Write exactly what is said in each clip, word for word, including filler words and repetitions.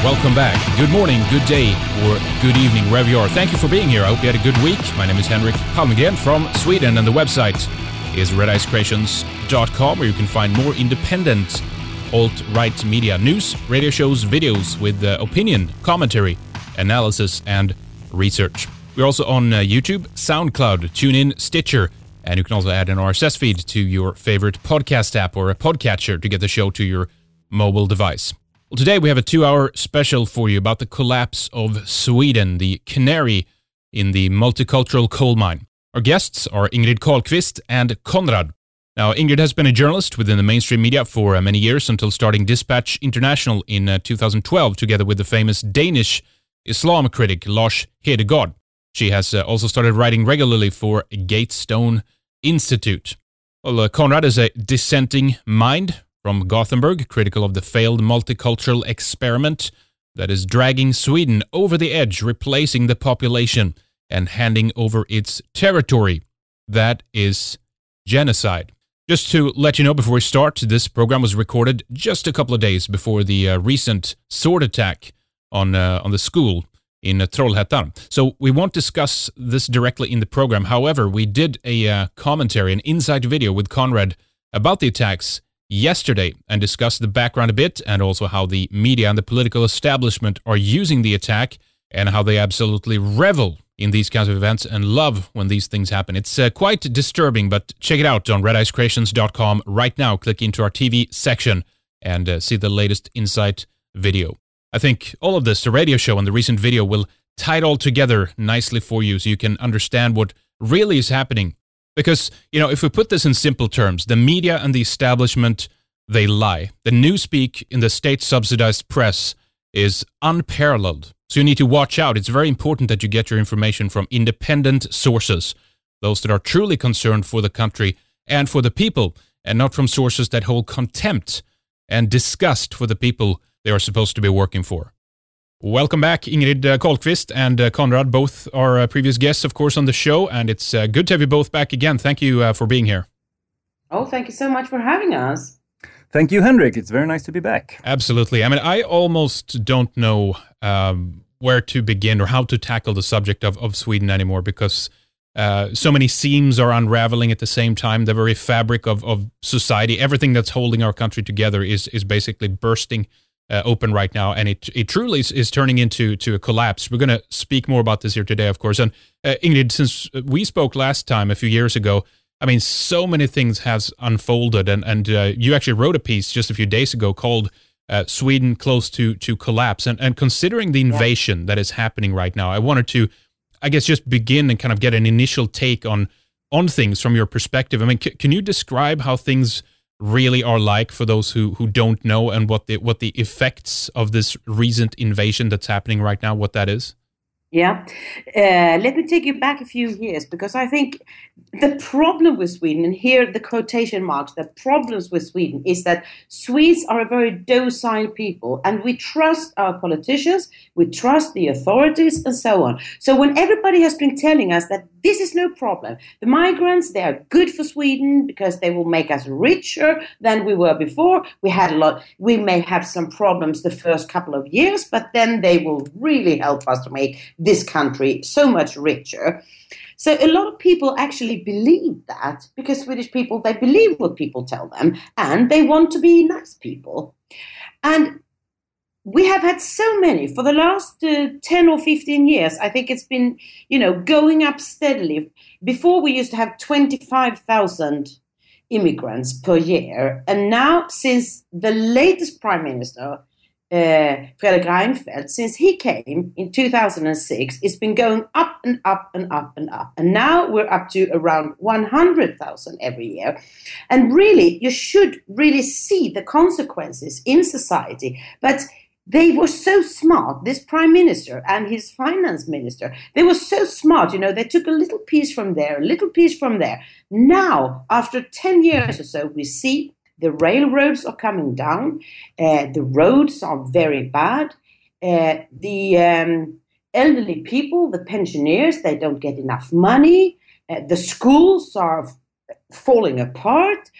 welcome back. Good morning, good day, or good evening, wherever you are. Thank you for being here. I hope you had a good week. My name is Henrik Palmgren from Sweden, and the website is red ice creations dot com, where you can find more independent alt-right media news, radio shows, videos with uh, opinion, commentary, analysis, and research. We're also on uh, YouTube, SoundCloud, TuneIn, Stitcher, and you can also add an R S S feed to your favorite podcast app or a podcatcher to get the show to your mobile device. Well, today we have a two-hour special for you about the collapse of Sweden, the canary in the multicultural coal mine. Our guests are Ingrid Carlqvist and Konrad. Now, Ingrid has been a journalist within the mainstream media for uh, many years until starting Dispatch International in uh, two thousand twelve together with the famous Danish Islam critic Lars Hedegaard. She has uh, also started writing regularly for Gatestone Institute. Well, uh, Konrad is a dissenting mind from Gothenburg, critical of the failed multicultural experiment that is dragging Sweden over the edge, replacing the population and handing over its territory. That is genocide. Just to let you know before we start, this program was recorded just a couple of days before the uh, recent sword attack on uh, on the school in uh, Trollhättan. So we won't discuss this directly in the program. However, we did a uh, commentary, an insight video with Konrad about the attacks yesterday and discussed the background a bit and also how the media and the political establishment are using the attack and how they absolutely revel in these kinds of events and love when these things happen. It's uh, quite disturbing, but check it out on red ice creations dot com right now. Click into our T V section and uh, see the latest insight video. I think all of this, the radio show and the recent video, will tie it all together nicely for you so you can understand what really is happening. Because, you know, if we put this in simple terms, the media and the establishment, they lie. The newspeak in the state-subsidized press is unparalleled. So you need to watch out. It's very important that you get your information from independent sources, those that are truly concerned for the country and for the people, and not from sources that hold contempt and disgust for the people they are supposed to be working for. Welcome back, Ingrid uh, Carlqvist and uh, Konrad, both are uh, previous guests, of course, on the show, and it's uh, good to have you both back again. Thank you uh, for being here. Oh, thank you so much for having us. Thank you, Henrik. It's very nice to be back. Absolutely. I mean, I almost don't know um, where to begin or how to tackle the subject of, of Sweden anymore because uh, so many seams are unraveling at the same time. The very fabric of, of society, everything that's holding our country together is is basically bursting Uh, open right now, and it it truly is, is turning into to a collapse. We're going to speak more about this here today, of course. And uh, Ingrid, since we spoke last time a few years ago, I mean, so many things has unfolded, and and uh, you actually wrote a piece just a few days ago called uh, "Sweden Close to to Collapse." And and considering the invasion that is happening right now, I wanted to, I guess, just begin and kind of get an initial take on on things from your perspective. I mean, c- can you describe how things really are like for those who who don't know, and what the what the effects of this recent invasion that's happening right now, what that is? Yeah. Uh, let me take you back a few years, because I think the problem with Sweden, and here the quotation marks, the problems with Sweden is that Swedes are a very docile people, and we trust our politicians, we trust the authorities, and so on. So when everybody has been telling us that this is no problem, the migrants, they are good for Sweden because they will make us richer than we were before. We had a lot, we may have some problems the first couple of years, but then they will really help us to make this country so much richer. So a lot of people actually believe that, because Swedish people, they believe what people tell them, and they want to be nice people. And we have had so many for the last uh, ten or fifteen years. I think it's been, you know, going up steadily. Before we used to have twenty-five thousand immigrants per year. And now, since the latest prime minister, Uh, Fredrik Reinfeldt, since he came in two thousand six, it's been going up and up and up and up. And now we're up to around one hundred thousand every year. And really, you should really see the consequences in society. But they were so smart, this prime minister and his finance minister, they were so smart, you know, they took a little piece from there, a little piece from there. Now, after ten years or so, we see the railroads are coming down. Uh, the roads are very bad. Uh, the um, elderly people, the pensioners, they don't get enough money. Uh, the schools are f- falling apart.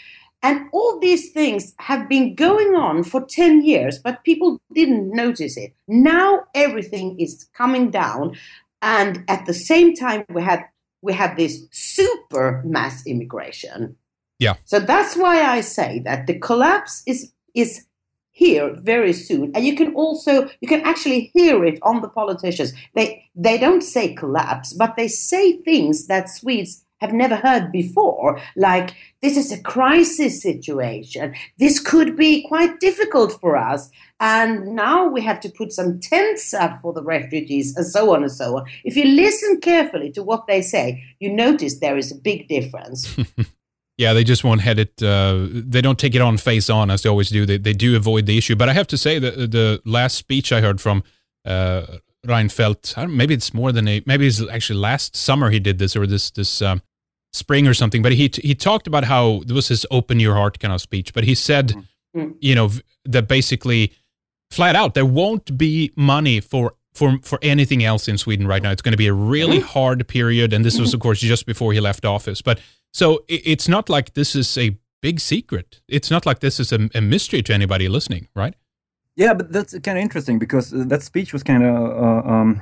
And all these things have been going on for ten years, but people didn't notice it. Now everything is coming down. And at the same time, we had we have this super mass immigration. Yeah. So that's why I say that the collapse is is here very soon. And you can also, you can actually hear it on the politicians. They they don't say collapse, but they say things that Swedes have never heard before, like, this is a crisis situation. This could be quite difficult for us. And now we have to put some tents up for the refugees, and so on and so on. If you listen carefully to what they say, you notice there is a big difference. Yeah, they just won't head it. Uh, they don't take it on face on as they always do. They they do avoid the issue. But I have to say that the last speech I heard from uh, Reinfeldt, I don't, maybe it's more than a, maybe it's actually last summer he did this, or this this um, spring or something. But he he talked about how it was his open your heart kind of speech. But he said, mm-hmm. you know, that basically flat out there won't be money for. For, for anything else in Sweden right now. It's going to be a really mm-hmm. hard period. And this was, of course, just before he left office. But so it, it's not like this is a big secret. It's not like this is a, a mystery to anybody listening, right? Yeah, but that's kind of interesting because that speech was kind of uh, um,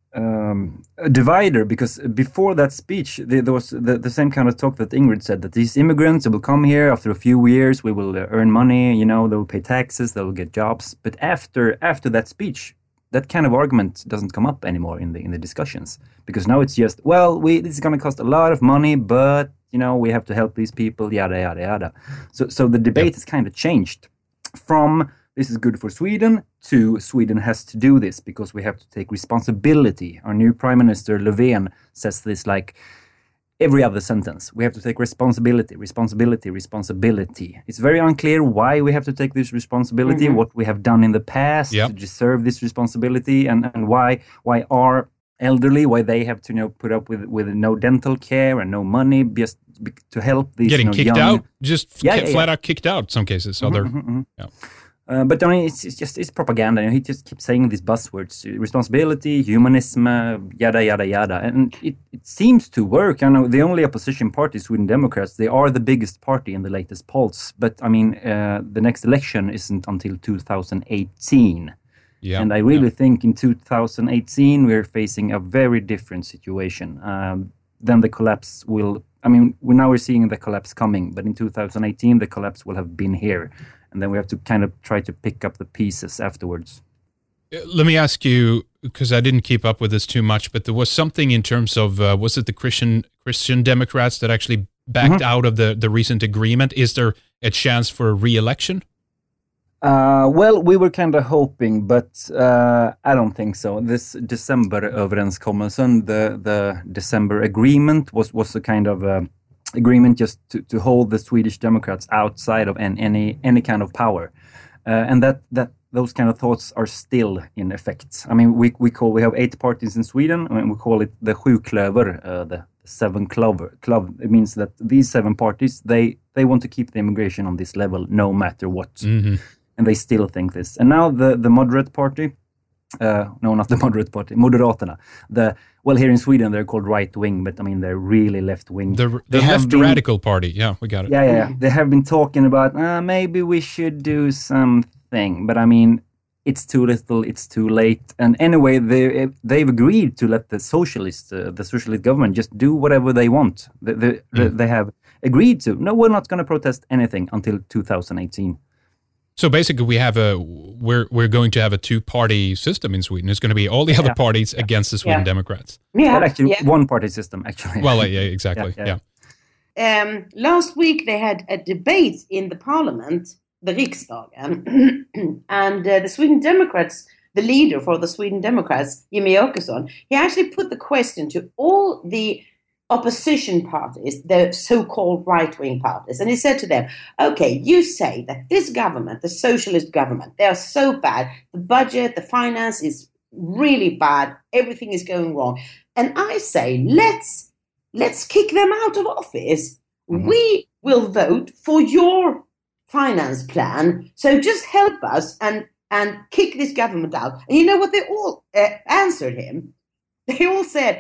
um, a divider. Because before that speech, there, there was the, the same kind of talk that Ingrid said, that these immigrants will come here after a few years, we will uh, earn money, you know, they will pay taxes, they will get jobs. But after after that speech, that kind of argument doesn't come up anymore in the in the discussions, because now it's just, well, we this is going to cost a lot of money, but you know we have to help these people, yada yada yada. So so the debate yep. has kind of changed from this is good for Sweden to Sweden has to do this because we have to take responsibility. Our new Prime Minister Löfven says this like every other sentence. We have to take responsibility, responsibility, responsibility. It's very unclear why we have to take this responsibility, mm-hmm. what we have done in the past yep. to deserve this responsibility, and, and why why our elderly, why they have to, you know, put up with, with no dental care and no money just to help these, getting you know, kicked young... out, just yeah, yeah, flat yeah. out kicked out in some cases. Mm-hmm, Other, mm-hmm. yeah. Uh, but I mean, it's, it's just it's propaganda. You know, he just keeps saying these buzzwords: responsibility, humanism, uh, yada yada yada, and it, it seems to work. I know the only opposition party, Sweden Democrats, they are the biggest party in the latest polls. But I mean, uh, the next election isn't until two thousand eighteen, yeah, and I really yeah. think in two thousand eighteen we're facing a very different situation. Um, then the collapse will. I mean, we now we're seeing the collapse coming, but in two thousand eighteen the collapse will have been here. And then we have to kind of try to pick up the pieces afterwards. Let me ask you, because I didn't keep up with this too much, but there was something in terms of, uh, was it the Christian Christian Democrats that actually backed mm-hmm. out of the, the recent agreement? Is there a chance for a re-election? Uh, well, we were kind of hoping, but uh, I don't think so. This December-överenskommelsen, the, the December agreement was, was a kind of... Uh, agreement just to, to hold the Swedish Democrats outside of an, any any kind of power, uh, and that that those kind of thoughts are still in effect. I mean, we we call we have eight parties in Sweden, and we call it the Sjuklöver, uh, the seven clover club. It means that these seven parties they they want to keep the immigration on this level no matter what, mm-hmm. and they still think this. And now the the moderate party. Uh, no, not the moderate party, Moderaterna. The well, here in Sweden they're called right wing, but I mean they're really left wing. The, the left been, radical party, yeah, we got it. Yeah, yeah, they have been talking about uh, maybe we should do something, but I mean it's too little, it's too late. And anyway, they they've agreed to let the socialist, uh, the socialist government just do whatever they want. They they, mm. they have agreed to. No, we're not going to protest anything until two thousand eighteen. So basically, we have a we're we're going to have a two-party system in Sweden. It's going to be all the other yeah. parties yeah. against the Sweden yeah. Democrats. Yeah, but actually, yeah. one-party system actually. Well, yeah, exactly. Yeah. yeah. Um, last week they had a debate in the Parliament, the Riksdagen, and uh, the Sweden Democrats, the leader for the Sweden Democrats, Jimmie Åkesson, he actually put the question to all the opposition parties, the so-called right-wing parties. And he said to them, okay, you say that this government, the socialist government, they are so bad. The budget, the finance is really bad. Everything is going wrong. And I say, let's let's kick them out of office. Mm-hmm. We will vote for your finance plan. So just help us and, and kick this government out. And you know what they all uh, answered him? They all said,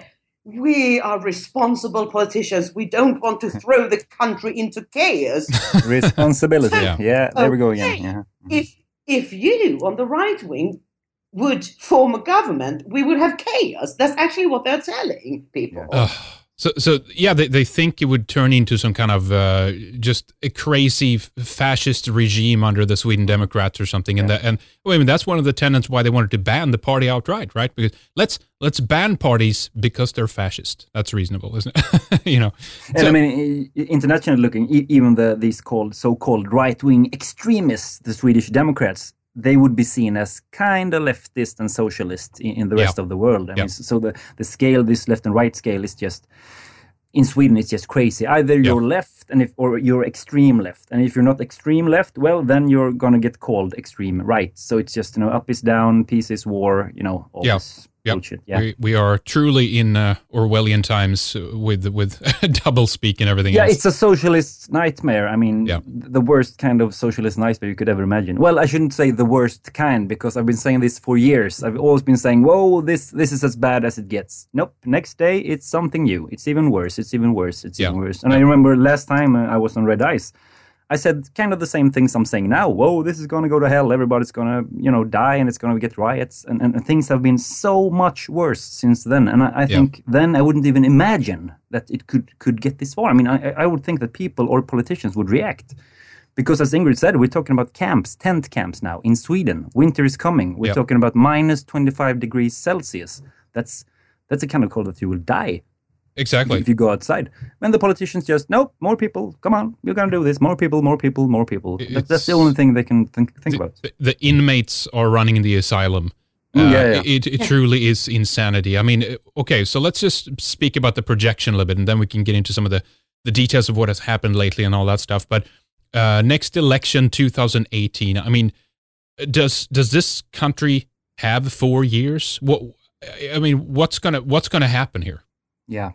we are responsible politicians. We don't want to throw the country into chaos. Responsibility. So, yeah. yeah, there we go again. Yeah. If if you on the right wing would form a government, we would have chaos. That's actually what they're telling people. Yeah. Uh, so, so yeah, they, they think it would turn into some kind of uh, just a crazy fascist regime under the Sweden Democrats or something. Yeah. And that, and well, I mean, that's one of the tenets why they wanted to ban the party outright, right? Because let's let's ban parties because they're fascist. That's reasonable, isn't it? You know. And so, I mean, internationally looking, even the these called so-called right-wing extremists, the Swedish Democrats, they would be seen as kind of leftist and socialist in, in the rest yeah. of the world. I yeah. mean, so the, the scale, this left and right scale is just, in Sweden, it's just crazy. Either yeah. you're left and if or you're extreme left. And if you're not extreme left, well, then you're going to get called extreme right. So it's just, you know, up is down, peace is war, you know, all yeah. this bullshit. Yeah. We, we are truly in uh, Orwellian times with with double speak and everything yeah, else. Yeah, it's a socialist nightmare. I mean, yeah. the worst kind of socialist nightmare you could ever imagine. Well, I shouldn't say the worst kind, because I've been saying this for years. I've always been saying, whoa, this this is as bad as it gets. Nope, next day it's something new. It's even worse, it's even worse, it's yeah. even worse. And yeah. I remember last time uh, I was on Red Ice, I said kind of the same things I'm saying now. Whoa, this is going to go to hell. Everybody's going to, you know, die, and it's going to get riots. And, and, and things have been so much worse since then. And I, I think yeah. then I wouldn't even imagine that it could, could get this far. I mean, I, I would think that people or politicians would react. Because as Ingrid said, we're talking about camps, tent camps now in Sweden. Winter is coming. We're yeah. talking about minus twenty-five degrees Celsius. That's, that's the kind of cold that you will die. Exactly. If you go outside. And the politicians just, nope, more people, come on, you're going to do this. More people, more people, more people. It's, that's the only thing they can think, think the, about. The inmates are running the asylum. Uh, yeah, yeah. It, it truly is insanity. I mean, okay, so let's just speak about the projection a little bit, and then we can get into some of the, the details of what has happened lately and all that stuff. But uh, next election, two thousand eighteen, I mean, does does this country have four years? What I mean, what's gonna what's gonna happen here? Yeah.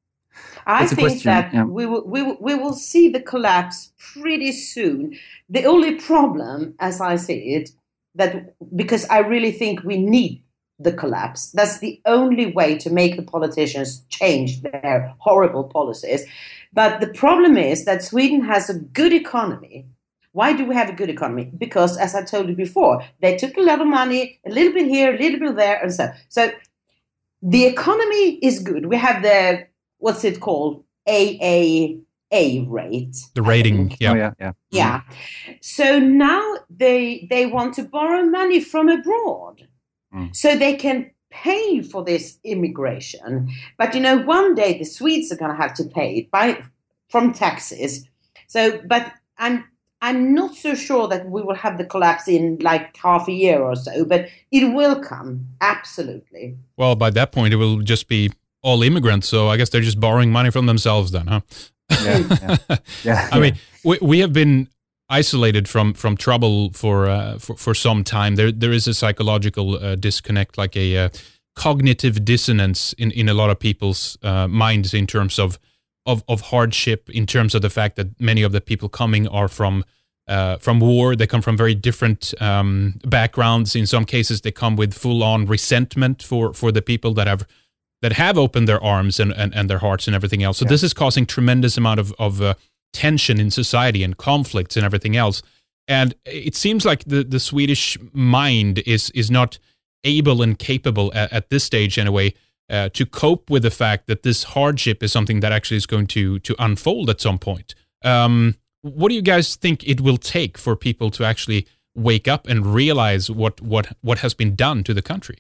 I think question. that yeah. we will, we will we will see the collapse pretty soon. The only problem, as I see it, that because I really think we need the collapse. That's the only way to make the politicians change their horrible policies. But the problem is that Sweden has a good economy. Why do we have a good economy? Because, as I told you before, they took a lot of money, a little bit here, a little bit there, and so. So the economy is good. We have the what's it called? A A A rate. The rating, yeah. Oh, yeah, yeah. Yeah. So now they they want to borrow money from abroad. Mm. So they can pay for this immigration. But you know, one day the Swedes are gonna have to pay it by from taxes. So but I'm I'm not so sure that we will have the collapse in like half a year or so, but it will come, absolutely. Well, by that point it will just be all immigrants, so I guess they're just borrowing money from themselves then, huh? Yeah, yeah. yeah. I mean, we we have been isolated from from trouble for uh, for for some time. There there is a psychological uh, disconnect, like a uh, cognitive dissonance in, in a lot of people's uh, minds in terms of, of of hardship, in terms of the fact that many of the people coming are from uh, from war. They come from very different um, backgrounds. In some cases, they come with full on resentment for for the people that have. that have opened their arms and, and, and their hearts and everything else. So yeah. this is causing tremendous amount of, of uh, tension in society and conflicts and everything else. And it seems like the, the Swedish mind is is not able and capable at, at this stage anyway uh, to cope with the fact that this hardship is something that actually is going to, to unfold at some point. Um, what do you guys think it will take for people to actually wake up and realize what, what, what has been done to the country?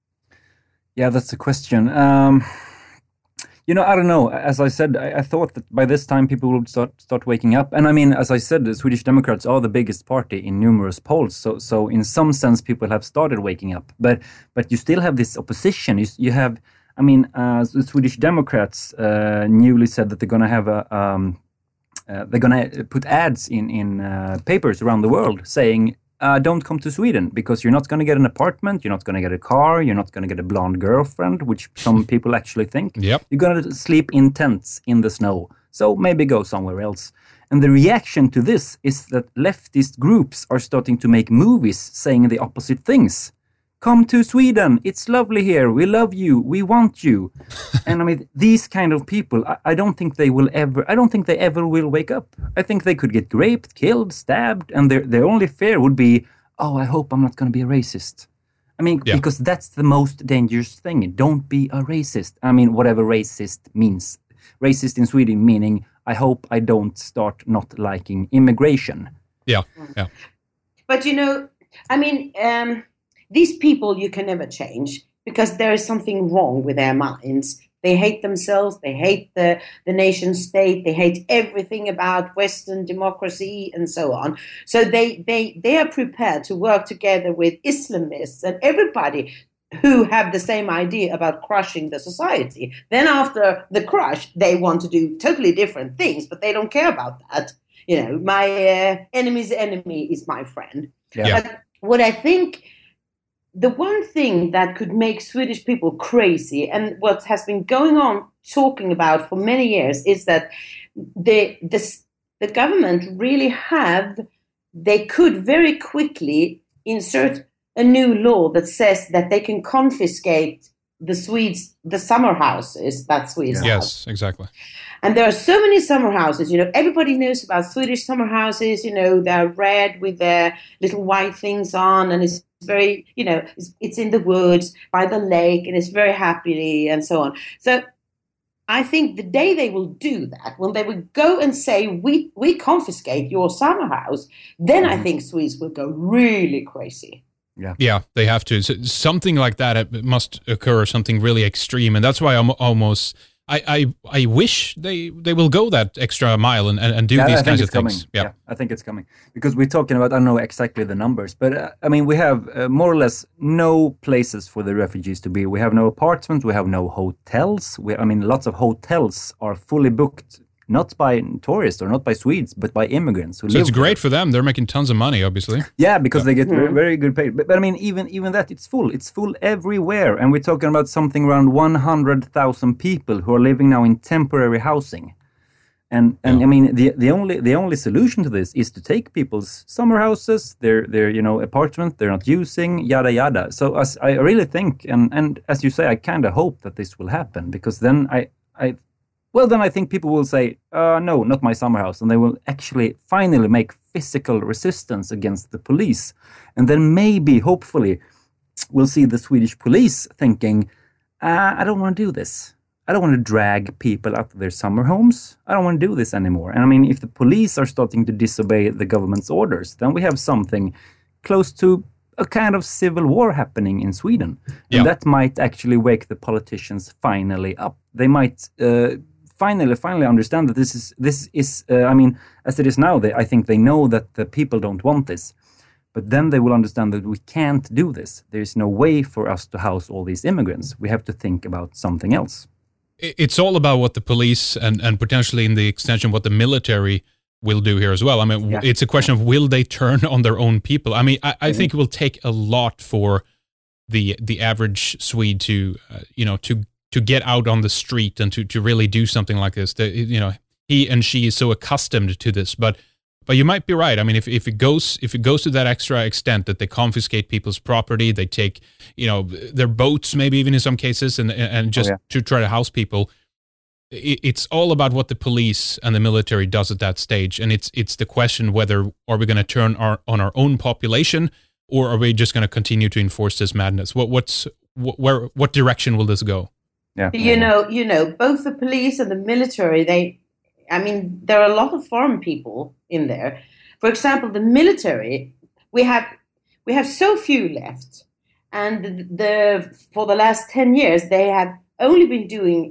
Yeah, that's the question. Um, you know, I don't know. As I said, I, I thought that by this time people would start start waking up. And I mean, as I said, the Swedish Democrats are the biggest party in numerous polls. So, so in some sense, people have started waking up. But but you still have this opposition. You, you have, I mean, uh, the Swedish Democrats uh, newly said that they're going to have a, um, uh, they're going to put ads in in uh, papers around the world saying. Uh, don't come to Sweden because you're not going to get an apartment, you're not going to get a car, you're not going to get a blonde girlfriend, which some people actually think. Yep. You're going to sleep in tents in the snow. So maybe go somewhere else. And the reaction to this is that leftist groups are starting to make movies saying the opposite things. come to Sweden. It's lovely here. We love you. We want you. And I mean, these kind of people, I, I don't think they will ever, I don't think they ever will wake up. I think they could get raped, killed, stabbed, and their, their only fear would be, oh, I hope I'm not going to be a racist. I mean, yeah. because that's the most dangerous thing. Don't be a racist. I mean, whatever racist means. Racist in Sweden meaning, I hope I don't start not liking immigration. Yeah, yeah. But, you know, I mean, um, these people you can never change because there is something wrong with their minds. They hate themselves. They hate the, the nation state. They hate everything about Western democracy and so on. So they, they, they are prepared to work together with Islamists and everybody who have the same idea about crushing the society. Then after the crush, they want to do totally different things, but they don't care about that. You know, my uh, enemy's enemy is my friend. Yeah. But what I think, the one thing that could make Swedish people crazy, and what has been going on talking about for many years, is that the the, the government really have, they could very quickly insert a new law that says that they can confiscate the Swedes, the summer houses that Swedes yeah. have. Yes, exactly. And there are so many summer houses, you know, everybody knows about Swedish summer houses, you know, they're red with their little white things on, and it's very, you know, it's, it's in the woods by the lake, and it's very happily and so on. So I think the day they will do that, when they will go and say, we, we confiscate your summer house, then mm-hmm. I think Swedes will go really crazy. Yeah, yeah, they have to. So something like that it must occur, something really extreme, and that's why I'm almost. I, I, I wish they, they will go that extra mile and, and, and do yeah, these I kinds of coming. things. Yeah. yeah, I think it's coming because we're talking about, I don't know exactly the numbers, but uh, I mean, we have uh, more or less no places for the refugees to be. We have no apartments, we have no hotels. We, I mean, lots of hotels are fully booked, not by tourists or not by Swedes, but by immigrants. Who so live it's great there. for them. They're making tons of money, obviously. Yeah, because yeah. they get very, very good paid. But, but I mean, even even that, it's full. It's full everywhere. And we're talking about something around one hundred thousand people who are living now in temporary housing. And and yeah. I mean, the the only the only solution to this is to take people's summer houses, their their you know apartment they're not using, yada yada. So as I really think, and and as you say, I kind of hope that this will happen, because then I I. Well, then I think people will say, uh, no, not my summer house. And they will actually finally make physical resistance against the police. And then maybe, hopefully, we'll see the Swedish police thinking, uh, I don't want to do this. I don't want to drag people out of their summer homes. I don't want to do this anymore. And I mean, if the police are starting to disobey the government's orders, then we have something close to a kind of civil war happening in Sweden. Yeah. And that might actually wake the politicians finally up. They might... Uh, Finally, finally understand that this is this is. Uh, I mean, as it is now, they, I think they know that the people don't want this, but then they will understand that we can't do this. There is no way for us to house all these immigrants. We have to think about something else. It's all about what the police and and potentially in the extension what the military will do here as well. I mean, yeah. it's a question of will they turn on their own people? I mean, I, I mm-hmm. think it will take a lot for the the average Swede to uh, you know to. to get out on the street and to, to really do something like this. The, you know, he and she is so accustomed to this, but but you might be right. I mean, if, if it goes if it goes to that extra extent that they confiscate people's property, they take, you know, their boats, maybe even in some cases, and and just oh, yeah. to try to house people, it, it's all about what the police and the military does at that stage, and it's it's the question whether are we going to turn our on our own population, or are we just going to continue to enforce this madness? What what's what, where what direction will this go? Yeah. You know, you know, both the police and the military, they, I mean, there are a lot of foreign people in there. For example, the military, we have, we have so few left. And the, the for the last ten years, they have only been doing,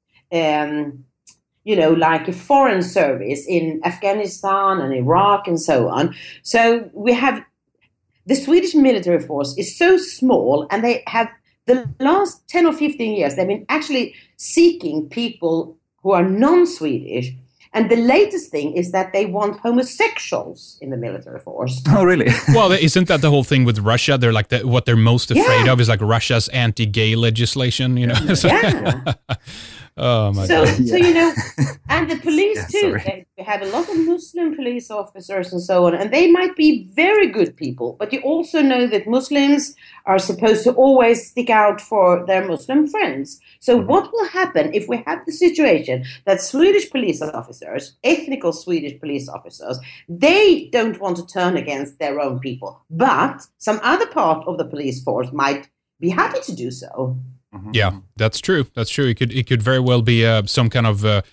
um, you know, like a foreign service in Afghanistan and Iraq and so on. So we have, the Swedish military force is so small, and they have, the last ten or fifteen years, they've been actually seeking people who are non-Swedish. And the latest thing is that they want homosexuals in the military force. Oh, really? Well, isn't that the whole thing with Russia? They're like, the, what they're most afraid yeah. of is like Russia's anti-gay legislation, you know? Yeah. Oh, my so, God. So, you know, and the police yeah, too, they have a lot of Muslim police officers and so on, and they might be very good people, but you also know that Muslims are supposed to always stick out for their Muslim friends. So mm-hmm. what will happen if we have the situation that Swedish police officers, ethnical Swedish police officers, they don't want to turn against their own people, but some other part of the police force might be happy to do so. Mm-hmm. Yeah, that's true. That's true. It could it could very well be uh, some kind of uh,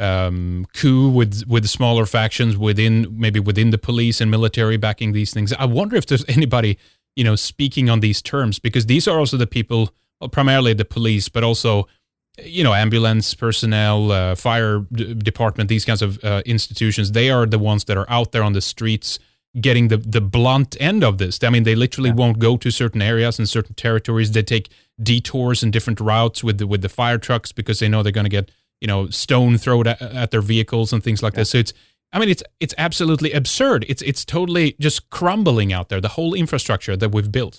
um, coup with with smaller factions within maybe within the police and military backing these things. I wonder if there's anybody, you know, speaking on these terms, because these are also the people, well, primarily the police, but also, you know, ambulance personnel, uh, fire d- department, these kinds of uh, institutions. They are the ones that are out there on the streets getting the the blunt end of this. I mean, they literally yeah. won't go to certain areas and certain territories. They take detours and different routes with the with the fire trucks because they know they're going to get, you know, stone thrown at, at their vehicles and things like yeah. this. So it's, I mean, it's it's absolutely absurd. It's it's totally just crumbling out there, the whole infrastructure that we've built.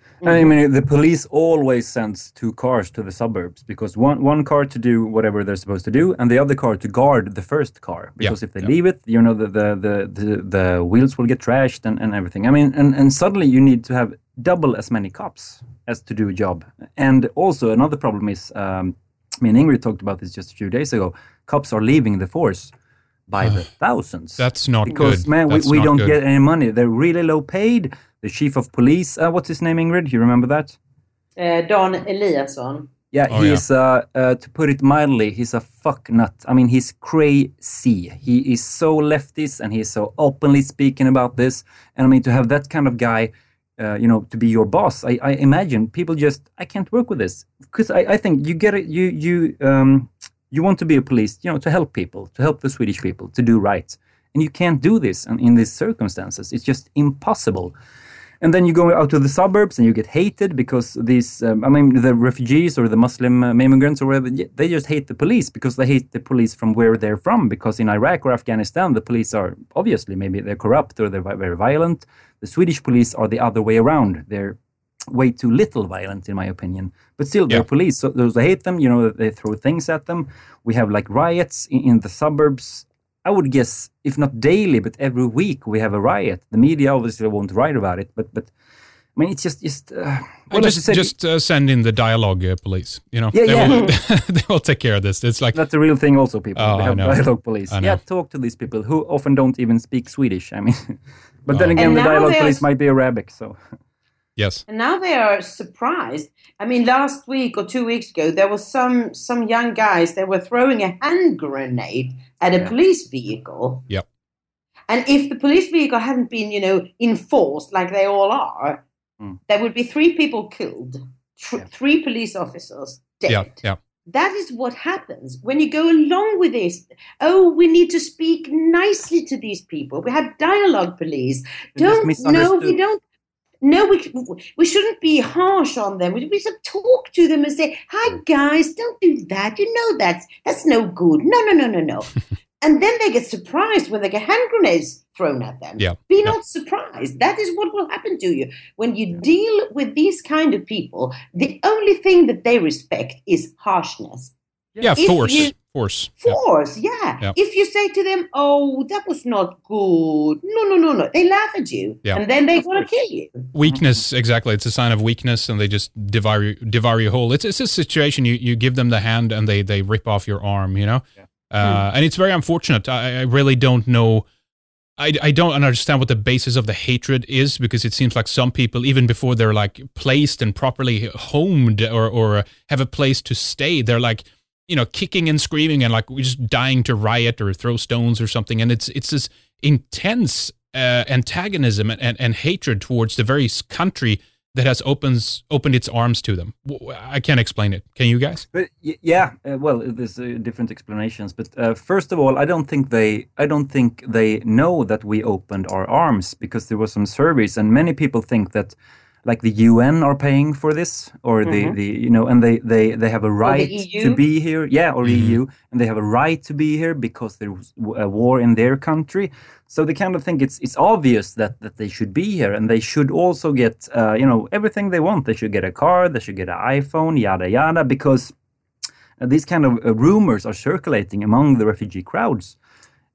I mean, the police always sends two cars to the suburbs because one one car to do whatever they're supposed to do, and the other car to guard the first car. Because yeah, if they yeah. leave it, you know, the the, the the the wheels will get trashed and, and everything. I mean, and, and suddenly you need to have double as many cops as to do a job. And also another problem is, um, me and Ingrid talked about this just a few days ago, cops are leaving the force by the thousands. That's not because, good. Because, man, That's we, we don't good. get any money. They're really low paid. The chief of police, uh, what's his name, Ingrid? You remember that? Uh, Dan Eliasson. Yeah, oh, he's, yeah. Uh, uh, to put it mildly, he's a fuck nut. I mean, he's crazy. He is so leftist and he's so openly speaking about this. And I mean, to have that kind of guy, uh, you know, to be your boss, I, I imagine people just, I can't work with this. Because I, I think you get it, you, you, um, you want to be a police, you know, to help people, to help the Swedish people, to do right. And you can't do this in, in these circumstances. It's just impossible. And then you go out to the suburbs and you get hated because these, um, I mean, the refugees or the Muslim uh, immigrants or whatever, they just hate the police because they hate the police from where they're from. Because in Iraq or Afghanistan, the police are obviously, maybe they're corrupt or they're very violent. The Swedish police are the other way around. They're way too little violent, in my opinion. But still, they're yeah. police. So those they hate them, you know, they throw things at them. We have like riots in, in the suburbs. I would guess, if not daily, but every week we have a riot. The media obviously won't write about it, but but I mean, it's just just. Uh, well, just said, just uh, send in the dialogue uh, police. You know, yeah, they, yeah. Will, they will take care of this. It's like that's the real thing. Also, people oh, they have dialogue police. Yeah, talk to these people who often don't even speak Swedish. I mean, but oh. then again, and the dialogue police might be Arabic, so. Yes. And now they are surprised. I mean, last week or two weeks ago, there was some some young guys that were throwing a hand grenade at a yeah. police vehicle. Yep. And if the police vehicle hadn't been, you know, enforced like they all are, mm. there would be three people killed, th- yeah. three police officers dead. Yeah, yeah. That is what happens when you go along with this. Oh, we need to speak nicely to these people. We have dialogue police. Don't no, we don't. No, we we shouldn't be harsh on them. We, we should talk to them and say, "Hi, guys, don't do that. You know that's that's no good. No, no, no, no, no." And then they get surprised when they get hand grenades thrown at them. Yeah. Be yeah. not surprised. That is what will happen to you when you deal with these kind of people. The only thing that they respect is harshness. Yeah, if force. You, Force. Force, yeah. yeah. yeah. If you say to them, oh, that was not good. No, no, no, no. They laugh at you. Yeah. And then they want to kill you. Weakness, exactly. It's a sign of weakness and they just devour you, devour you whole. It's, it's a situation, you, you give them the hand and they, they rip off your arm, you know? Yeah. Uh, mm. And it's very unfortunate. I, I really don't know. I, I don't understand what the basis of the hatred is because it seems like some people, even before they're like placed and properly homed or, or have a place to stay, they're like, you know, kicking and screaming and like we're just dying to riot or throw stones or something. And it's it's this intense uh, antagonism and, and, and hatred towards the very country that has opens opened its arms to them. I can't explain it. Can you guys? But yeah, uh, well, there's uh, different explanations. But uh, first of all, I don't think they I don't think they know that we opened our arms because there was some surveys and many people think that. Like the U N are paying for this, or mm-hmm. the, the you know, and they, they, they have a right to be here, yeah, or mm-hmm. E U, and they have a right to be here because there was a war in their country. So they kind of think it's it's obvious that, that they should be here, and they should also get uh, you know everything they want. They should get a car, they should get an iPhone, yada yada, because uh, these kind of uh, rumors are circulating among the refugee crowds.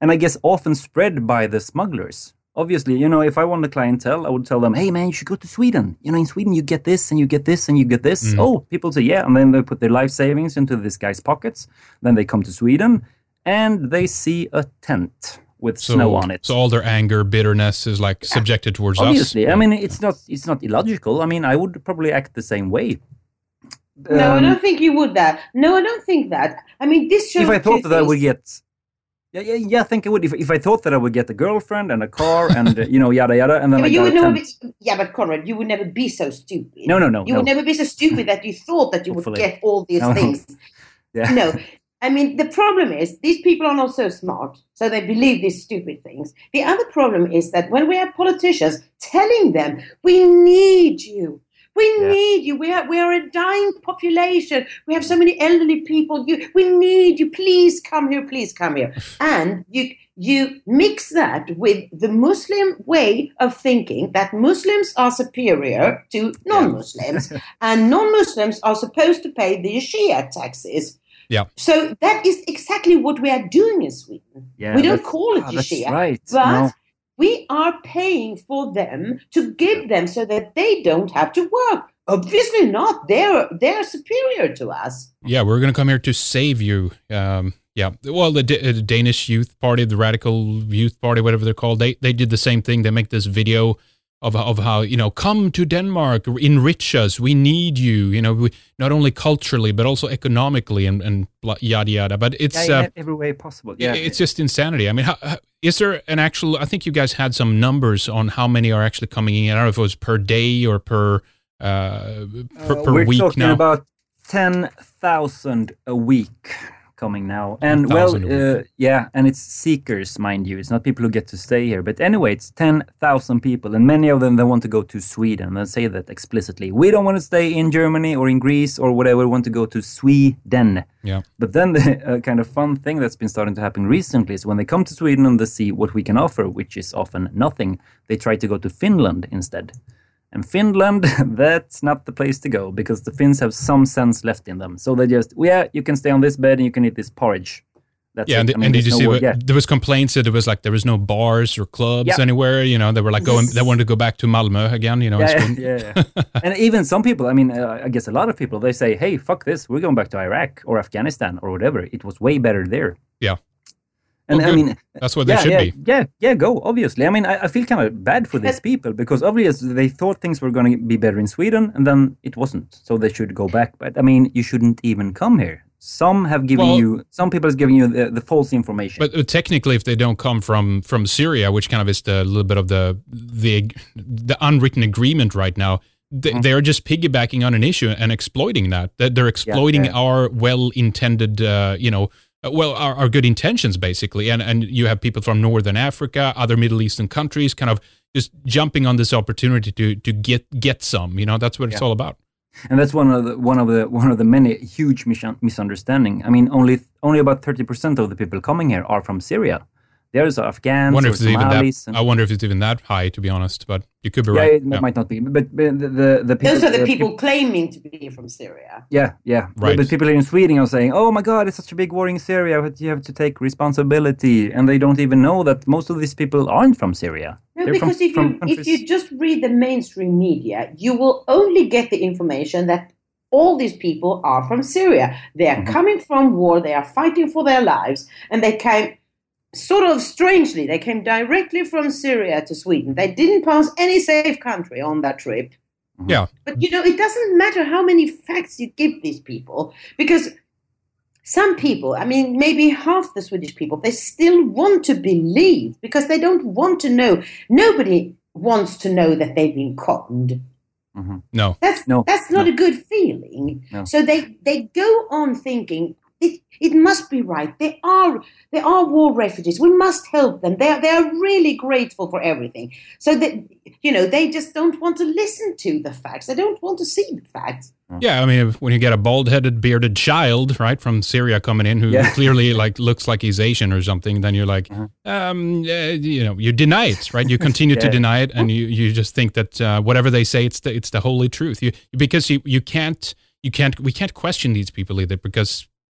and I guess often spread by the smugglers. Obviously, you know, if I want a clientele, I would tell them, hey, man, you should go to Sweden. You know, in Sweden, you get this and you get this and you get this. Mm. Oh, people say, yeah. And then they put their life savings into this guy's pockets. Then they come to Sweden and they see a tent with so, snow on it. So all their anger, bitterness is like subjected towards Obviously. us. Obviously. I mean, it's not it's not illogical. I mean, I would probably act the same way. No, um, I don't think you would that. No, I don't think that. I mean, this shows If I thought that things. I would get... Yeah, yeah, yeah, I think I would. If, if I thought that I would get a girlfriend and a car and, uh, you know, yada, yada, and then yeah, I you got would a never tent. be, yeah, but Conrad, you would never be so stupid. No, no, no. You no. would never be so stupid that you thought that you Hopefully. would get all these No. things. Yeah. No. I mean, the problem is these people are not so smart, so they believe these stupid things. The other problem is that when we have politicians telling them, we need you, we Yeah. need you, we are, we are a dying population, we have so many elderly people, you, we need you, please come here, please come here. And you, you mix that with the Muslim way of thinking that Muslims are superior to non-Muslims, and non-Muslims are supposed to pay the Shia taxes. Yeah. So that is exactly what we are doing in Sweden. Yeah, we don't that's- call it ah, that's Shia, right. but No. we are paying for them to give them so that they don't have to work. Obviously not. They're they're superior to us. Yeah, we're going to come here to save you. Um, yeah. Well, the, D- the Danish Youth Party, the Radical Youth Party, whatever they're called, they they did the same thing. They make this video of of how, you know, come to Denmark, enrich us. We need you. You know, we, not only culturally but also economically and and blah, yada yada. But it's Yeah, in uh, every way possible. Yeah. it's just insanity. I mean, how, how, is there an actual? I think you guys had some numbers on how many are actually coming in. I don't know if it was per day or per uh, per, Uh, per we're week talking now. about ten thousand a week coming now. And ten well, thousand a uh, yeah, and it's seekers, mind you. It's not people who get to stay here. But anyway, it's ten thousand people. And many of them, they want to go to Sweden and say that explicitly. We don't want to stay in Germany or in Greece or whatever. We want to go to Sweden. Yeah. But then the uh, kind of fun thing that's been starting to happen recently is when they come to Sweden and they see what we can offer, which is often nothing, they try to go to Finland instead. And Finland, that's not the place to go because the Finns have some sense left in them. So they just, well, yeah, you can stay on this bed and you can eat this porridge. That's Yeah, it. and, I mean, and did there's you no see word- what, yeah. there was complaints that it was like there was no bars or clubs Yeah. anywhere. You know, they were like going, they wanted to go back to Malmö again. You know, in Yeah, Sweden. yeah, yeah. And even some people, I mean, uh, I guess a lot of people, they say, hey, fuck this. We're going back to Iraq or Afghanistan or whatever. It was way better there. Yeah. And Well, I good. mean, That's what they yeah, should yeah, be. Yeah, yeah, go, obviously. I mean, I, I feel kind of bad for these people because obviously they thought things were going to be better in Sweden and then it wasn't. So they should go back. But I mean, you shouldn't even come here. Some have given Well- you, some people have given you the, the false information. But uh, technically, if they don't come from from Syria, which kind of is the little bit of the the the unwritten agreement right now, they, Mm-hmm. they're just piggybacking on an issue and exploiting that. That they're exploiting yeah. our well-intended, uh, you know, uh, well, our, our good intentions basically. And and you have people from Northern Africa, other Middle Eastern countries, kind of just jumping on this opportunity to to get get some. You know, that's what it's Yeah. all about. And that's one of the one of the one of the many huge mis- misunderstanding. I mean, only only about thirty percent of the people coming here are from Syria. There's Afghans Wonder or if it's even that. Somalis. and- I wonder if it's even that high, to be honest. But you could be yeah, right. it Yeah. might not be, but, but the, the the people. Those are the uh, people claiming to be from Syria. Yeah, yeah. Right. But people here in Sweden are saying, "Oh my God, it's such a big war in Syria, but you have to take responsibility," and they don't even know that most of these people aren't from Syria. No, They're because from, if from you if countries- you just read the mainstream media, you will only get the information that all these people are from Syria. They are Mhm. coming from war. They are fighting for their lives, and they came sort of strangely. They came directly from Syria to Sweden. They didn't pass any safe country on that trip. Yeah. But you know, it doesn't matter how many facts you give these people because some people, I mean, maybe half the Swedish people, they still want to believe because they don't want to know. Nobody wants to know that they've been conned. Mhm. No. That's No, that's not no. a good feeling. No. So they, they go on thinking it it must be right. They are they are war refugees. We must help them. They are they are really grateful for everything. So that you know they just don't want to listen to the facts. They don't want to see the facts. Yeah, I mean, if- when you get a bald-headed, bearded child, right, from Syria coming in who Yeah. clearly like looks like he's Asian or something, then you're like, Uh-huh. um, uh, you know, you deny it, right? You continue to Yeah. deny it, and you, you just think that uh, whatever they say, it's the it's the holy truth. You because you you can't you can't we can't question these people either because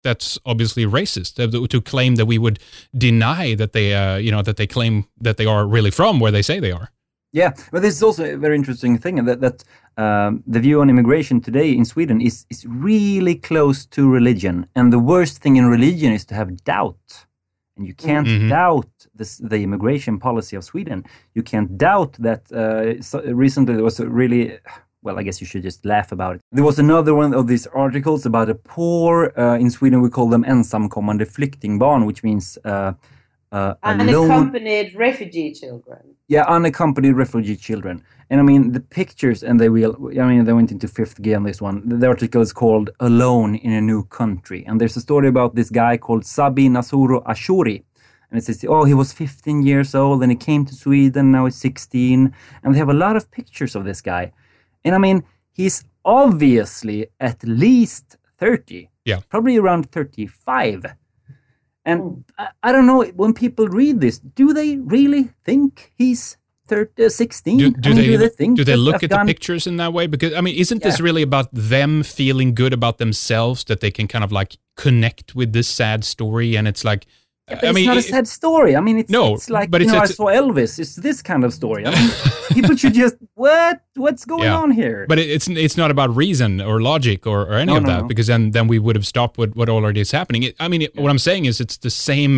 that's obviously racist. To, to claim that we would deny that they, uh, you know, that they claim that they are really from where they say they are. Yeah, but this is also a very interesting thing that that um, the view on immigration today in Sweden is is really close to religion, and the worst thing in religion is to have doubt, and you can't mm-hmm. doubt this, the immigration policy of Sweden. You can't doubt that. Uh, so recently, there was a really. Well, I guess you should just laugh about it. There was another one of these articles about a poor, uh, in Sweden we call them ensamkommande flyktingbarn, which means uh, uh, unaccompanied refugee children. Yeah, unaccompanied refugee children. And I mean, the pictures, and they will, I mean, they went into fifth gear on this one. The article is called Alone in a New Country. And there's a story about this guy called Sabi Nasuru Ashuri. And it says, oh, he was fifteen years old and he came to Sweden, now he's sixteen. And they have a lot of pictures of this guy. And I mean, he's obviously at least thirty. Yeah. Probably around thirty-five. And I, I don't know, when people read this, do they really think he's thirty, sixteen? Do, do, I mean, they, do they think do they look Afghan... at the pictures in that way? Because, I mean, isn't yeah. this really about them feeling good about themselves, that they can kind of like connect with this sad story? And it's like, Yeah, but I it's mean, not it, a sad story. I mean, it's, no, it's like, but you it's, know, it's, I saw Elvis. It's this kind of story. I mean, people should just, what? What's going yeah. on here? But it, it's it's not about reason or logic or, or any no, of no, that, no. because then, then we would have stopped what, what already is happening. It, I mean, it, what I'm saying is it's the same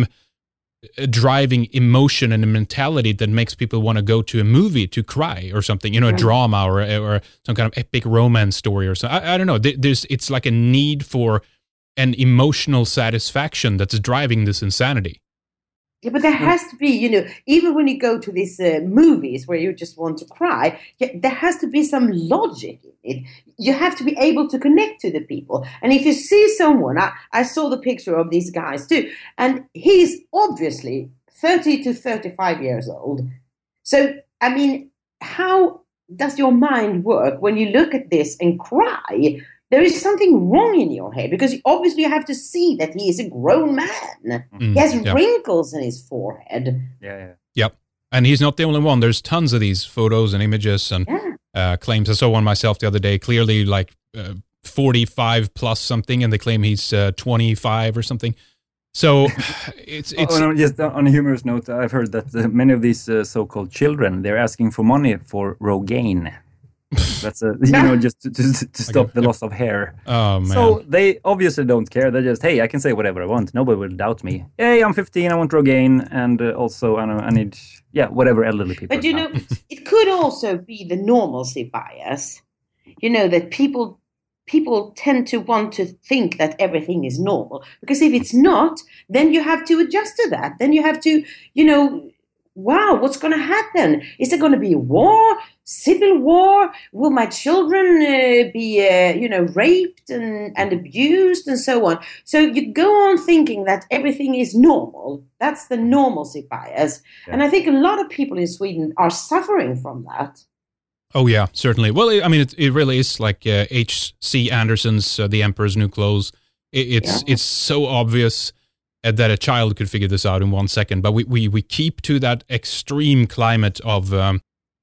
driving emotion and mentality that makes people want to go to a movie to cry or something, you know, a Mm. drama or or some kind of epic romance story or something. I, I don't know. There, there's It's like a need for an emotional satisfaction that's driving this insanity. Yeah, but there has to be, you know, even when you go to these uh, movies where you just want to cry, yeah, there has to be some logic in it. You have to be able to connect to the people. And if you see someone, I, I saw the picture of these guys too, and he's obviously thirty to thirty-five years old. So, I mean, how does your mind work when you look at this and cry? There is something wrong in your head, because obviously you have to see that he is a grown man. Mm, he has yeah. wrinkles in his forehead. Yeah, yeah. Yep. And he's not the only one. There's tons of these photos and images and Yeah. uh, claims. I saw one myself the other day, clearly like uh, forty-five plus something, and they claim he's uh, twenty-five or something. So it's... it's oh, no, just on a humorous note, I've heard that uh, many of these uh, so-called children, they're asking for money for Rogaine. That's a, you know, just to, to, to stop Okay. the loss of hair. Oh, man. So they obviously don't care. They're just, hey, I can say whatever I want. Nobody will doubt me. Hey, I'm fifteen. I want Rogaine, and uh, also I, know, I need, yeah, whatever elderly people. But you now. know, it could also be the normalcy bias. You know, that people people tend to want to think that everything is normal, because if it's not, then you have to adjust to that. Then you have to, you know, wow, what's going to happen? Is there going to be a war, civil war? Will my children uh, be, uh, you know, raped and, and abused and so on? So you go on thinking that everything is normal. That's the normalcy bias. Yeah. And I think a lot of people in Sweden are suffering from that. Oh, yeah, certainly. Well, I mean, it, it really is like uh, H C Anderson's uh, The Emperor's New Clothes. It, it's Yeah. it's so obvious that a child could figure this out in one second, but we, we, we keep to that extreme climate of, um,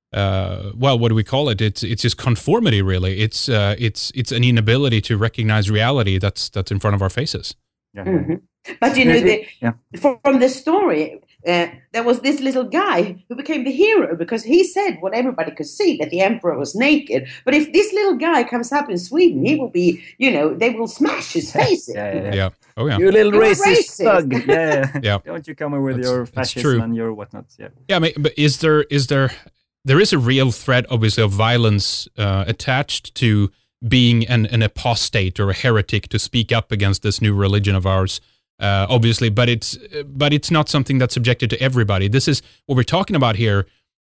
uh, well, what do we call it? It's it's just conformity, really. It's uh, it's it's an inability to recognize reality that's that's in front of our faces. Yeah. Mm-hmm. But you know, the, Yeah. from the story, uh, there was this little guy who became the hero because he said what everybody could see, that the emperor was naked. But if this little guy comes up in Sweden, he will be, you know, they will smash his face in. Yeah, yeah, yeah. Yeah. Oh, yeah. You little You're racist, racist. thug. Yeah. Yeah. Don't you come with That's- your it's fascism true. and your whatnot. Yeah. Yeah, I mean, but is there is there there is a real threat, obviously, of violence uh, attached to being an, an apostate or a heretic to speak up against this new religion of ours. Uh, obviously, but it's but it's not something that's subjected to everybody. This is what we're talking about here.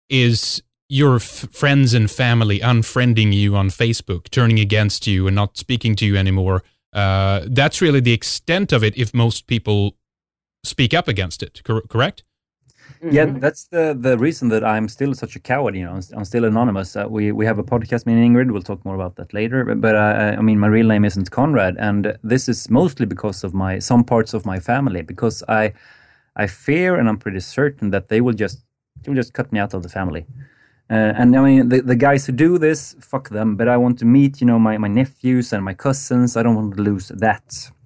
Is your f- friends and family unfriending you on Facebook, turning against you, and not speaking to you anymore? Uh, that's really the extent of it. If most people speak up against it, cor- correct? Mm-hmm. Yeah, that's the the reason that I'm still such a coward. You know, I'm, I'm still anonymous. Uh, we we have a podcast, me and Ingrid. We'll talk more about that later. But, but uh, I mean, my real name isn't Conrad, and this is mostly because of my some parts of my family. Because I I fear, and I'm pretty certain that they will just they will just cut me out of the family. Uh, and I mean, the the guys who do this, fuck them. But I want to meet, you know, my my nephews and my cousins. I don't want to lose that.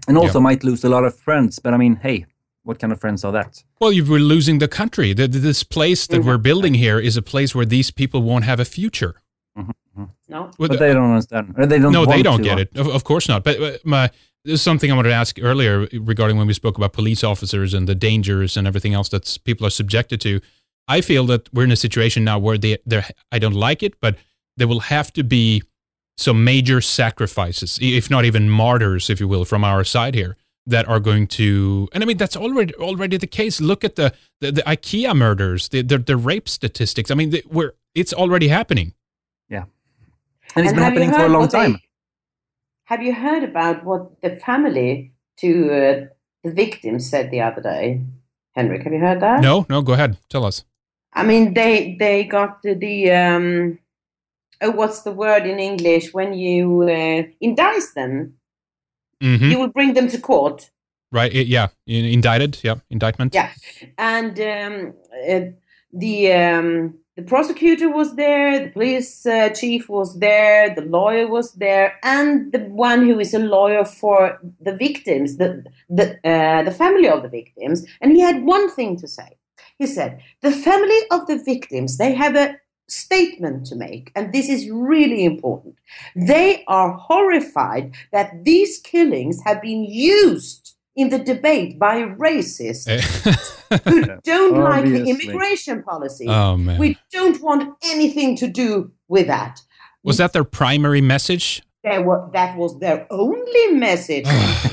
and also Yeah. might lose a lot of friends. But I mean, hey, what kind of friends are that? Well, you were losing the country. The, the- this place that we're building here is a place where these people won't have a future. No. Well, But they don't understand. Or they don't. no, want they don't to, get uh, it. Of, of course not. But uh, my, there's something I wanted to ask earlier regarding when we spoke about police officers and the dangers and everything else that people are subjected to. I feel that we're in a situation now where they, they're, I don't like it, but there will have to be some major sacrifices, if not even martyrs, if you will, from our side here, that are going to, and I mean, that's already already the case. Look at the, the, the IKEA murders, the, the, the rape statistics. I mean, the, we're, it's already happening. Yeah, and it's And been have you happening for a heard long what they- time. Have you heard about what the family to uh, the victims said the other day? Henrik, have you heard that? No, no, go ahead. Tell us. I mean, they they got the, the um, oh, what's the word in English when you uh, indict them? Mm-hmm. You will bring them to court. Right. It, yeah. In, indicted. Yeah. Indictment. Yeah, and um, uh, the um, the prosecutor was there, the police uh, chief was there, the lawyer was there, and the one who is a lawyer for the victims, the the uh, the family of the victims, and he had one thing to say. He said, "The family of the victims, they have a statement to make, and this is really important. They are horrified that these killings have been used in the debate by racists who don't like the Obviously. immigration policy. Oh, man. We don't want anything to do with that." Was that their primary message? There were, that was their only message.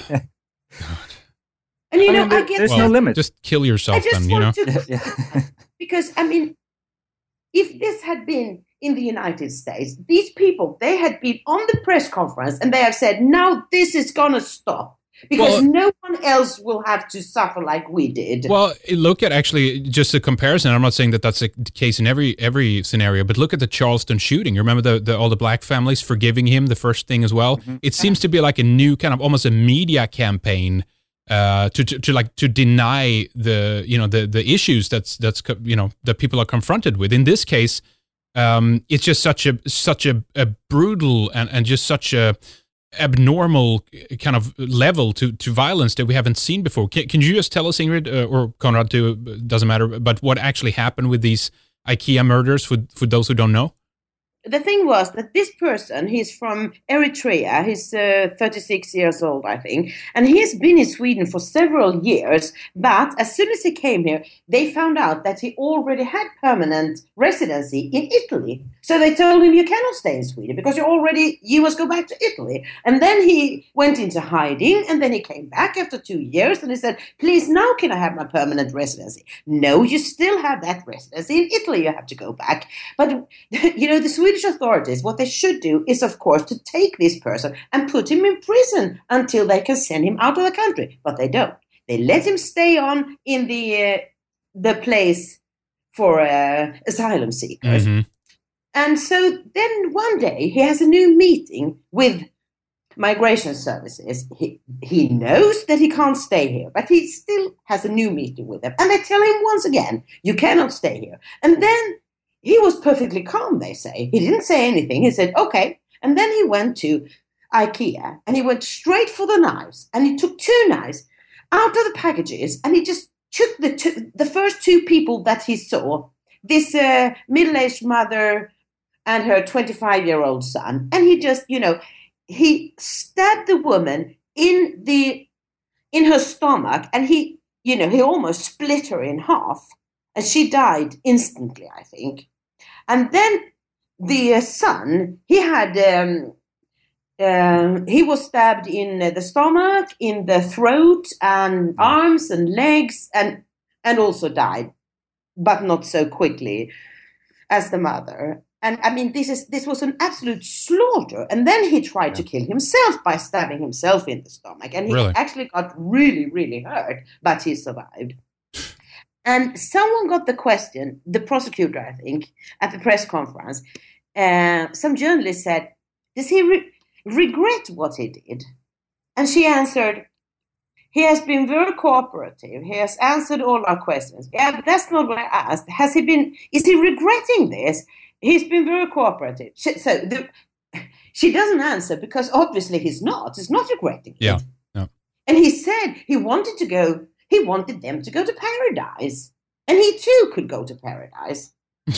And you I know, mean, there- I get there's that. no limit. Just kill I yourself just then, you know? want to, yeah. because I mean, if this had been in the United States, these people, they had been on the press conference and they have said, now this is going to stop because Well- no one else will have to suffer like we did. Well, look at actually just a comparison. I'm not saying that that's the case in every every scenario, but look at the Charleston shooting. You remember the, the all the black families forgiving him, the first thing as well? It seems to be like a new kind of almost a media campaign uh, to, to to like to deny the you know the the issues that's that's co- you know that people are confronted with. In this case, um, it's just such a such a, a brutal and, and just such a abnormal kind of level to, to violence that we haven't seen before. Can, can you just tell us, Ingrid, uh, or Conrad too, doesn't matter, but what actually happened with these IKEA murders for, for those who don't know? The thing was that this person, he's from Eritrea, he's uh, thirty-six years old, I think, and he's been in Sweden for several years, but as soon as he came here, they found out that he already had permanent residency in Italy. So they told him, you cannot stay in Sweden because you already, you must go back to Italy. And then he went into hiding, and then he came back after two years, and he said, please, now can I have my permanent residency? No, you still have that residency. In Italy, you have to go back. But, you know, the Swedish authorities, what they should do is, of course, to take this person and put him in prison until they can send him out of the country. But they don't. They let him stay on in the uh, the place for uh, asylum seekers. Mhm. And so then one day he has a new meeting with migration services. He, he knows that he can't stay here, but he still has a new meeting with them. And they tell him once again, you cannot stay here. And then he was perfectly calm, they say. He didn't say anything. He said, okay. And then he went to IKEA and he went straight for the knives. And he took two knives out of the packages and he just took the two, the first two people that he saw, this uh, middle-aged mother and her twenty-five-year-old son. And he just, you know, he stabbed the woman in the in her stomach and he, you know, he almost split her in half. And she died instantly, I think. And then the uh, son, he had, um, uh, he was stabbed in uh, the stomach, in the throat, and arms and legs, and and also died, but not so quickly as the mother. And I mean, this is this was an absolute slaughter. And then he tried to kill himself by stabbing himself in the stomach, and he Really? actually got really, really hurt, but he survived. And someone got the question, the prosecutor, I think, at the press conference. Uh, some journalist said, does he re- regret what he did? And she answered, he has been very cooperative. He has answered all our questions. Yeah, but that's not what I asked. Has he been, is he regretting this? He's been very cooperative. She, so the, she doesn't answer because obviously he's not. He's not regretting it. Yeah. Yeah. And he said he wanted to go, he wanted them to go to paradise. And he too could go to paradise.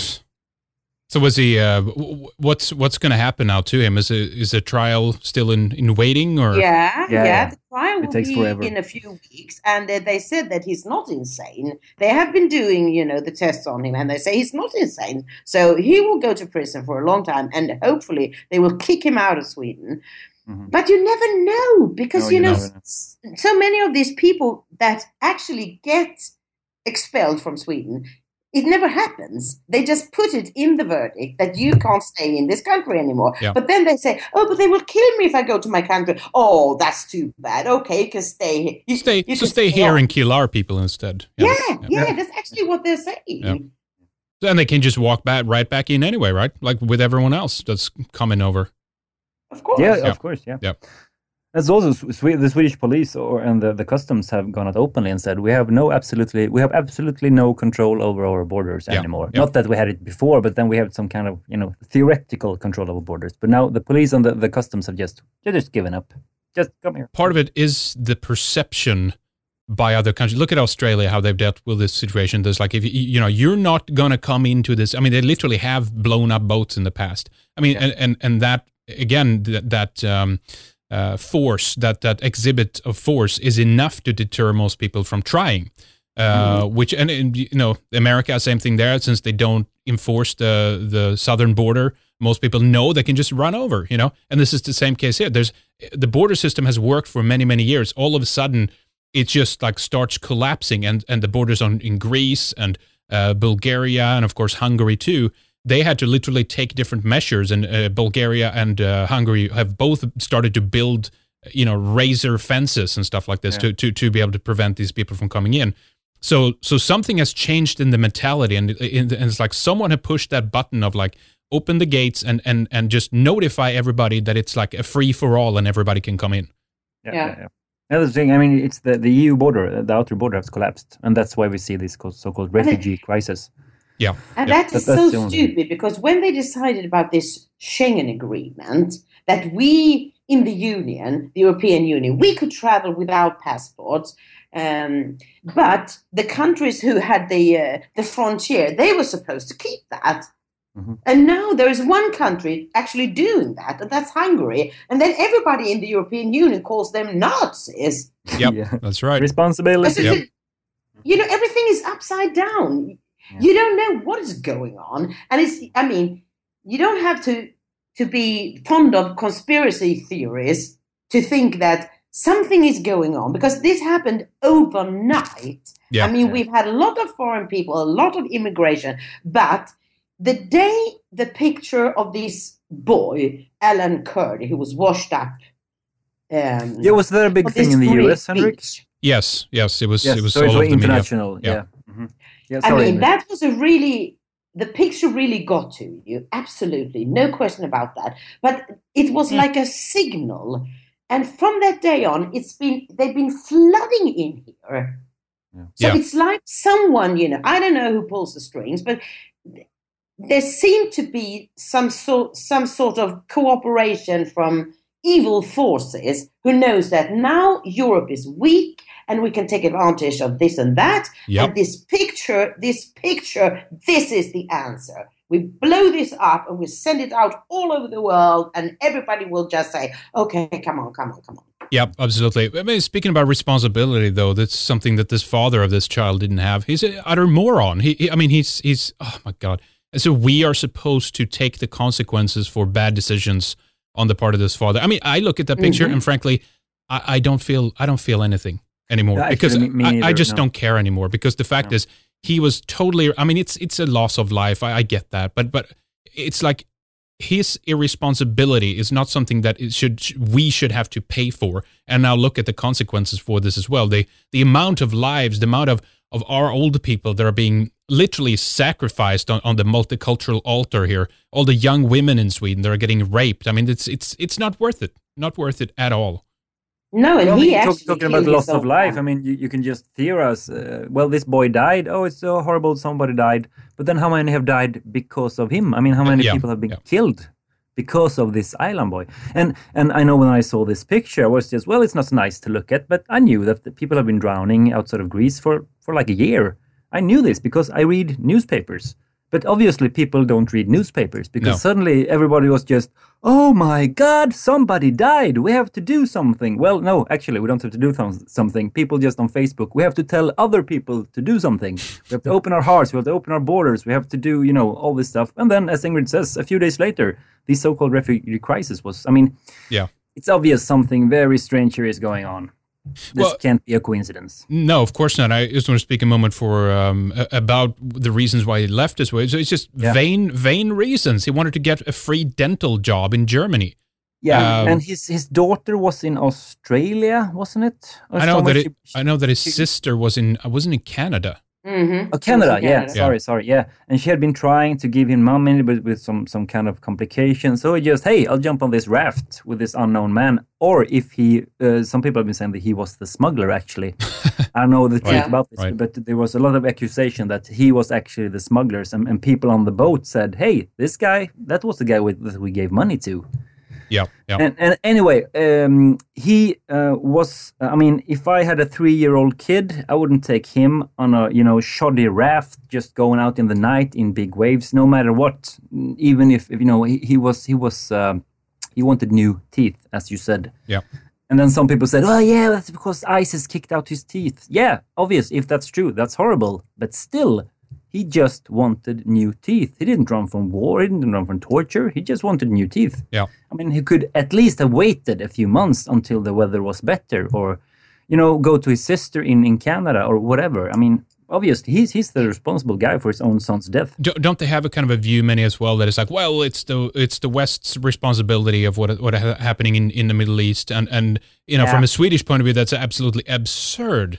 So was he? Uh, what's what's going to happen now to him? Is it, is the trial still in, in waiting, or yeah, yeah, yeah. The trial will takes be forever. in a few weeks, and uh, they said that he's not insane. They have been doing, you know, the tests on him, and they say he's not insane. So he will go to prison for a long time, and hopefully they will kick him out of Sweden. Mm-hmm. But you never know, because no, you, you know, know so many of these people that actually get expelled from Sweden. It never happens. They just put it in the verdict that you can't stay in this country anymore. Yeah. But then they say, oh, but they will kill me if I go to my country. Oh, that's too bad. Okay, you can stay here. You, stay, you so can stay, stay here on. and kill our people instead. Yeah, yeah, yeah, yeah, that's actually what they're saying. Yeah. And they can just walk back right back in anyway, right? Like with everyone else that's coming over. Of course. Yeah, yeah. of course, yeah. Yeah. That's also Swe- the Swedish police or and the, the customs have gone out openly and said we have no absolutely we have absolutely no control over our borders yeah. anymore. Yeah. Not that we had it before, but then we have some kind of you know theoretical control over borders. But now the police and the, the customs have just they're just given up. Just come here. Part of it is the perception by other countries. Look at Australia, how they've dealt with this situation. There's like if you you know you're not gonna come into this. I mean, they literally have blown up boats in the past. I mean, yeah. and, and and that again that. that um, Uh, force, that that exhibit of force is enough to deter most people from trying. Uh, mm-hmm. Which and, and you know, America, same thing there. Since they don't enforce the the southern border, most people know they can just run over. You know, and this is the same case here. There's the border system has worked for many many years. All of a sudden, it just like starts collapsing, and and the borders on in Greece and uh, Bulgaria and of course Hungary too. They had to literally take different measures, and uh, Bulgaria and uh, Hungary have both started to build, you know, razor fences and stuff like this yeah. to, to to be able to prevent these people from coming in. So so something has changed in the mentality, and, and it's like someone had pushed that button of like open the gates and and and just notify everybody that it's like a free for all and everybody can come in. Yeah. yeah. yeah. Another thing, I mean, it's the, the E U border, the outer border has collapsed, and that's why we see this so-called refugee crisis. Yeah. And yeah. that is that, so stupid, because when they decided about this Schengen agreement, that we in the Union, the European Union, we could travel without passports, um, but the countries who had the uh, the frontier, they were supposed to keep that. Mm-hmm. And now there is one country actually doing that, and that's Hungary. And then everybody in the European Union calls them Nazis. Yep, yeah. That's right. Responsibility. Yep. You know, everything is upside down. Yeah. You don't know what is going on. And it's, I mean, you don't have to, to be fond of conspiracy theories to think that something is going on, because this happened overnight. Yeah. I mean, yeah. we've had a lot of foreign people, a lot of immigration, but the day the picture of this boy, Alan Kurdi, who was washed up. Um, yeah, was there a big thing in the U S, Henrik? Yes, yes, it was. Yes, it was so all it was of the international. Media. Yeah. yeah. Mm-hmm. yeah I sorry, mean, that was a really, the picture really got to you. Absolutely. No question about that. But it was Mm. like a signal. And from that day on, it's been, they've been flooding in here. Yeah. So yeah. it's like someone, you know, I don't know who pulls the strings, but there seemed to be some sort, some sort of cooperation from evil forces who knows that now Europe is weak and we can take advantage of this and that. Yep. And this picture, this picture, this is the answer. We blow this up and we send it out all over the world, and everybody will just say, okay, come on, come on, come on. Yep, absolutely. I mean, speaking about responsibility, though, that's something that this father of this child didn't have. He's an utter moron. He, he I mean, he's, he's, oh my God. And so we are supposed to take the consequences for bad decisions on the part of this father. I mean, I look at that picture mm-hmm. and frankly, I, I don't feel, I don't feel anything anymore yeah, because me, me neither, I, I just no. don't care anymore, because the fact no. is he was totally, I mean, it's, it's a loss of life. I, I get that, but, but it's like his irresponsibility is not something that it should, we should have to pay for. And now look at the consequences for this as well. The, the amount of lives, the amount of, of our old people that are being literally sacrificed on, on the multicultural altar here. All the young women in Sweden that are getting raped. I mean, it's it's it's not worth it. Not worth it at all. No, and well, he talk, actually talking about loss of life. I mean, you, you can just theorize. Uh, well, this boy died. Oh, it's so horrible. Somebody died. But then, how many have died because of him? I mean, how many yeah, people have been yeah. killed because of this island boy. And and I know when I saw this picture, I was just, well, it's not nice to look at, but I knew that the people have been drowning outside of Greece for, for like a year. I knew this because I read newspapers. But obviously people don't read newspapers because No. suddenly everybody was just, oh my God, somebody died. We have to do something. Well, no, actually, we don't have to do th- something. People just on Facebook, we have to tell other people to do something. We have to open our hearts. We have to open our borders. We have to do, you know, all this stuff. And then, as Ingrid says, a few days later, the so-called refugee crisis was, I mean, Yeah. it's obvious something very strange here is going on. This Well- can't be a coincidence. No, of course not. I just want to speak a moment for um, a- about the reasons why he left this way. So it's just Yeah. vain, vain reasons. He wanted to get a free dental job in Germany. Yeah, Um, and his his daughter was in Australia, wasn't it? Or I know somewhere that it, she- I know that his she- sister was in uh, wasn't in Canada. Mm-hmm. Oh, Canada, yeah. Canada. Sorry, sorry, yeah. And she had been trying to give him money, but with some some kind of complication. So he just, hey, I'll jump on this raft with this unknown man. Or if he, uh, some people have been saying that he was the smuggler. Actually, I don't know the truth Right, about this, right. but there was a lot of accusation that he was actually the smugglers, and, and people on the boat said, hey, this guy, that was the guy with, that we gave money to. Yeah, yeah. And, and anyway, um, he uh, was. I mean, if I had a three-year-old kid, I wouldn't take him on a you know shoddy raft, just going out in the night in big waves, no matter what. Even if, if you know he, he was he was um, he wanted new teeth, as you said. Yeah. And then some people said, "Oh yeah, that's because ISIS kicked out his teeth." Yeah, obvious. If that's true, that's horrible. But still, he just wanted new teeth. He didn't run from war. He didn't run from torture. He just wanted new teeth. Yeah. I mean, he could at least have waited a few months until the weather was better, or, you know, go to his sister in, in Canada or whatever. I mean, obviously, he's he's the responsible guy for his own son's death. Do- Don't they have a kind of a view, many as well, that it's like, well, it's the it's the West's responsibility of what what is happening in, in the Middle East, and and you know, Yeah. from a Swedish point of view, that's absolutely absurd.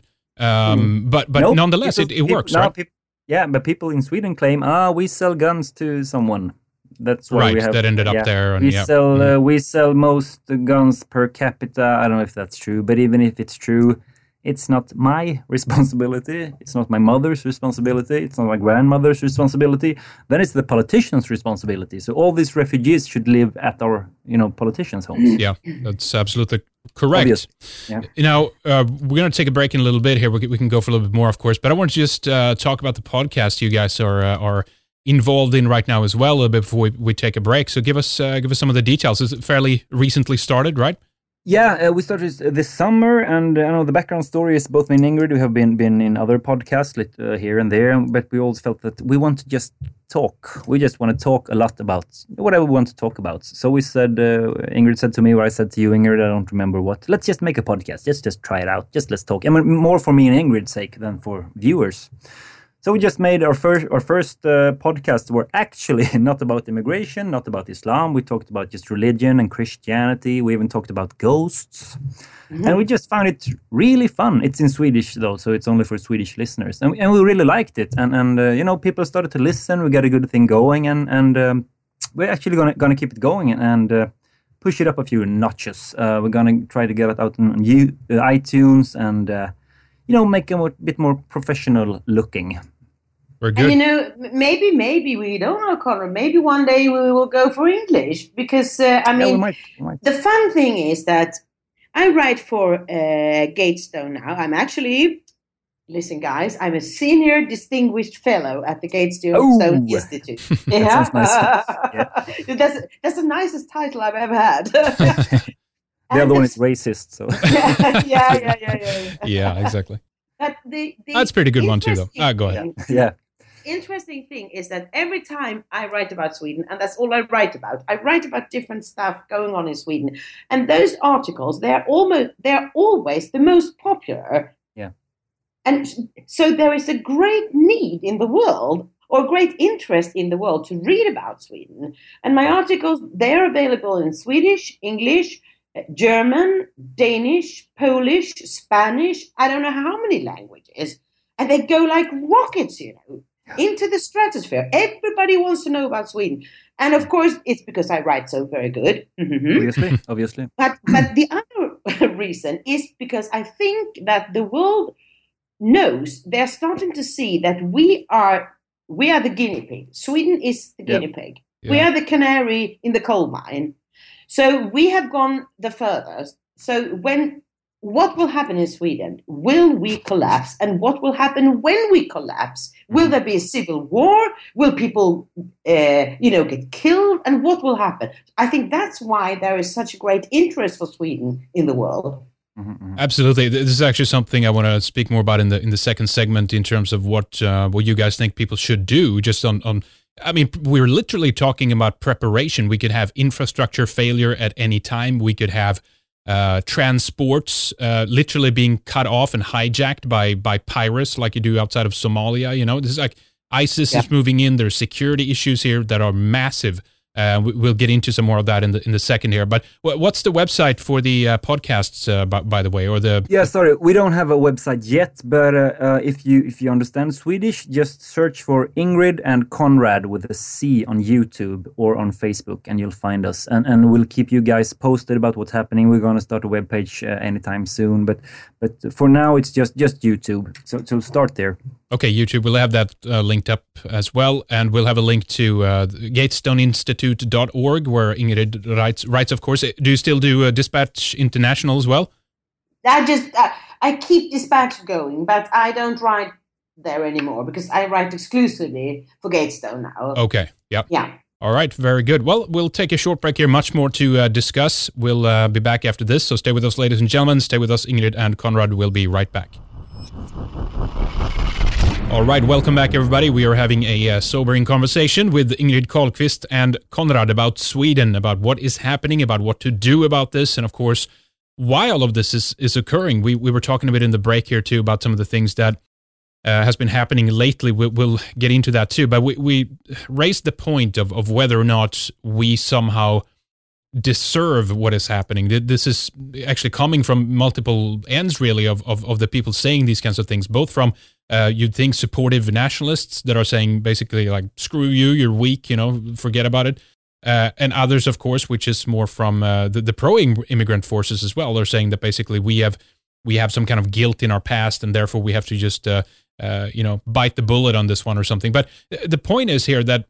Um, But but Nope, nonetheless, people- it, it people- works, now right? peop- yeah, but people in Sweden claim, ah, we sell guns to someone. That's why Right, we have that ended up yeah. there, and we yeah. sell Mm. uh, we sell most guns per capita. I don't know if that's true, but even if it's true, it's not my responsibility. It's not my mother's responsibility. It's not my grandmother's responsibility. Then it's the politicians' responsibility. So all these refugees should live at our, you know, politicians' homes. Yeah, that's absolutely correct. Obvious. Yeah. Now, uh, we're going to take a break in a little bit here. We can, we can go for a little bit more, of course, but I want to just uh, talk about the podcast you guys are uh, are involved in right now as well, a little bit before we, we take a break. So give us uh, give us some of the details. Is it fairly recently started, right? Yeah, uh, we started this summer, and uh, I know the background story is both me and Ingrid. We have been been in other podcasts lit- uh, here and there, but we also felt that we want to just talk. We just want to talk a lot about whatever we want to talk about. So we said, uh, Ingrid said to me, or I said to you, Ingrid, I don't remember what. Let's just make a podcast. Let's just try it out. Just let's talk. I mean, more for me and Ingrid's sake than for viewers. So we just made our first our first uh, podcast were actually not about immigration, not about Islam. We talked about just religion and Christianity. We even talked about ghosts. Mm-hmm. And we just found it really fun. It's in Swedish though, so it's only for Swedish listeners. And, and we really liked it. And and uh, you know, people started to listen. We got a good thing going, and and um, we're actually gonna gonna keep it going and uh, push it up a few notches. Uh, we're gonna try to get it out on you, uh, iTunes and uh, you know, make it a bit more professional looking. We're good. And you know, m- maybe, maybe we don't know, Conrad. Maybe one day we will go for English because uh, I Yeah, mean, we might, we might. the fun thing is that I write for uh, Gatestone now. I'm actually, listen, guys, I'm a senior distinguished fellow at the Gatestone Oh. Institute. That Yeah, sounds nice. that's that's the nicest title I've ever had. The And other one the- is racist, so yeah, yeah, yeah, yeah, yeah. Yeah, exactly. But the, the That's a pretty good one too, though. interesting Ah, go ahead. thing- yeah. Interesting thing is that every time I write about Sweden, and that's all I write about, I write about different stuff going on in Sweden, and those articles they're almost they're always the most popular. Yeah. And so there is a great need in the world, or great interest in the world, to read about Sweden. And my articles they're available in Swedish, English, German, Danish, Polish, Spanish. I don't know how many languages, and they go like rockets, you know. Into the stratosphere. Everybody wants to know about Sweden. And of course, it's because I write so very good. Mhm. Obviously, obviously. But, but the other reason is because I think that the world knows, they're starting to see that we are we are the guinea pig. Sweden is the Yeah. guinea pig. Yeah. We are the canary in the coal mine. So we have gone the furthest. So when what will happen in Sweden? Will we collapse? And what will happen when we collapse? Will there be a civil war? Will people, uh, you know, get killed? And what will happen? I think that's why there is such a great interest for Sweden in the world. Mm-hmm. Absolutely. This is actually something I want to speak more about in the in the second segment in terms of what uh, what you guys think people should do. Just on, on, I mean, we're literally talking about preparation. We could have infrastructure failure at any time. We could have uh, transports uh, literally being cut off and hijacked by by pirates, like you do outside of Somalia. You know, this is like ISIS yeah. is moving in. There's security issues here that are massive. Uh, we'll get into some more of that in the in the second here. But what's the website for the uh, podcasts, uh, by, by the way, or the? Yeah, sorry, we don't have a website yet. But uh, uh, if you if you understand Swedish, just search for Ingrid and Conrad with a C on YouTube or on Facebook, and you'll find us. And and we'll keep you guys posted about what's happening. We're going to start a webpage uh, anytime soon. But but for now, it's just just YouTube. So so start there. Okay, YouTube. We'll have that uh, linked up as well, and we'll have a link to uh, gatestone institute dot org, where Ingrid writes, writes, of course. Do you still do uh, Dispatch International as well? I just, uh, I keep Dispatch going, but I don't write there anymore because I write exclusively for Gatestone now. Okay, yep. Yeah. All right, very good. Well, we'll take a short break here. Much more to uh, discuss. We'll uh, be back after this, so stay with us, ladies and gentlemen. Stay with us, Ingrid and Conrad. We'll be right back. All right, welcome back, everybody. We are having a uh, sobering conversation with Ingrid Carlqvist and Conrad about Sweden, about what is happening, about what to do about this, and of course, why all of this is, is occurring. We we were talking a bit in the break here, too, about some of the things that uh, has been happening lately. We, we'll get into that, too. But we, we raised the point of, of whether or not we somehow deserve what is happening. This is actually coming from multiple ends, really, of, of, of the people saying these kinds of things, both from Uh, you'd think supportive nationalists that are saying basically like, screw you, you're weak, you know, forget about it. Uh, and others, of course, which is more from uh, the, the pro-immigrant forces as well. They're saying that basically we have we have some kind of guilt in our past and therefore we have to just, uh, uh, you know, bite the bullet on this one or something. But the point is here that,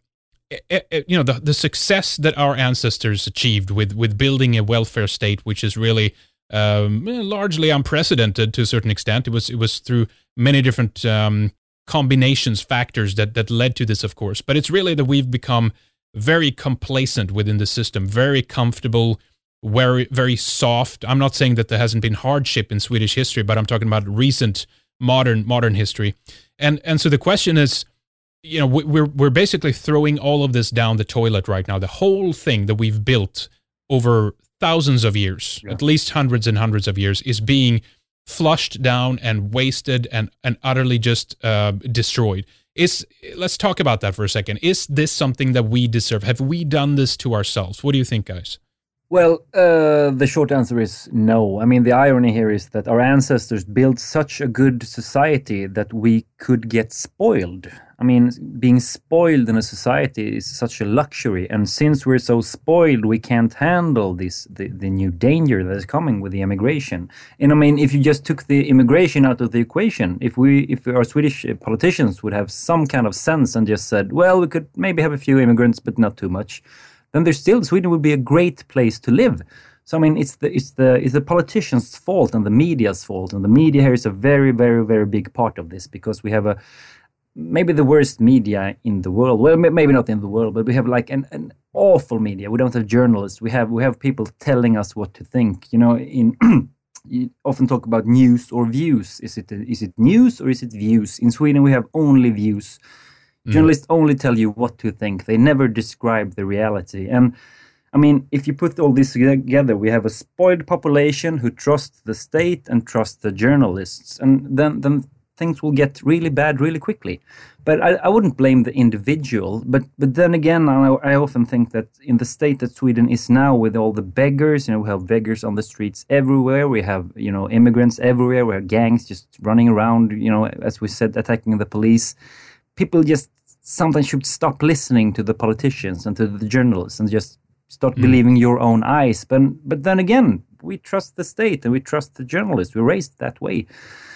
you know, the, the success that our ancestors achieved with, with building a welfare state, which is really Um, largely unprecedented to a certain extent. It was it was through many different um, combinations, factors that that led to this, of course. But it's really that we've become very complacent within the system, very comfortable, very very soft. I'm not saying that there hasn't been hardship in Swedish history, but I'm talking about recent modern modern history. And and so the question is, you know, we're we're basically throwing all of this down the toilet right now. The whole thing that we've built over thousands of years, yeah. at least hundreds and hundreds of years, is being flushed down and wasted and, and utterly just uh, destroyed. Is let's talk about that for a second. Is this something that we deserve? Have we done this to ourselves? What do you think, guys? Well, uh, the short answer is no. I mean, the irony here is that our ancestors built such a good society that we could get spoiled. I mean, being spoiled in a society is such a luxury. And since we're so spoiled, we can't handle this, the, the new danger that is coming with the immigration. And I mean, if you just took the immigration out of the equation, if we, if our Swedish politicians would have some kind of sense and just said, well, we could maybe have a few immigrants, but not too much, then there's still, Sweden would be a great place to live. So I mean, it's the it's the it's the politicians' fault and the media's fault, and the media here is a very, very, very big part of this because we have a maybe the worst media in the world. Well, maybe not in the world, but we have like an, an awful media. We don't have journalists. We have we have people telling us what to think. You know, in you often talk about news or views. Is it is it news or is it views? In Sweden, we have only views. Journalists mm. only tell you what to think. They never describe the reality. And I mean, if you put all this together, we have a spoiled population who trusts the state and trust the journalists. And then, then things will get really bad really quickly. But I, I wouldn't blame the individual. But but then again, I, I often think that in the state that Sweden is now, with all the beggars, you know, we have beggars on the streets everywhere. We have, you know, immigrants everywhere. We have gangs just running around, you know, as we said, attacking the police. People just sometimes should stop listening to the politicians and to the journalists and just start mm. believing your own eyes. But but then again, we trust the state and we trust the journalists. We're raised that way.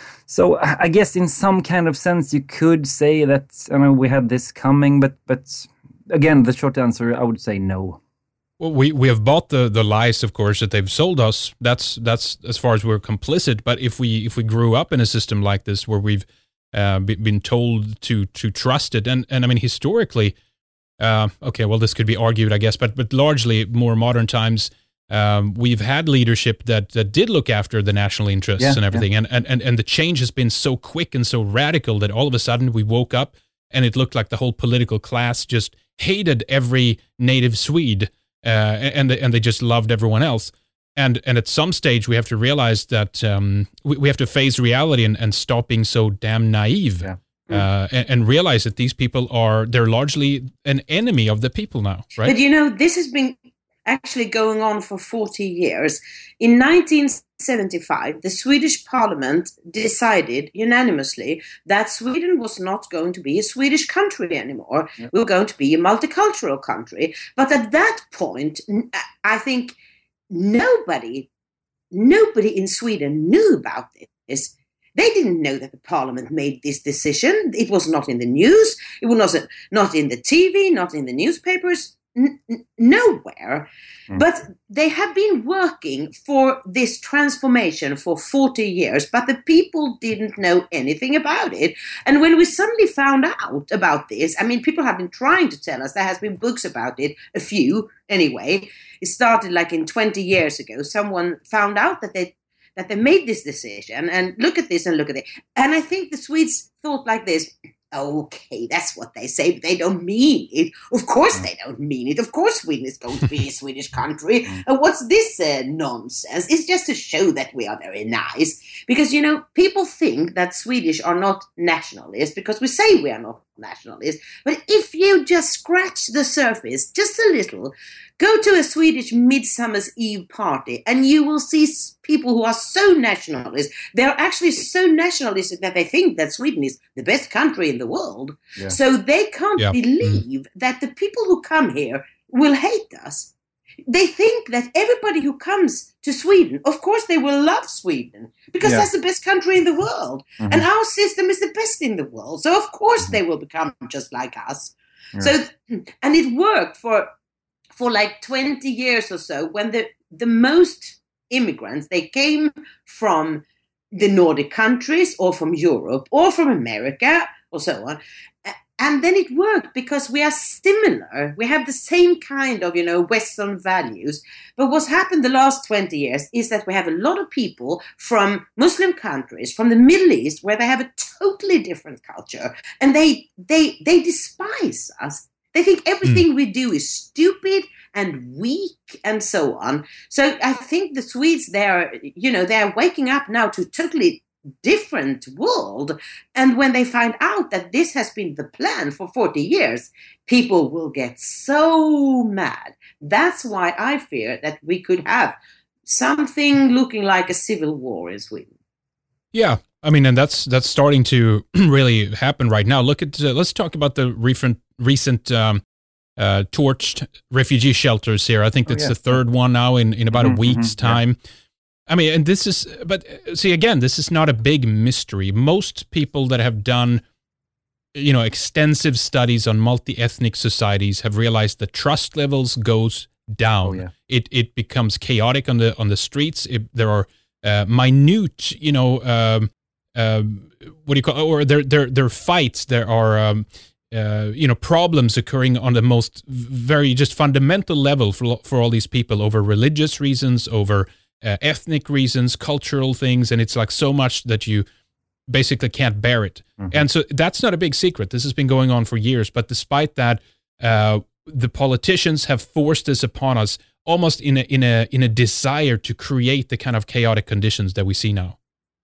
So I guess in some kind of sense you could say that, I mean, we had this coming, but but again, the short answer, I would say no. Well, we, we have bought the, the lies, of course, that they've sold us. That's that's as far as we're complicit. But if we if we grew up in a system like this where we've uh, been told to to trust it, and, and I mean historically, uh, okay, well this could be argued, I guess, but but largely more modern times, um, we've had leadership that, that did look after the national interests yeah, and everything, yeah. and, and, and and the change has been so quick and so radical that all of a sudden we woke up and it looked like the whole political class just hated every native Swede. Uh, and they, and they just loved everyone else, and and at some stage we have to realize that um, we, we have to face reality and, and stop being so damn naive, yeah. uh, and, and realize that these people are they're largely an enemy of the people now, right? But you know, this has been actually going on for forty years. In nineteen seventy-five, the Swedish Parliament decided unanimously that Sweden was not going to be a Swedish country anymore. Yeah. We were going to be a multicultural country. But at that point, I think nobody, nobody in Sweden knew about this. They didn't know that the Parliament made this decision. It was not in the news. It was not, not in the T V, not in the newspapers. N- nowhere. Mm. But they have been working for this transformation for forty years, but the people didn't know anything about it. And when we suddenly found out about this, I mean, people have been trying to tell us. There has been books about it, a few anyway. It started like in twenty years ago. Someone found out that they that they made this decision, and look at this and look at it. And I think the Swedes thought like this: okay, that's what they say, but they don't mean it. Of course they don't mean it. Of course Sweden is going to be a Swedish country. And what's this uh, nonsense? It's just to show that we are very nice. Because, you know, people think that Swedish are not nationalists because we say we are not nationalists. But if you just scratch the surface just a little, go to a Swedish Midsummer's Eve party and you will see people who are so nationalist. They're actually so nationalistic that they think that Sweden is the best country in the world. Yeah. So they can't yeah. believe mm. that the people who come here will hate us. They think that everybody who comes to Sweden, of course they will love Sweden because yeah. that's the best country in the world. Mm-hmm. And our system is the best in the world. So of course mm-hmm. they will become just like us. Yeah. So, and it worked for for like twenty years or so, when the, the most immigrants, they came from the Nordic countries or from Europe or from America or so on. And then it worked because we are similar. We have the same kind of, you know, Western values. But what's happened the last twenty years is that we have a lot of people from Muslim countries, from the Middle East, where they have a totally different culture. And they they they despise us. They think everything mm. we do is stupid and weak and so on. So I think the Swedes, they're, you know, they're waking up now to totally different world. And when they find out that this has been the plan for forty years, people will get so mad. That's why I fear that we could have something looking like a civil war in Sweden. Yeah. I mean, and that's that's starting to really happen right now. Look at, uh, let's talk about the recent, recent um, uh, torched refugee shelters here. I think that's oh, yeah. the third one now in, in about mm-hmm, a week's mm-hmm, time. Yeah. I mean, and this is, but see, again, this is not a big mystery. Most people that have done, you know, extensive studies on multi-ethnic societies have realized that trust levels goes down. Oh, yeah. It it becomes chaotic on the on the streets. It, there are uh, minute, you know, um, uh, what do you call, or there there there are fights. There are um, uh, you know, problems occurring on the most very just fundamental level for for all these people over religious reasons, over Uh, ethnic reasons, cultural things, and it's like so much that you basically can't bear it. Mm-hmm. And so that's not a big secret. This has been going on for years, but despite that, uh, the politicians have forced this upon us almost in a in a in a desire to create the kind of chaotic conditions that we see now.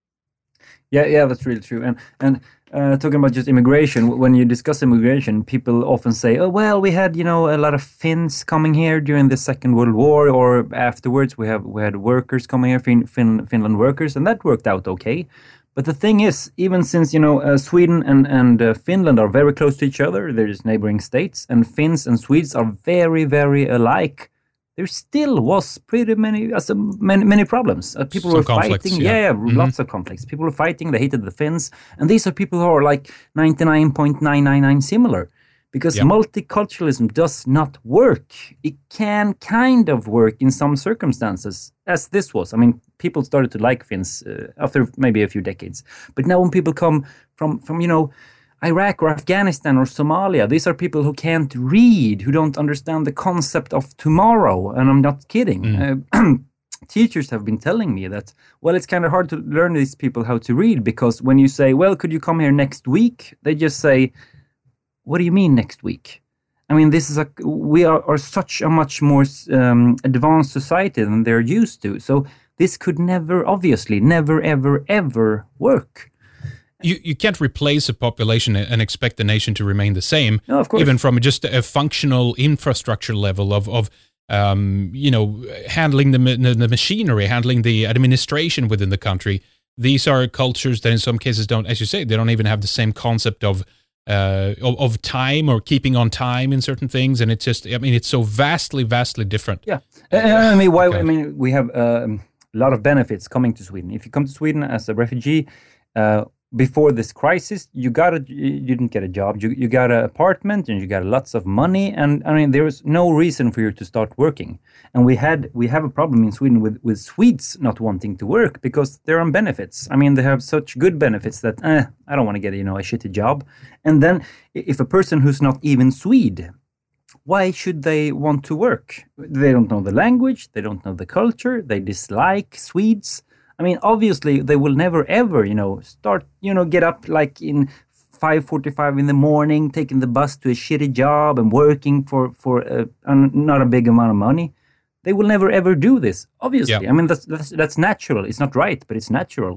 Yeah, yeah, that's really true. And and uh, talking about just immigration, when you discuss immigration, people often say, "Oh, well, we had, you know, a lot of Finns coming here during the Second World War, or afterwards we have we had workers coming here, fin- fin- Finland workers, and that worked out okay." But the thing is, even since, you know, uh, Sweden and and uh, Finland are very close to each other, there's neighboring states, and Finns and Swedes are very, very alike. There still was pretty many, uh, some, many, many problems. Uh, people some were fighting. Yeah, yeah mm-hmm. lots of conflicts. People were fighting. They hated the Finns. And these are people who are like ninety-nine point nine nine nine similar. because Yep. multiculturalism does not work. It can kind of work in some circumstances, as this was. I mean, people started to like Finns uh, after maybe a few decades. But now when people come from, from, you know, Iraq or Afghanistan or Somalia, these are people who can't read, who don't understand the concept of tomorrow. And I'm not kidding. Mm. Uh, teachers have been telling me that, well, it's kind of hard to learn these people how to read, because when you say, well, could you come here next week? They just say, what do you mean next week? I mean, this is a, we are, are such a much more um, advanced society than they're used to. So this could never, obviously, never, ever, ever work. You you can't replace a population and expect the nation to remain the same. No, of course. Even from just a functional infrastructure level of of um, you know, handling the, the the machinery, handling the administration within the country. These are cultures that in some cases don't, as you say, they don't even have the same concept of uh of, of time or keeping on time in certain things, and it's just, I mean, it's so vastly, vastly different. Yeah, uh, I mean, why? Okay. I mean, we have um, a lot of benefits coming to Sweden. If you come to Sweden as a refugee, uh, before this crisis, you got a, you didn't get a job. You you got an apartment and you got lots of money, and I mean, there was no reason for you to start working. And we had we have a problem in Sweden with with Swedes not wanting to work because they're on benefits. I mean, they have such good benefits that eh, I don't want to get, you know, a shitty job. And then if a person who's not even Swede, why should they want to work? They don't know the language, they don't know the culture, they dislike Swedes. I mean, obviously, they will never, ever, you know, start, you know, get up like in five forty-five in the morning, taking the bus to a shitty job and working for, for a, a, not a big amount of money. They will never, ever do this, obviously. Yeah. I mean, that's, that's that's natural. It's not right, but it's natural.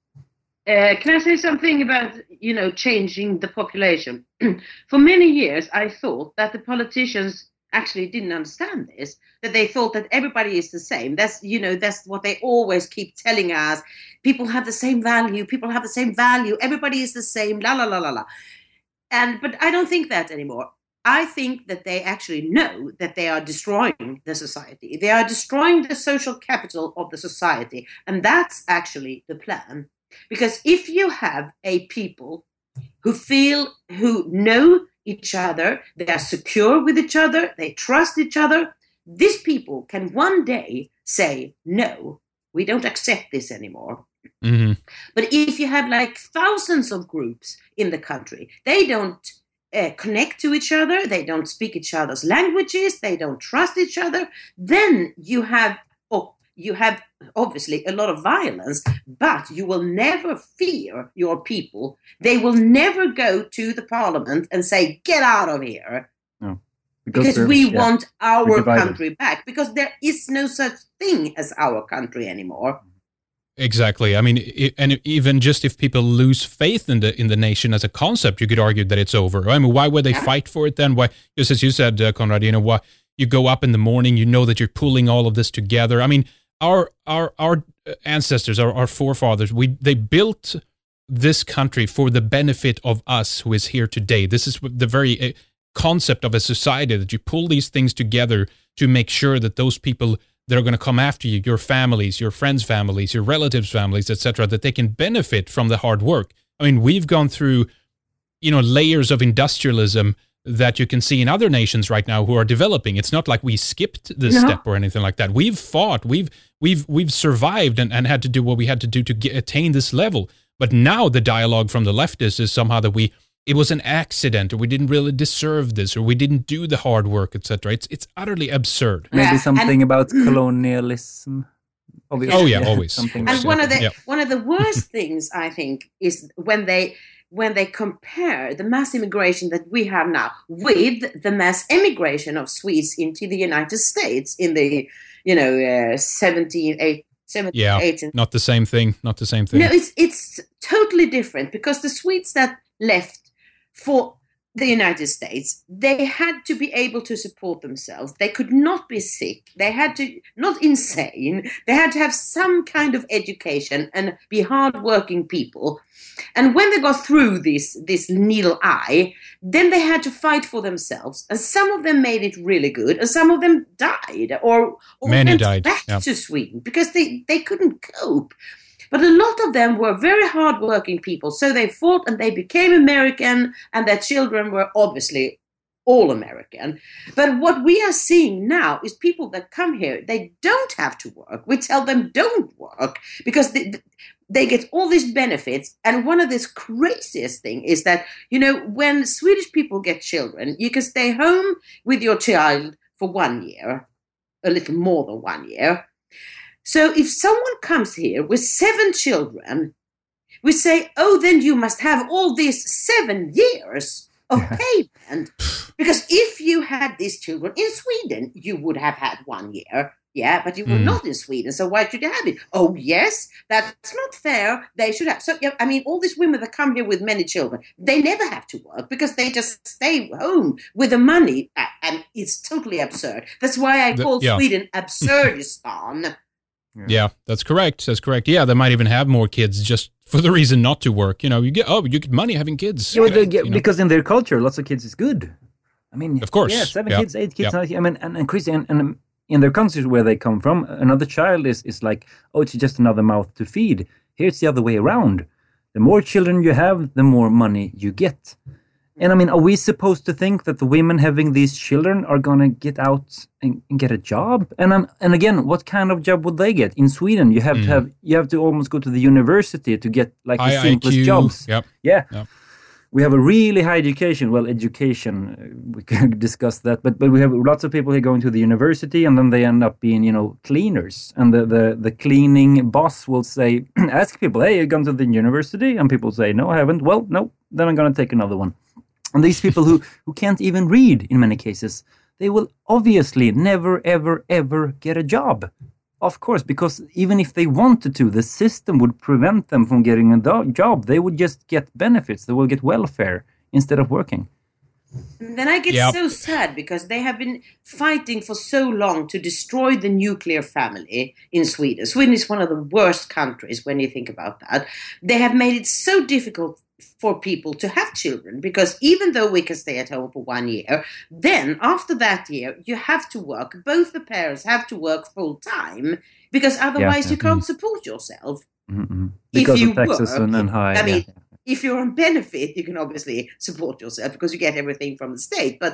Uh, can I say something about, you know, changing the population? For many years, I thought that the politicians actually didn't understand this, that they thought that everybody is the same. That's, you know, that's what they always keep telling us. People have the same value. People have the same value. Everybody is the same, la, la, la, la, la. And, but I don't think that anymore. I think that they actually know that they are destroying the society. They are destroying the social capital of the society. And that's actually the plan. Because if you have a people who feel, who know each other, they are secure with each other, they trust each other, these people can one day say, no, we don't accept this anymore. Mm-hmm. But if you have like thousands of groups in the country, they don't uh, connect to each other, they don't speak each other's languages, they don't trust each other, then you have, oh, you have obviously a lot of violence, but you will never fear your people. They will never go to the parliament and say, get out of here. No. Because, Because we yeah, want our divided. country back. Because there is no such thing as our country anymore. Exactly. I mean, it, and even just if people lose faith in the in the nation as a concept, you could argue that it's over. I mean, why would they Yeah. fight for it then? Why, just as you said, uh, Conrad, you know, why you go up in the morning, you know that you're pulling all of this together. I mean, our our our ancestors, our, our forefathers, we they built this country for the benefit of us who is here today. This is the very uh, concept of a society, that you pull these things together to make sure that those people that are going to come after you, your families, your friends' families, your relatives' families, et cetera, that they can benefit from the hard work. I mean, we've gone through, you know, layers of industrialism that you can see in other nations right now who are developing. It's not like we skipped this No. step or anything like that. We've fought, we've we've we've survived and, and had to do what we had to do to get, attain this level. But now the dialogue from the leftists is somehow that we it was an accident, or we didn't really deserve this, or we didn't do the hard work, et cetera. It's it's utterly absurd. Maybe Yeah, something and- about colonialism. Obviously. Oh, yeah, always. Something And like one that. of the Yeah. one of the worst things, I think, is when they when they compare the mass immigration that we have now with the mass immigration of Swedes into the United States in the, you know, uh, seventeen, eight, seventeen, Yeah, eighteen. not the same thing, not the same thing. No, it's it's totally different, because the Swedes that left for the United States, they had to be able to support themselves. They could not be sick. They had to, not insane, they had to have some kind of education and be hardworking people. And when they got through this, this needle eye, then they had to fight for themselves. And some of them made it really good, and some of them died or, or Many went died, back yeah. to Sweden because they, they couldn't cope. But a lot of them were very hardworking people. So they fought and they became American, and their children were obviously all American. But what we are seeing now is people that come here, they don't have to work. We tell them don't work because they, they get all these benefits. And one of this craziest thing is that, you know, when Swedish people get children, you can stay home with your child for one year, a little more than one year. So if someone comes here with seven children, we say, oh, then you must have all these seven years of payment. Because if you had these children in Sweden, you would have had one year. Yeah, but you were mm. not in Sweden, so why should you have it? Oh, yes, that's not fair. They should have. So, yeah, I mean, all these women that come here with many children, they never have to work because they just stay home with the money. And it's totally absurd. That's why I call the, yeah. Sweden Absurdistan. Yeah. yeah, that's correct. That's correct. Yeah, they might even have more kids just for the reason not to work. You know, you get oh, you get money having kids. Yeah, right, get, because know? in their culture, lots of kids is good. I mean, of course, yeah, seven yeah. kids, eight kids. Yeah. I mean, and and Chrissy, and, and in their countries where they come from, another child is is like, oh, it's just another mouth to feed. Here it's the other way around. The more children you have, the more money you get. And I mean, are we supposed to think that the women having these children are going to get out and, and get a job? And um, and again, what kind of job would they get? In Sweden, you have mm. to have you have to almost go to the university to get like the I simplest I Q. jobs. Yep. Yeah. Yep. We have a really high education. Well, education, uh, we can discuss that. But but we have lots of people here going to the university, and then they end up being, you know, cleaners. And the the, the cleaning boss will say, ask people, hey, you gone to the university? And people say, no, I haven't. Well, no, then I'm going to take another one. And these people who, who can't even read in many cases, they will obviously never, ever, ever get a job. Of course, because even if they wanted to, the system would prevent them from getting a do- job. They would just get benefits. They will get welfare instead of working. And then I get yep. so sad because they have been fighting for so long to destroy the nuclear family in Sweden. Sweden is one of the worst countries when you think about that. They have made it so difficult for people to have children because even though we can stay at home for one year, then after that year, you have to work. Both the parents have to work full time because otherwise yeah, you can't mm-hmm. support yourself. Mm-hmm. Because if you of taxes work, and high. I mean, yeah. if you're on benefit, you can obviously support yourself because you get everything from the state. But,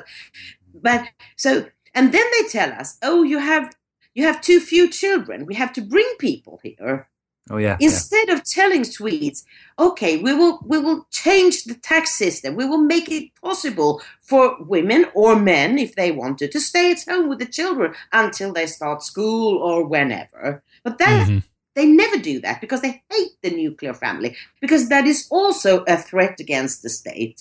but so, and then they tell us, oh, you have you have too few children. We have to bring people here. Oh yeah. Instead yeah. of telling Swedes, okay, we will we will change the tax system. We will make it possible for women or men, if they wanted, to stay at home with the children until they start school or whenever. But that mm-hmm. they never do that because they hate the nuclear family, because that is also a threat against the state.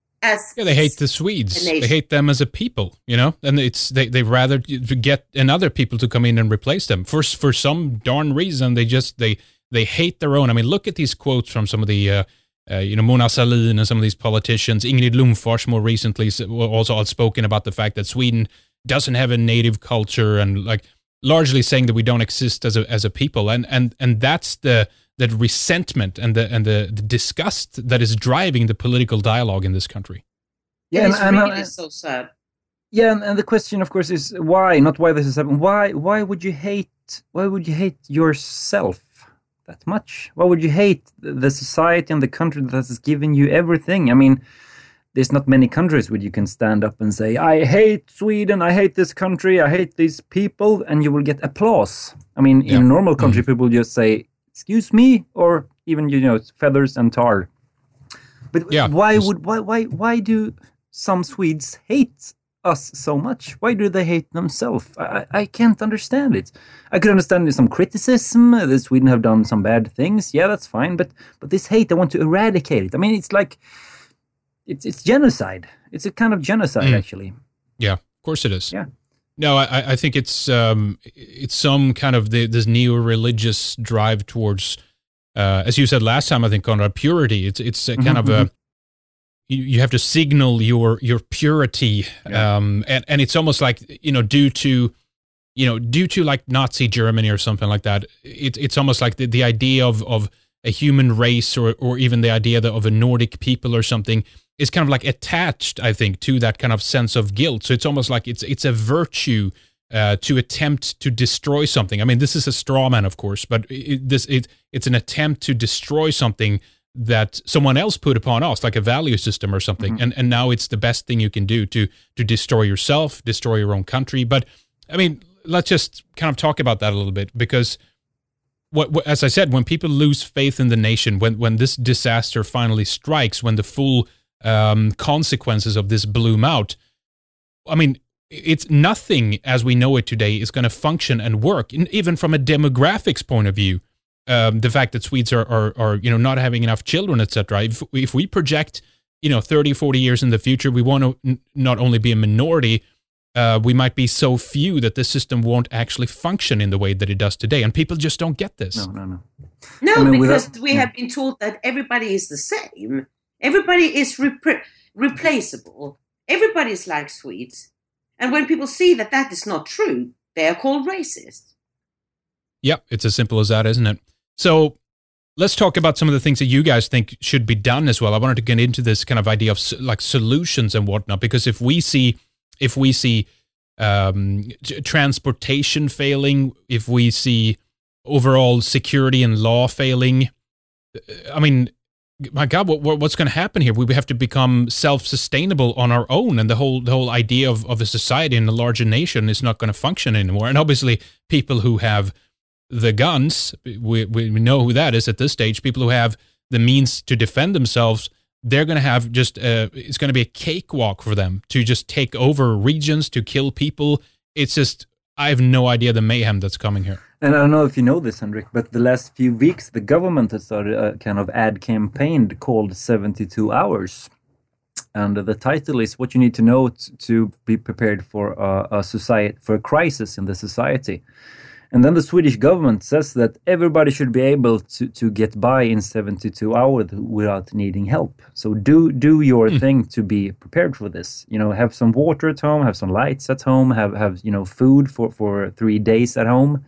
As yeah, they hate the Swedes. They hate them as a people, you know, and it's they they rather get another people to come in and replace them for for some darn reason. They just they they hate their own. I mean, look at these quotes from some of the uh, uh, you know, Mona Sahlin and some of these politicians. Ingrid Lundfors more recently also outspoken about the fact that Sweden doesn't have a native culture and like largely saying that we don't exist as a as a people, and and and that's the that resentment and the and the, the disgust that is driving the political dialogue in this country. Yeah, it's and, and, really uh, so sad. Yeah, and, and the question, of course, is why? Not why this is happening. Why? Why would you hate? Why would you hate yourself that much? Why would you hate the society and the country that has given you everything? I mean, there's not many countries where you can stand up and say, "I hate Sweden. I hate this country. I hate these people," and you will get applause. I mean, yeah. in a normal country, mm-hmm. people just say, "Excuse me," or even, you know, feathers and tar. But yeah, why would why why why do some Swedes hate us so much? Why do they hate themselves? I, I can't understand it. I could understand some criticism that Sweden have done some bad things. Yeah, that's fine. But but this hate, I want to eradicate it. I mean, it's like it's it's genocide. It's a kind of genocide, mm. actually. Yeah, of course it is. Yeah. No, I, I think it's um, it's some kind of the, this neo-religious drive towards, uh, as you said last time, I think, Conrad, purity. It's it's a kind mm-hmm. of a you, you have to signal your your purity, yeah. um, and and it's almost like, you know, due to you know due to like Nazi Germany or something like that. It, it's almost like the, the idea of of a human race, or or even the idea of a Nordic people or something, is kind of like attached, I think, to that kind of sense of guilt. So it's almost like it's it's a virtue uh, to attempt to destroy something. I mean, this is a straw man, of course, but it, this it it's an attempt to destroy something that someone else put upon us, like a value system or something. Mm-hmm. And and now it's the best thing you can do to to destroy yourself, destroy your own country. But I mean, let's just kind of talk about that a little bit, because what, what as I said, when people lose faith in the nation, when when this disaster finally strikes, when the full um, consequences of this bloom out, I mean, it's nothing as we know it today is going to function and work, and even from a demographics point of view. Um, the fact that Swedes are, are, are, you know, not having enough children, et cetera. If, if we project, you know, thirty, forty years in the future, we want to n- not only be a minority, uh, we might be so few that the system won't actually function in the way that it does today. And people just don't get this. No, no, no. No, I mean, because without, we yeah. have been taught that everybody is the same. Everybody is repre- replaceable. Everybody is like Swedes. And when people see that that is not true, they are called racist. Yep, it's as simple as that, isn't it? So let's talk about some of the things that you guys think should be done as well. I wanted to get into this kind of idea of like solutions and whatnot, because if we see, if we see um, t- transportation failing, if we see overall security and law failing, I mean, my God, what, what's going to happen here? We have to become self-sustainable on our own, and the whole the whole idea of, of a society and a larger nation is not going to function anymore. And obviously, people who have the guns, we, we know who that is at this stage, people who have the means to defend themselves, they're going to have just, a, it's going to be a cakewalk for them to just take over regions, to kill people. It's just, I have no idea the mayhem that's coming here. And I don't know if you know this, Henrik, but the last few weeks, the government has started a kind of ad campaign called seventy-two hours. And the title is what you need to know t- to be prepared for a, a society, for a crisis in the society. And then the Swedish government says that everybody should be able to, to get by in seventy-two hours without needing help. So do do your mm. thing to be prepared for this. You know, have some water at home, have some lights at home, have, have you know, food for, for three days at home.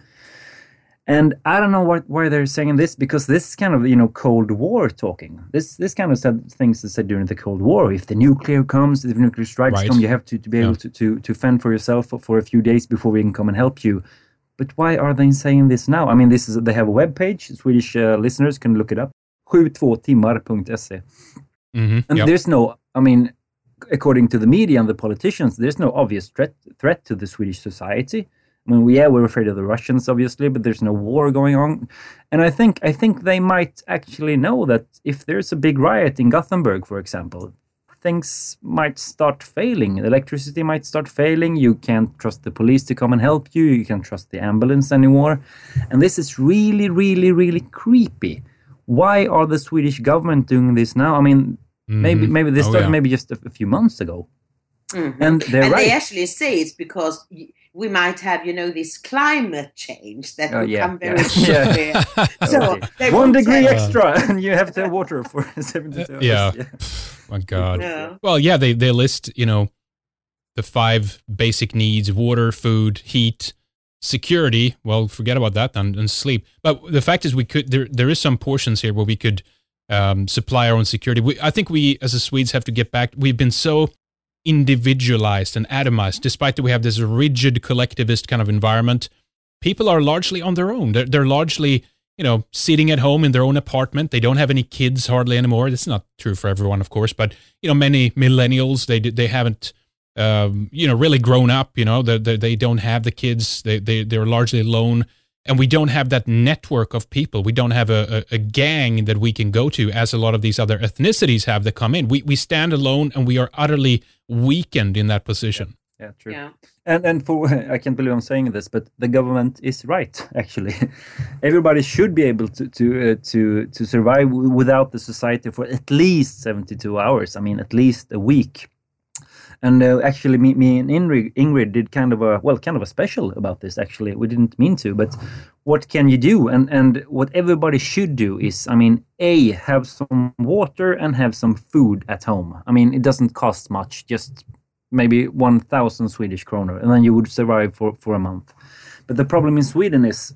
And I don't know what, why they're saying this, because this is kind of, you know, Cold War talking. This this kind of said things that said during the Cold War. If the nuclear comes, if nuclear strikes right. come, you have to, to be able yeah. to, to, to fend for yourself for, for a few days before we can come and help you. But why are they saying this now? I mean, this is they have a web page. Swedish uh, listeners can look it up. seventy-två timmar dot se. Mm-hmm. And yep. there's no, I mean, according to the media and the politicians, there's no obvious threat threat to the Swedish society. I mean, we, yeah, we're afraid of the Russians, obviously, but there's no war going on. And I think I think they might actually know that if there's a big riot in Gothenburg, for example, things might start failing. Electricity might start failing. You can't trust the police to come and help you. You can't trust the ambulance anymore. And this is really, really, really creepy. Why are the Swedish government doing this now? I mean, mm-hmm. maybe maybe this oh, started yeah. maybe just a, a few months ago. Mm-hmm. And they're and right. they actually say it's because we might have, you know, this climate change that oh, will yeah, come very yeah. soon. So okay. One degree have... extra, and you have to have water for seventy-two hours. Yeah. yeah. My God. Yeah. Well, yeah, they, they list, you know, the five basic needs: water, food, heat, security. Well, forget about that then, and sleep. But the fact is, we could there there is some portions here where we could um, supply our own security. We, I think we, as the Swedes, have to get back. We've been so individualized and atomized, despite that we have this rigid collectivist kind of environment. People are largely on their own. They're, they're largely, you know, sitting at home in their own apartment. They don't have any kids hardly anymore. That's not true for everyone, of course, but, you know, many millennials, they they haven't, um, you know, really grown up, you know, they, they, they don't have the kids. They, they, they're largely alone. And we don't have that network of people. We don't have a, a, a gang that we can go to, as a lot of these other ethnicities have that come in. We we stand alone, and we are utterly weakened in that position. Yeah, yeah true. Yeah. And and for I can't believe I'm saying this, but the government is right. Actually, everybody should be able to to uh, to to survive w- without the society for at least seventy-two hours. I mean, at least a week. And uh, actually, me, me and Ingrid, Ingrid did kind of a, well, kind of a special about this, actually. We didn't mean to, but what can you do? And and what everybody should do is, I mean, A, have some water and have some food at home. I mean, it doesn't cost much, just maybe one thousand Swedish kronor, and then you would survive for, for a month. But the problem in Sweden is,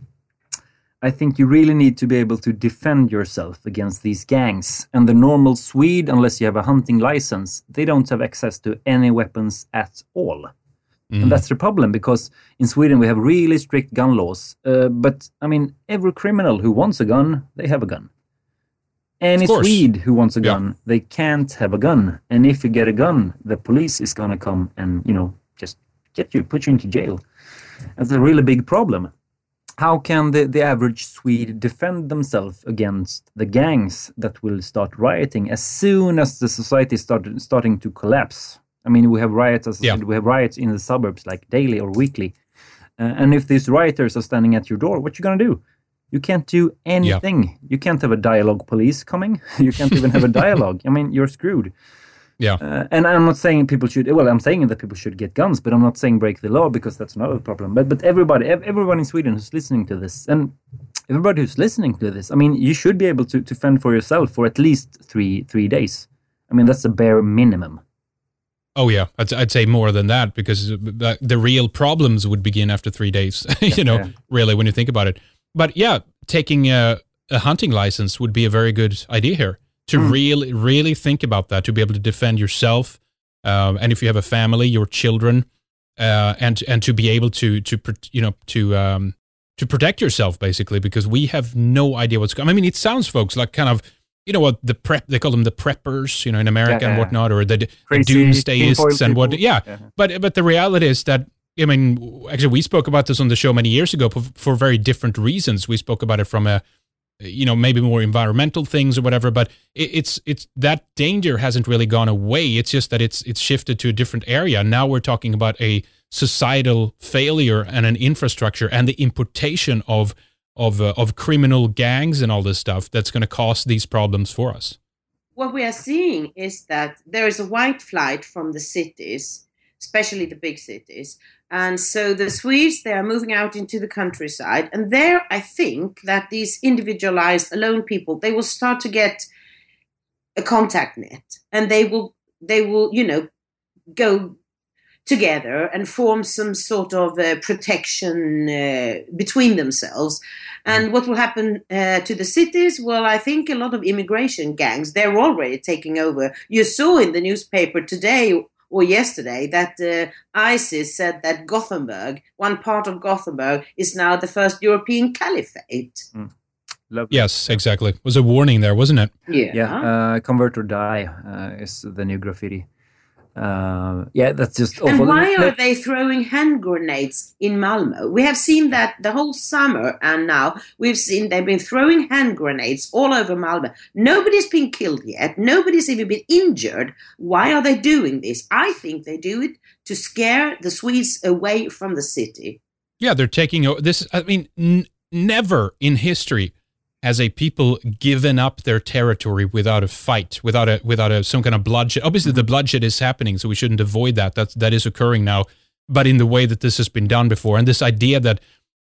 I think you really need to be able to defend yourself against these gangs. And the normal Swede, unless you have a hunting license, they don't have access to any weapons at all. Mm. And that's the problem, because in Sweden we have really strict gun laws. Uh, but, I mean, every criminal who wants a gun, they have a gun. any Swede who wants a gun, yeah. they can't have a gun. And if you get a gun, the police is going to come and, you know, just get you, put you into jail. That's a really big problem. How can the, the average Swede defend themselves against the gangs that will start rioting as soon as the society started starting to collapse? I mean, we have riots, as I yeah. said, we have riots in the suburbs like daily or weekly. Uh, and if these rioters are standing at your door, what you going to do? You can't do anything. Yeah. You can't have a dialogue police coming. You can't even have a dialogue. I mean, you're screwed. Yeah. Uh, and I'm not saying people should, well, I'm saying that people should get guns, but I'm not saying break the law because that's another problem. But but everybody, everyone in Sweden who's listening to this, and everybody who's listening to this, I mean, you should be able to, to fend for yourself for at least three three days. I mean, that's the bare minimum. Oh, yeah. I'd, I'd say more than that because the, the real problems would begin after three days, you yeah, know, yeah. really, when you think about it. But yeah, taking a, a hunting license would be a very good idea here. To mm. really, really think about that, to be able to defend yourself, um, and if you have a family, your children, uh, and and to be able to to you know to um, to protect yourself, basically, because we have no idea what's going. I mean, it sounds, folks, like kind of, you know what, the prep, they call them the preppers, you know, in America yeah, and whatnot, or the, the doomsdayists and what. Yeah, yeah, but but the reality is that, I mean, actually, we spoke about this on the show many years ago for, for very different reasons. We spoke about it from a, you know, maybe more environmental things or whatever, but it, it's it's that danger hasn't really gone away. It's just that it's it's shifted to a different area. Now we're talking about a societal failure and an infrastructure and the importation of of uh, of criminal gangs and all this stuff that's going to cause these problems for us. What we are seeing is that there is a white flight from the cities, especially the big cities. And so the Swedes, they are moving out into the countryside. And there, I think that these individualized alone people, they will start to get a contact net. And they will, they will, you know, go together and form some sort of uh, protection uh, between themselves. And what will happen uh, to the cities? Well, I think a lot of immigration gangs, they're already taking over. You saw in the newspaper today or yesterday that uh, ISIS said that Gothenburg, one part of Gothenburg, is now the first European caliphate. Mm. Yes, exactly. It was a warning there, wasn't it? Yeah. Yeah. Uh, Convert or Die uh, is the new graffiti. Uh, yeah, that's just awful. And why are they throwing hand grenades in Malmö? We have seen that the whole summer, and now we've seen they've been throwing hand grenades all over Malmö. Nobody's been killed yet. Nobody's even been injured. Why are they doing this? I think they do it to scare the Swedes away from the city. Yeah, they're taking this. I mean, n- never in history has a people given up their territory without a fight, without a without a some kind of bloodshed. Obviously, the bloodshed is happening, so we shouldn't avoid that. That that is occurring now, but in the way that this has been done before, and this idea that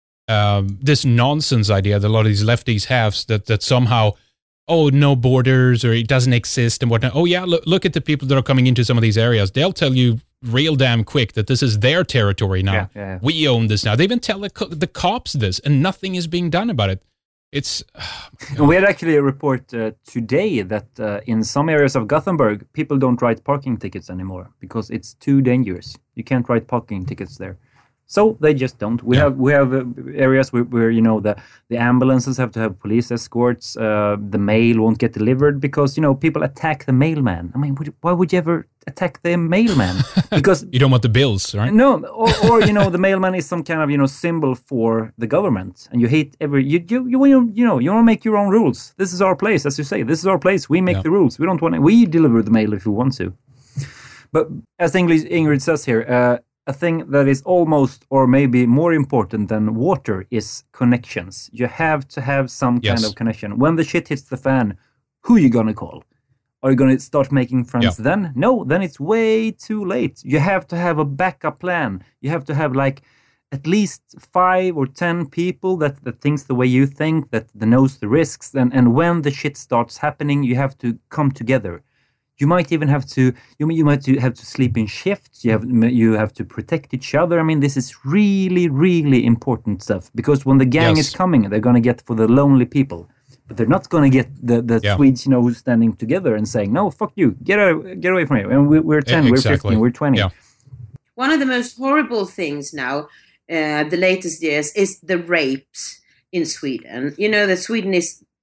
um, this nonsense idea that a lot of these lefties have that that somehow, oh, no borders or it doesn't exist and whatnot. Oh yeah, look, look at the people that are coming into some of these areas. They'll tell you real damn quick that this is their territory now. Yeah, yeah, yeah. We own this now. They even tell the, co- the cops this, and nothing is being done about it. It's. Oh, we had actually a report uh, today that uh, in some areas of Gothenburg, people don't write parking tickets anymore because it's too dangerous. You can't write parking tickets there, so they just don't. We yeah. have we have uh, areas where, where you know the the ambulances have to have police escorts. Uh, the mail won't get delivered because you know people attack the mailman. I mean, would, why would you ever attack the mailman? Because you don't want the bills, right? No, or, or you know, the mailman is some kind of you know symbol for the government, and you hate every you you you you know you want to make your own rules. This is our place, as you say. This is our place. We make yeah. the rules. We don't want to, we deliver the mail if we want to. But as Ingrid, Ingrid says here, uh, a thing that is almost or maybe more important than water is connections. You have to have some yes. kind of connection. When the shit hits the fan, who are you gonna call? Are you going to start making friends yeah. then? No, then it's way too late. You have to have a backup plan. You have to have like at least five or ten people that, that thinks the way you think, that, that knows the risks. And, and when the shit starts happening, you have to come together. You might even have to you you might have to sleep in shifts. You have you have to protect each other. I mean, this is really, really important stuff because when the gang yes. is coming, they're going to get for the lonely people. But they're not going to get the, the yeah. Swedes, you know, who's standing together and saying, no, fuck you, get away, get away from here. And we, we're ten, yeah, we're exactly. fifteen, we're twenty. Yeah. One of the most horrible things now, uh, the latest years, is the rapes in Sweden. You know that Sweden is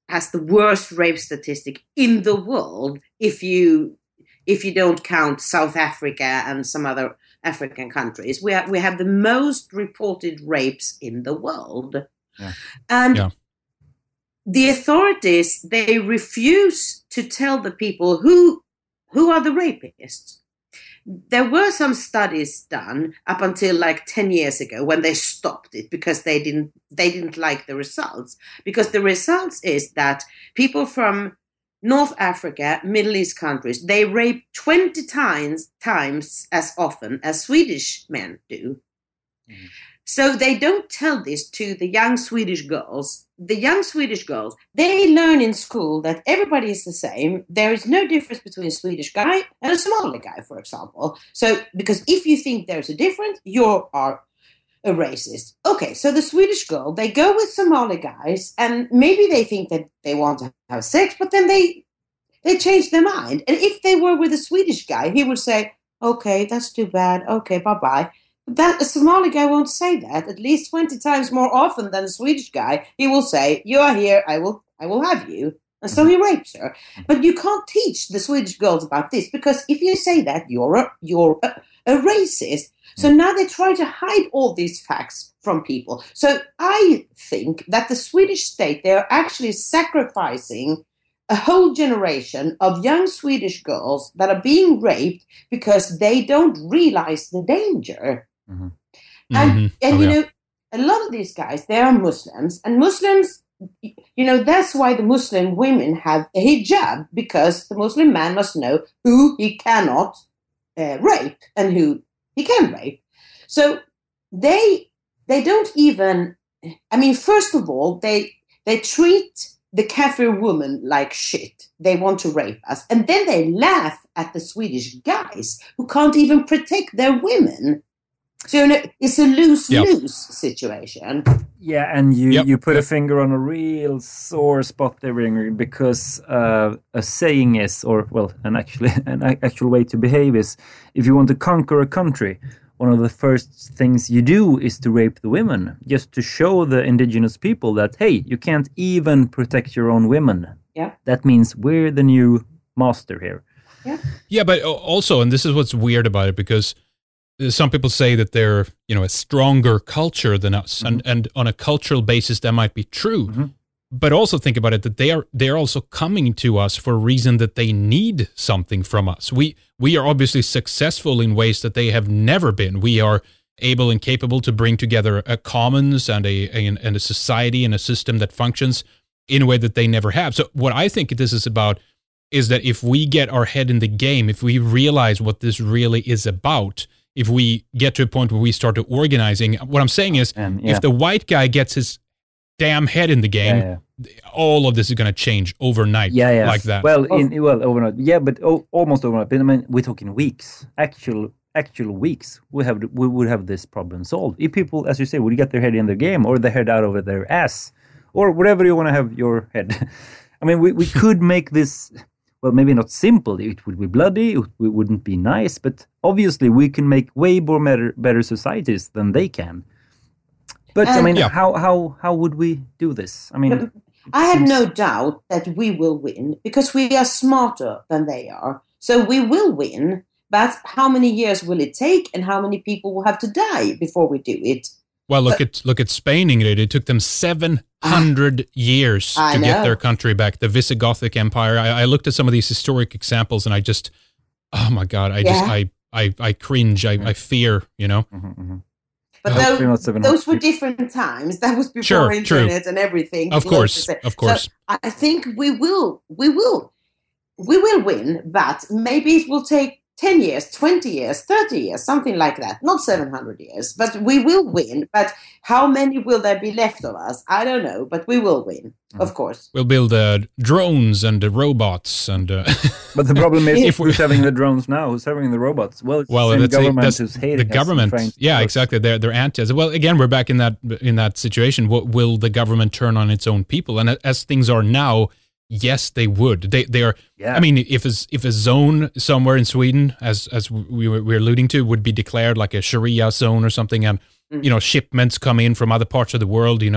has the worst rape statistic in the world if you if you don't count South Africa and some other African countries. We have, we have the most reported rapes in the world. Yeah. And yeah. the authorities, they refuse to tell the people who who are the rapists. There were some studies done up until like ten years ago when they stopped it because they didn't they didn't like the results. Because the results is that people from North Africa, Middle East countries, they rape twenty times times as often as Swedish men do. Mm. So they don't tell this to the young Swedish girls. The young Swedish girls, they learn in school that everybody is the same. There is no difference between a Swedish guy and a Somali guy, for example. So, because if you think there's a difference, you are a racist. Okay, so the Swedish girl, they go with Somali guys, and maybe they think that they want to have sex, but then they they change their mind. And if they were with a Swedish guy, he would say, okay, that's too bad. Okay, bye-bye. That a Somali guy won't say that. At least twenty times more often than a Swedish guy, he will say, "You are here. I will. I will have you." And so he rapes her. But you can't teach the Swedish girls about this because if you say that, you're a, you're a, a racist. So now they try to hide all these facts from people. So I think that the Swedish state, they are actually sacrificing a whole generation of young Swedish girls that are being raped because they don't realize the danger. Mm-hmm. And, mm-hmm. and oh, you yeah. know, a lot of these guys, they are Muslims. And Muslims, you know, that's why the Muslim women have a hijab, because the Muslim man must know who he cannot uh, rape and who he can rape. So they they don't even, I mean, first of all, they they treat the Kafir woman like shit. They want to rape us. And then they laugh at the Swedish guys who can't even protect their women. So you know, it's a lose-lose yep. situation. Yeah, and you, yep. you put a finger on a real sore spot there, Ingrid, because uh, a saying is, or well, an actually an actual way to behave is, if you want to conquer a country, one of the first things you do is to rape the women, just to show the indigenous people that, hey, you can't even protect your own women. Yeah. That means we're the new master here. Yeah. Yeah, but also, and this is what's weird about it, because some people say that they're, you know, a stronger culture than us, mm-hmm. and, and on a cultural basis, that might be true. Mm-hmm. But also think about it, that they are they're also coming to us for a reason that they need something from us. We we are obviously successful in ways that they have never been. We are able and capable to bring together a commons and a, a and a society and a system that functions in a way that they never have. So what I think this is about is that if we get our head in the game, if we realize what this really is about, if we get to a point where we start to organizing, what I'm saying is, um, yeah. if the white guy gets his damn head in the game, yeah, yeah. all of this is going to change overnight. Yeah, yeah. Like that. Well, in, well, overnight. Yeah, but oh, almost overnight. But I mean, we're talking weeks, actual, actual weeks. We have, we would have this problem solved if people, as you say, would get their head in the game, or their head out of their ass, or whatever you want to have your head. I mean, we we could make this. Well, maybe not simple. It would be bloody. It wouldn't be nice. But obviously, we can make way more better, better societies than they can. But um, I mean, yeah. how how how would we do this? I mean, I have no doubt that we will win because we are smarter than they are. So we will win. But how many years will it take, and how many people will have to die before we do it? Well, look but, at look at Spain, Ingrid. It took them seven hundred uh, years I to know. get their country back. The Visigothic Empire. I, I looked at some of these historic examples, and I just, oh my God, I yeah. just, I, I, I cringe. I, I fear, you know. Mm-hmm, mm-hmm. But those, those were different times. That was before sure, internet true. and everything. Of course, of course. So I think we will, we will, we will win. But maybe it will take ten years, twenty years, thirty years, something like that. Not seven hundred years, but we will win. But how many will there be left of us? I don't know, but we will win, mm. of course. We'll build uh, drones and uh, robots. and. Uh, but the problem is, if who's having the drones now? Who's having the robots? Well, it's well, the same government that's, who's hating the government. Yeah, exactly. They're they're anti. Well, again, we're back in that in that situation. What, will the government turn on its own people? And as things are now, yes, they would. They they are. Yeah. I mean, if a, if a zone somewhere in Sweden, as as we were, we were alluding to, would be declared like a Sharia zone or something, and mm. you know, shipments come in from other parts of the world, you know,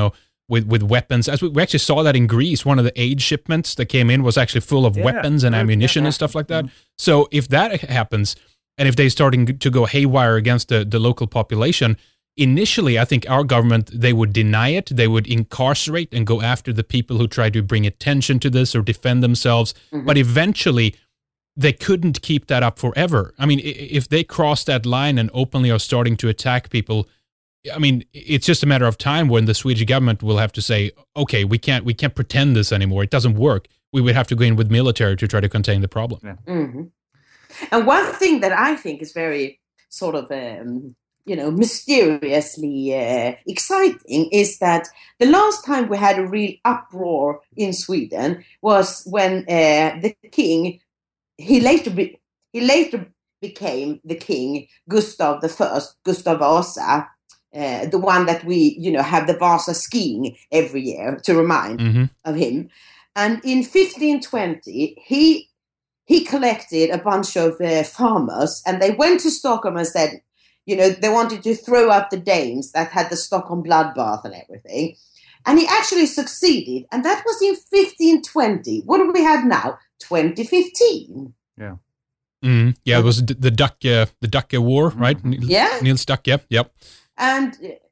with, with weapons. As we, we actually saw that in Greece, one of the aid shipments that came in was actually full of Yeah, weapons and yeah, ammunition yeah. and stuff like that. Mhm. So if that happens, and if they're starting to go haywire against the, the local population, initially, I think our government, they would deny it. They would incarcerate and go after the people who try to bring attention to this or defend themselves. Mhm. But eventually, they couldn't keep that up forever. I mean, i- if they cross that line and openly are starting to attack people, I mean, it's just a matter of time when the Swedish government will have to say, okay, we can't we can't pretend this anymore. It doesn't work. We would have to go in with military to try to contain the problem. Yeah. hmm And one thing that I think is very sort of, um, you know, mysteriously uh, exciting is that the last time we had a real uproar in Sweden was when uh, the king, he later be, he later became the king, Gustav the First, Gustav Vasa, uh, the one that we, you know, have the Vasa skiing every year to remind Mm-hmm. of him. And in fifteen twenty, he he collected a bunch of uh, farmers, and they went to Stockholm and said, you know, they wanted to throw out the Danes that had the Stockholm bloodbath and everything. And he actually succeeded, and that was in fifteen twenty. What do we have now? twenty fifteen. Yeah. Mm, yeah, it was the, the Duck uh, the Ducka War, right? Mhm. Niels- Yeah. Niels Duck. Yep, yep. And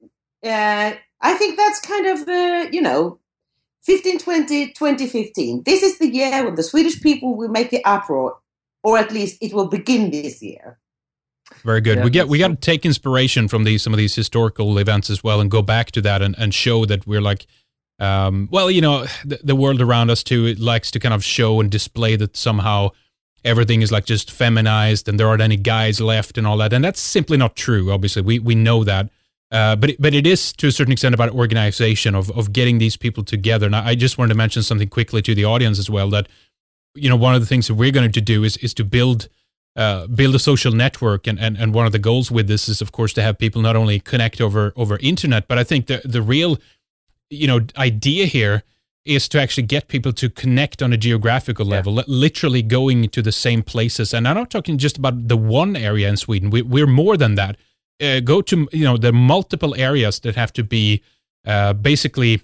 uh, I think that's kind of, uh, you know, fifteen twenty, twenty fifteen. This is the year when the Swedish people will make the uproar, or at least it will begin this year. Very good. Yeah, we get that's we got true. to take inspiration from these some of these historical events as well, and go back to that and, and show that we're like, um, well, you know, the, the world around us too. It likes to kind of show and display that somehow everything is like just feminized and there aren't any guys left and all that, and that's simply not true. Obviously, we we know that. Uh, but it, but it is to a certain extent about organization of of getting these people together. And I, I just wanted to mention something quickly to the audience as well, that you know one of the things that we're going to do is is to build uh, build a social network, and, and and one of the goals with this is of course to have people not only connect over over internet, but I think the the real you know idea here is to actually get people to connect on a geographical level, li- literally going to the same places. And I'm not talking just about the one area in Sweden. We, we're more than that. Uh, go to you know the multiple areas that have to be uh, basically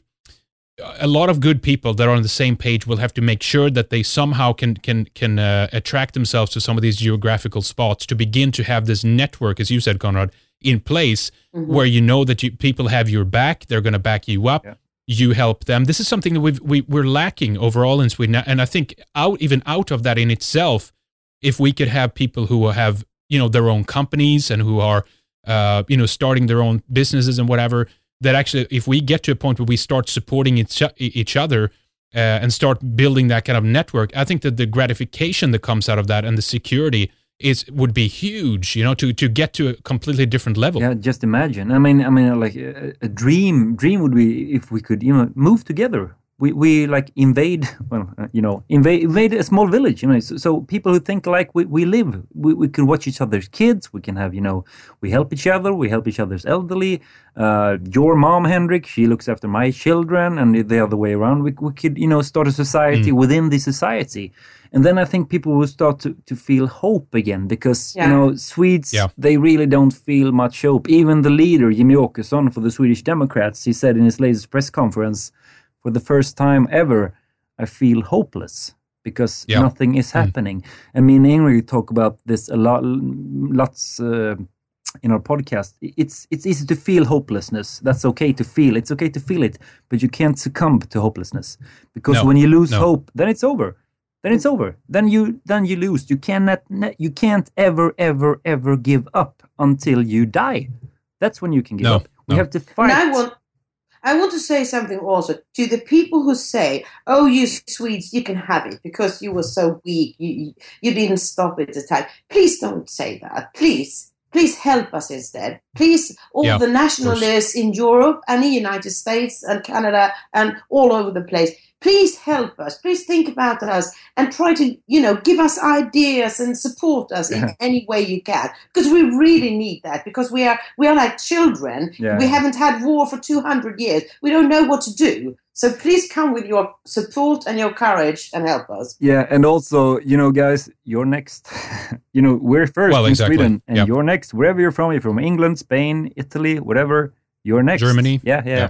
a lot of good people that are on the same page will have to make sure that they somehow can can can uh, attract themselves to some of these geographical spots to begin to have this network, as you said, Conrad, in place Mm-hmm. where you know that you, people have your back. They're going to back you up. Yeah. You help them. This is something that we've, we we're lacking overall in Sweden, and I think out even out of that in itself, if we could have people who have you know their own companies and who are uh, you know starting their own businesses and whatever, that actually if we get to a point where we start supporting each each other uh, and start building that kind of network, I think that the gratification that comes out of that and the security is would be huge. You know, to to get to a completely different level. Yeah, just imagine. I mean, I mean, like a, a dream. Dream would be if we could, you know, move together. We we like invade. Well, uh, you know, invade invade a small village. You know, so, so people who think like we, we live. We we can watch each other's kids. We can have, you know, we help each other. We help each other's elderly. Uh, your mom, Henrik, she looks after my children, and the other way around. We we could, you know, start a society Mm. within the society. And then I think people will start to, to feel hope again, because, Yeah. you know, Swedes, Yeah. they really don't feel much hope. Even the leader, Jimmy Åkesson, for the Swedish Democrats, he said in his latest press conference, for the first time ever, I feel hopeless because Yeah. nothing is Mm. happening. And me and Ingrid talk about this a lot, lots uh, in our podcast. It's it's easy to feel hopelessness. That's okay to feel. It's okay to feel it, but you can't succumb to hopelessness, because No. when you lose No. hope, then it's over. Then it's over. Then you then you lose. You cannot ne- you can't ever ever ever give up until you die. That's when you can give No, up. We no. have to And fight. I want, I want to say something also to the people who say, "Oh, you Swedes, you can have it because you were so weak. You you, you didn't stop it at the time." Please don't say that. Please, please help us instead. Please, all Yeah, the nationalists in Europe and the United States and Canada and all over the place. Please help us. Please think about us and try to, you know, give us ideas and support us in Yeah. any way you can, because we really need that. Because we are we are like children. Yeah. We haven't had war for two hundred years. We don't know what to do. So please come with your support and your courage and help us. Yeah, and also, you know, guys, you're next. You know, we're first Well, in exactly. Sweden, and Yep. you're next wherever you're from. You're from England, Spain, Italy, whatever. You're next. Germany. Yeah, yeah. Yeah.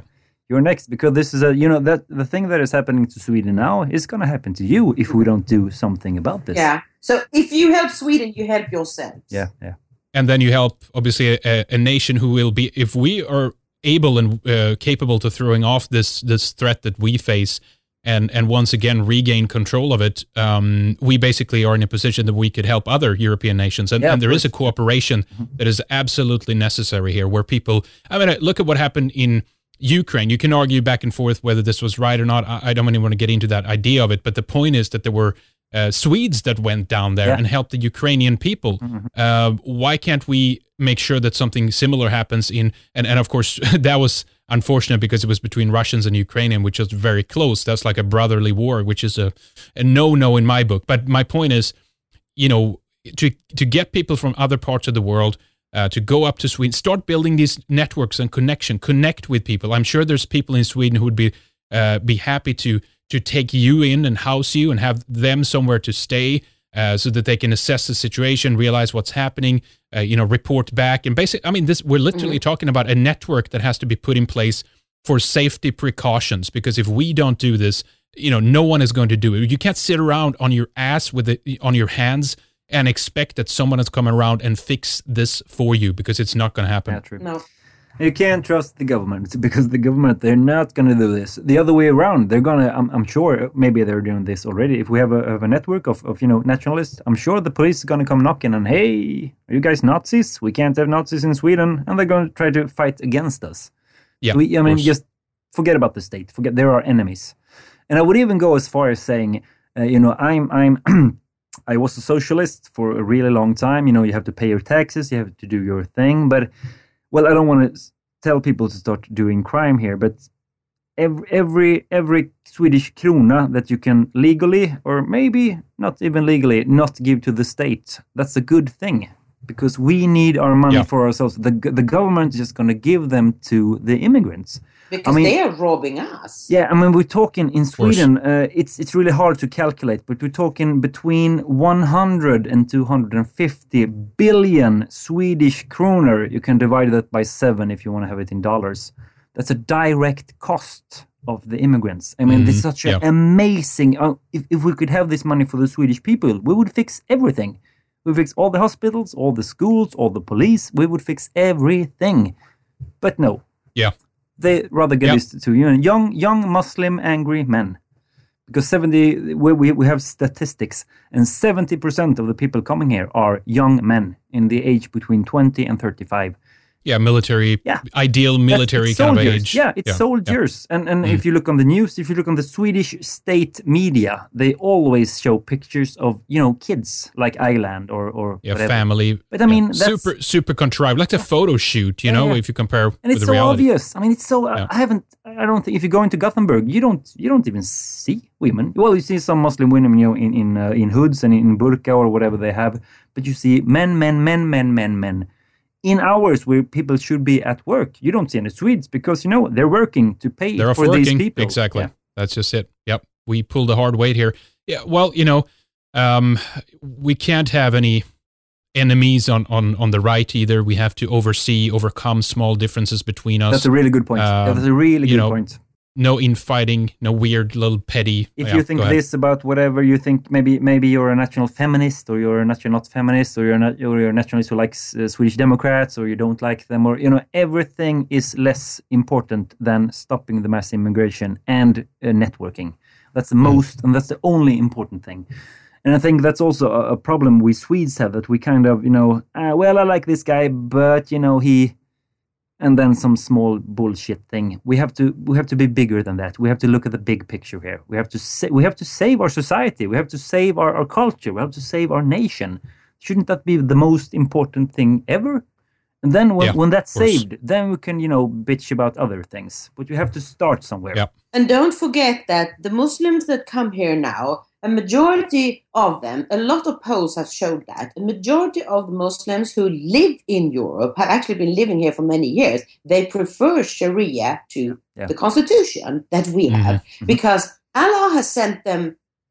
you're next, because this is a, you know, that the thing that is happening to Sweden now is going to happen to you if we don't do something about this. Yeah. So if you help Sweden, you help yourselves. Yeah, yeah. And then you help, obviously, a, a nation who will be, if we are able and uh, capable to throwing off this this threat that we face, and and once again regain control of it, um, we basically are in a position that we could help other European nations. And, yeah, and there is a cooperation that is absolutely necessary here, where people, I mean, look at what happened in Ukraine. You can argue back and forth whether this was right or not. I, I don't even want to get into that idea of it, but the point is that there were uh, Swedes that went down there yeah. and helped the Ukrainian people. Mm-hmm. Uh, why can't we make sure that something similar happens in, and, and of course, that was unfortunate because it was between Russians and Ukrainian, which was very close. That's like a brotherly war, which is a, a no-no in my book. But my point is, you know, to to get people from other parts of the world uh, to go up to Sweden, start building these networks and connection, connect with people. I'm sure there's people in Sweden who would be uh, be happy to to take you in and house you and have them somewhere to stay uh, so that they can assess the situation, realize what's happening, uh, you know, report back. And basically, I mean, this we're literally mm-hmm. talking about a network that has to be put in place for safety precautions, because if we don't do this, you know, no one is going to do it. You can't sit around on your ass with it on your hands and expect that someone is coming around and fix this for you, because it's not going to happen. Yeah, true. No. You can't trust the government, because the government, they're not going to do this. The other way around, they're going to, I'm, I'm sure, maybe they're doing this already. If we have a, have a network of, of, you know, nationalists, I'm sure the police is going to come knocking and, hey, are you guys Nazis? We can't have Nazis in Sweden. And they're going to try to fight against us. Yeah, we, I mean, just forget about the state. Forget, there are enemies. And I would even go as far as saying, uh, you know, I'm, I'm, I was a socialist for a really long time. You know, you have to pay your taxes, you have to do your thing. But, well, I don't want to tell people to start doing crime here, but every every every Swedish krona that you can legally, or maybe not even legally, not give to the state, that's a good thing, because we need our money yeah. for ourselves. The the government is just going to give them to the immigrants. Because I mean, they are robbing us. Yeah, I mean, we're talking in Sweden, uh, it's it's really hard to calculate, but we're talking between one hundred and two hundred fifty billion Swedish kroner. You can divide that by seven if you want to have it in dollars. That's a direct cost of the immigrants. I mean, mm-hmm. this is such yeah. an amazing... Uh, if, if we could have this money for the Swedish people, we would fix everything. We would fix all the hospitals, all the schools, all the police. We would fix everything. But no. Yeah. They rather get yep. this to, you know, young young Muslim angry men, because seventy we we, we have statistics, and seventy percent of the people coming here are young men in the age between twenty and thirty-five. Yeah, military, yeah. ideal military kind soldiers. of age. Yeah, it's yeah. soldiers. Yeah. And and mm. if you look on the news, if you look on the Swedish state media, they always show pictures of, you know, kids like Island or or yeah, whatever. family. But I mean, yeah. that's super super contrived, like a photo shoot. You yeah, know, yeah. if you compare and with it's the so reality. obvious. I mean, it's so. Yeah. I haven't. I don't think if you go into Gothenburg, you don't. You don't even see women. Well, you see some Muslim women, you know, in in uh, in hoods and in burqa or whatever they have. But you see men, men, men, men, men, men. In hours where people should be at work, you don't see any Swedes, because, you know, they're working to pay they're for working. These people. Exactly. Yeah. That's just it. Yep. We pulled a hard weight here. Yeah. Well, you know, um, we can't have any enemies on, on, on the right either. We have to oversee, overcome small differences between us. That's a really good point. Um, That's a really good know, point. No infighting, no weird little petty. If yeah, you think this about whatever you think, maybe maybe you're a national feminist, or you're not you're not feminist, or you're not or you're a nationalist who likes uh, Swedish Democrats, or you don't like them, or, you know, everything is less important than stopping the mass immigration and uh, networking. That's the most, mm. and that's the only important thing. And I think that's also a, a problem we Swedes have, that we kind of, you know, uh, well, I like this guy, but, you know, he. And then some small bullshit thing. We have to we have to be bigger than that. We have to look at the big picture here. We have to sa- we have to save our society. We have to save our, our culture. We have to save our nation. Shouldn't that be the most important thing ever? And then when, yeah, when that's saved, then we can, you know, bitch about other things. But you have to start somewhere. Yeah. And don't forget that the Muslims that come here now, a majority of them, a lot of polls have showed that, a majority of the Muslims who live in Europe have actually been living here for many years. They prefer Sharia to yeah. the constitution that we mm-hmm. have, Mm-hmm. because Allah has sent them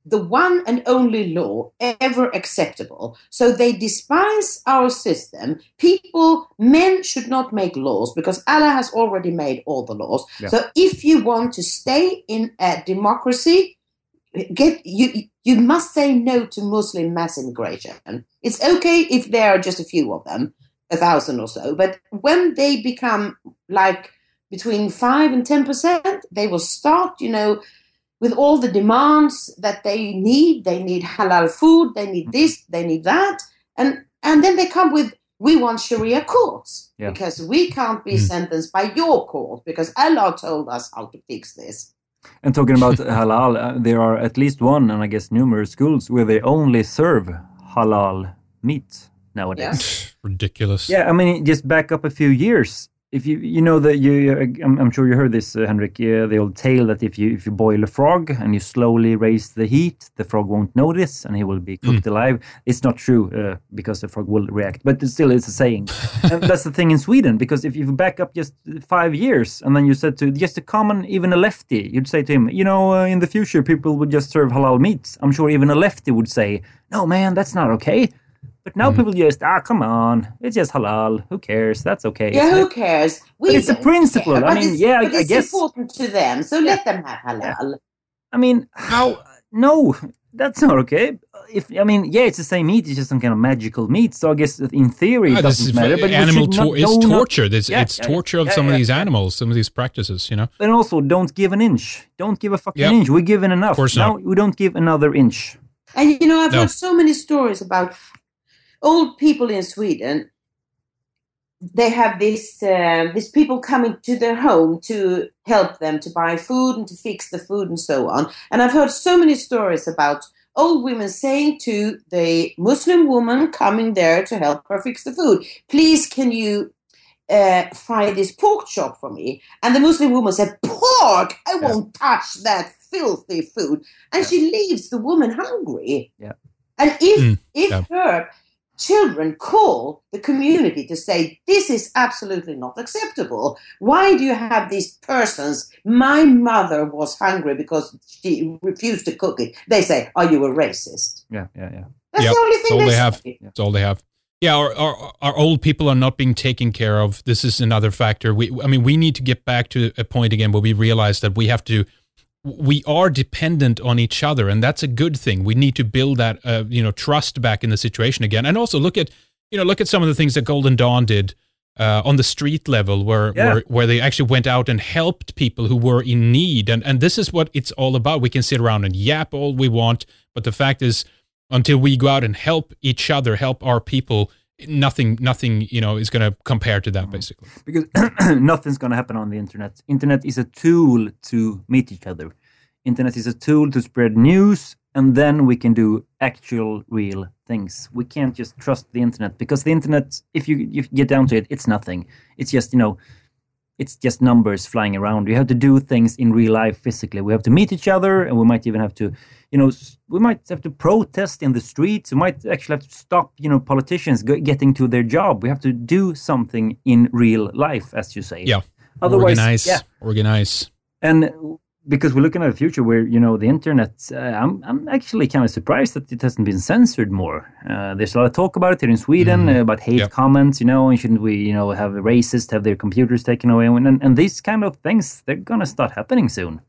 the one and only law ever acceptable. So they despise our system. People, men should not make laws because Allah has already made all the laws. Yeah. So if you want to stay in a democracy, get you you must say no to Muslim mass immigration. It's okay if there are just a few of them, a thousand or so, but when they become like between five and ten percent, they will start, you know, with all the demands that they need. They need halal food, they need this, they need that. And and then they come with, we want Sharia courts yeah. because we can't be mm. sentenced by your court because Allah told us how to fix this. And talking about halal, uh, there are at least one, and I guess numerous schools where they only serve halal meat nowadays. Yeah. Ridiculous. Yeah, I mean, just back up a few years. If you, you know that you, I'm, I'm sure you heard this, uh, Henrik, uh, the old tale that if you if you boil a frog and you slowly raise the heat, the frog won't notice and he will be cooked mm. alive. It's not true uh, because the frog will react, but still it's a saying. And that's the thing in Sweden, because if you back up just five years and then you said to just a common, even a lefty, you'd say to him, you know, uh, in the future people would just serve halal meat. I'm sure even a lefty would say, no man, that's not okay. But now mm. people just, ah, come on, it's just halal. Who cares? That's okay. Yeah, who cares? We but it's a principle. Care. I mean, yeah, but I it's guess. It's important to them, so yeah. let them have halal. I mean, how? No, that's not okay. If I mean, yeah, it's the same meat. It's just some kind of magical meat. So I guess in theory, it ah, doesn't matter. But animal to- it's not, torture. Not, it's, yeah, it's yeah, torture yeah, of yeah, some yeah, of these yeah. animals, some of these practices, you know. And also, don't give an inch. Don't give a fucking yep. inch. We're given enough. Of course now not. we don't give another inch. And you know, I've no. heard so many stories about old people in Sweden. They have this uh, these people coming to their home to help them to buy food and to fix the food and so on. And I've heard so many stories about old women saying to the Muslim woman coming there to help her fix the food, please can you uh, fry this pork chop for me? And the Muslim woman said, pork? I yeah. won't touch that filthy food. And yeah. she leaves the woman hungry. Yeah. And if mm, if yeah. her children call the community to say, this is absolutely not acceptable. Why do you have these persons? My mother was hungry because she refused to cook it. They say, are you a racist? Yeah, yeah, yeah. That's yep. the only thing That's all they, they have. say. That's all they have. Yeah, our, our our old people are not being taken care of. This is another factor. We, I mean, we need to get back to a point again where we realize that we have to we are dependent on each other, and that's a good thing. We need to build that, uh, you know, trust back in the situation again, and also look at, you know, look at some of the things that Golden Dawn did uh, on the street level, where, yeah. where where they actually went out and helped people who were in need, and and this is what it's all about. We can sit around and yap all we want, but the fact is, until we go out and help each other, help our people, nothing, nothing, you know, is going to compare to that, basically. Because nothing's going to happen on the internet. Internet is a tool to meet each other. Internet is a tool to spread news, and then we can do actual, real things. We can't just trust the internet, because the internet, if you, if you get down to it, it's nothing. It's just, you know, it's just numbers flying around. We have to do things in real life physically. We have to meet each other, and we might even have to, you know, we might have to protest in the streets. We might actually have to stop, you know, politicians g- getting to their job. We have to do something in real life, as you say. Yeah. Otherwise, organize. Yeah. Organize. And because we're looking at a future where, you know, the internet, uh, I'm I'm actually kind of surprised that it hasn't been censored more. Uh, there's a lot of talk about it here in Sweden, mm. uh, about hate yep. comments, you know, and shouldn't we, you know, have racists have their computers taken away? And, and these kind of things, they're going to start happening soon.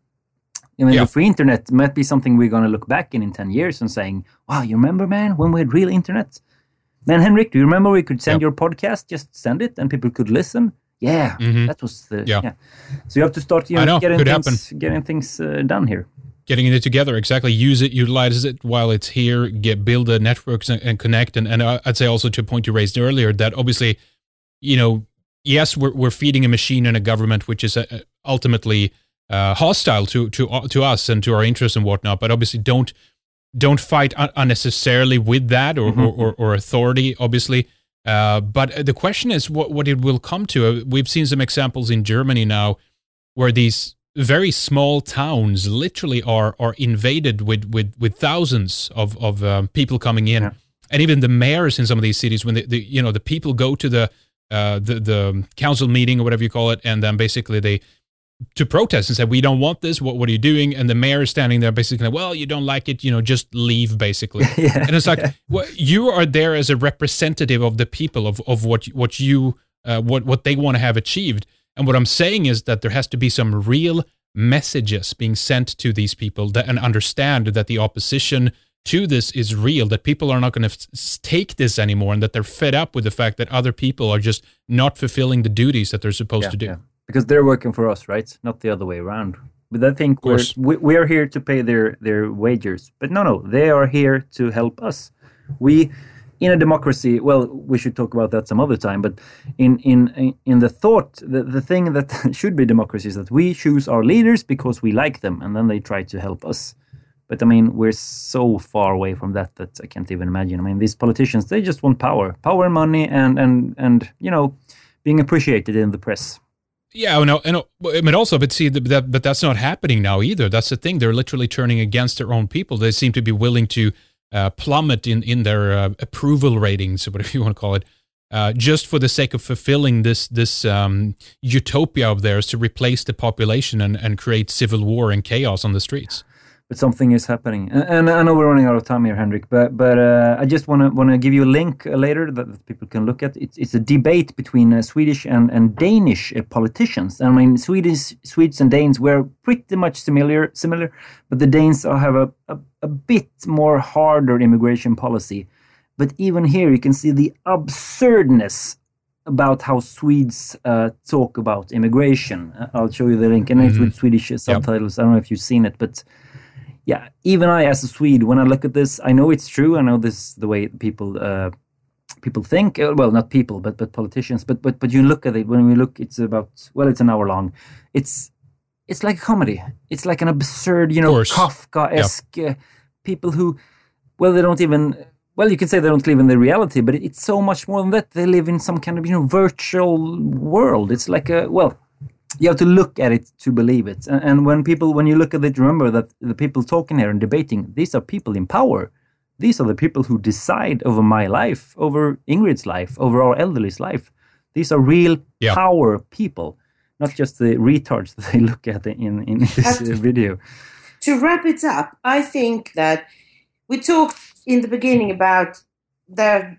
I mean, yeah. the free internet might be something we're going to look back in in ten years and saying, wow, you remember, man, when we had real internet? Then, Henrik, do you remember we could send yep. your podcast, just send it, and people could listen? Yeah, mm-hmm. that was the... Yeah. yeah. So you have to start, you know, know. getting, could things, happen. getting things uh, done here. Getting it together, exactly. Use it, utilize it while it's here, get build the networks and, and connect. And, and I'd say also to a point you raised earlier, that obviously, you know, yes, we're we're feeding a machine and a government which is uh, ultimately... Uh, hostile to to uh, to us and to our interests and whatnot, but obviously don't don't fight un- unnecessarily with that or, mm-hmm. or, or, or authority, obviously. Uh, but the question is what what it will come to. Uh, we've seen some examples in Germany now where these very small towns literally are are invaded with with, with thousands of of um, people coming in, yeah. and even the mayors in some of these cities, when the, the you know the people go to the uh, the the council meeting or whatever you call it, and then basically they. to protest and say, we don't want this. What, what are you doing? And the mayor is standing there basically, well, you don't like it, you know, just leave basically. yeah, and it's like, yeah. well, you are there as a representative of the people of, of what, what you, uh, what, what they want to have achieved. And what I'm saying is that there has to be some real messages being sent to these people that, and understand that the opposition to this is real, that people are not going to f- take this anymore, and that they're fed up with the fact that other people are just not fulfilling the duties that they're supposed yeah, to do. Yeah. Because they're working for us, right? Not the other way around. But I think we're, we, we are here to pay their, their wages. But no, no, they are here to help us. We, in a democracy, well, we should talk about that some other time, but in in in the thought, the, the thing that should be democracy is that we choose our leaders because we like them, and then they try to help us. But I mean, we're so far away from that that I can't even imagine. I mean, these politicians, they just want power, power and money, and and and you know, being appreciated in the press. Yeah, I know, and but also, but see, that but that's not happening now either. That's the thing; they're literally turning against their own people. They seem to be willing to uh, plummet in in their uh, approval ratings, or whatever you want to call it, uh, just for the sake of fulfilling this this um, utopia of theirs to replace the population and, and create civil war and chaos on the streets. But something is happening, and, and I know we're running out of time here, Henrik. But but uh, I just want to want to give you a link uh, later that people can look at. It's it's a debate between uh, Swedish and and Danish uh, politicians. I mean, Swedish Swedes and Danes were pretty much similar similar, but the Danes have a, a a bit more harder immigration policy. But even here, you can see the absurdness about how Swedes uh, talk about immigration. I'll show you the link, and mm-hmm. it's with Swedish uh, subtitles. Yep. I don't know if you've seen it, but. Yeah, even I, as a Swede, when I look at this, I know it's true. I know this is the way people uh, people think. Uh, well, not people, but but politicians. But but but you look at it. When we look, it's about well, it's an hour long. It's it's like a comedy. It's like an absurd, you know, Kafka-esque yep. uh, people who, well, they don't even. Well, you can say they don't live in the reality, but it, it's so much more than that. They live in some kind of you know virtual world. It's like a well. You have to look at it to believe it. And, and when people, when you look at it, remember that the people talking here and debating, these are people in power. These are the people who decide over my life, over Ingrid's life, over our elderly's life. These are real yeah. power people, not just the retards that they look at in, in this uh, video. To wrap it up, I think that we talked in the beginning about the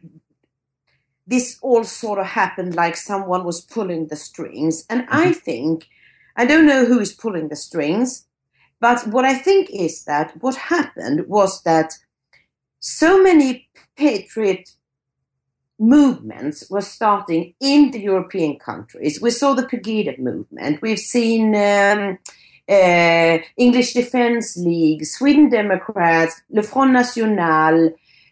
this all sort of happened like someone was pulling the strings. And mm-hmm. I think, I don't know who is pulling the strings, but what I think is that what happened was that so many patriot movements were starting in the European countries. We saw the Pegida movement. We've seen um, uh, English Defence League, Sweden Democrats, Le Front National,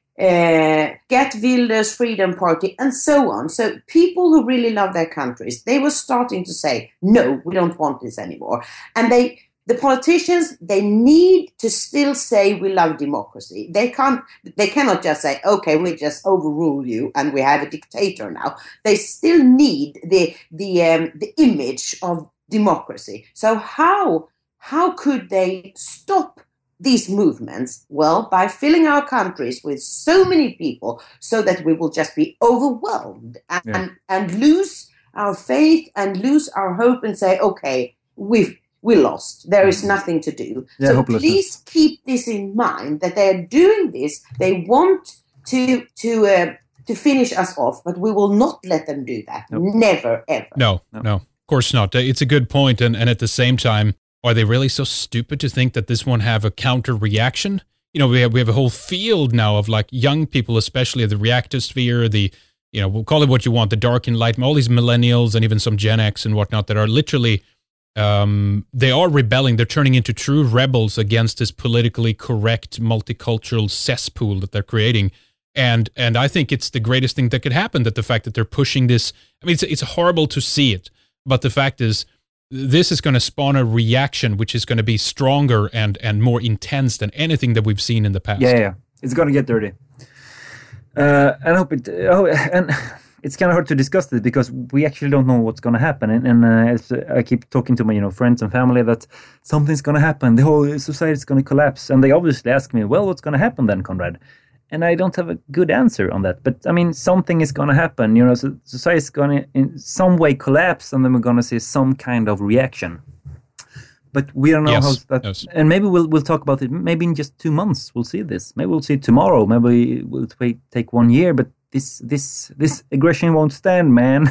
Uh, Geert Wilders Freedom Party, and so on. So people who really love their countries, they were starting to say, no, we don't want this anymore. And they, the politicians, they need to still say we love democracy. They can't, they cannot just say, okay, we just overrule you and we have a dictator now. They still need the the um, the image of democracy. So how how could they stop these movements? Well, by filling our countries with so many people so that we will just be overwhelmed and, yeah. and, and lose our faith and lose our hope and say, okay, we've we lost. There is nothing to do. Yeah, so please keep this in mind, that they're doing this. They want to to uh, to finish us off, but we will not let them do that. Nope. Never, ever. No, no, no, of course not. It's a good point. And, and at the same time, are they really so stupid to think that this won't have a counter reaction? You know, we have, we have a whole field now of like young people, especially the reactosphere, the, you know, we'll call it what you want, the dark enlightenment, all these millennials and even some Gen X and whatnot that are literally, um, they are rebelling. They're turning into true rebels against this politically correct multicultural cesspool that they're creating. And and I think it's the greatest thing that could happen, that the fact that they're pushing this, I mean, it's, it's horrible to see it, but the fact is, this is going to spawn a reaction which is going to be stronger and, and more intense than anything that we've seen in the past. Yeah, yeah. It's going to get dirty. Uh, and I hope it, oh, and it's kind of hard to discuss this because we actually don't know what's going to happen. And, and uh, as I keep talking to my, you know, friends and family that something's going to happen. The whole society is going to collapse. And they obviously ask me, well, what's going to happen then, Conrad? And I don't have a good answer on that. But, I mean, something is going to happen. You know, so society is going to in some way collapse, and then we're going to see some kind of reaction. but we don't know Yes, how that. yes. And maybe we'll we'll talk about it. Maybe in just two months we'll see this. Maybe we'll see it tomorrow. Maybe we'll wait, take one year. But this this this aggression won't stand, man.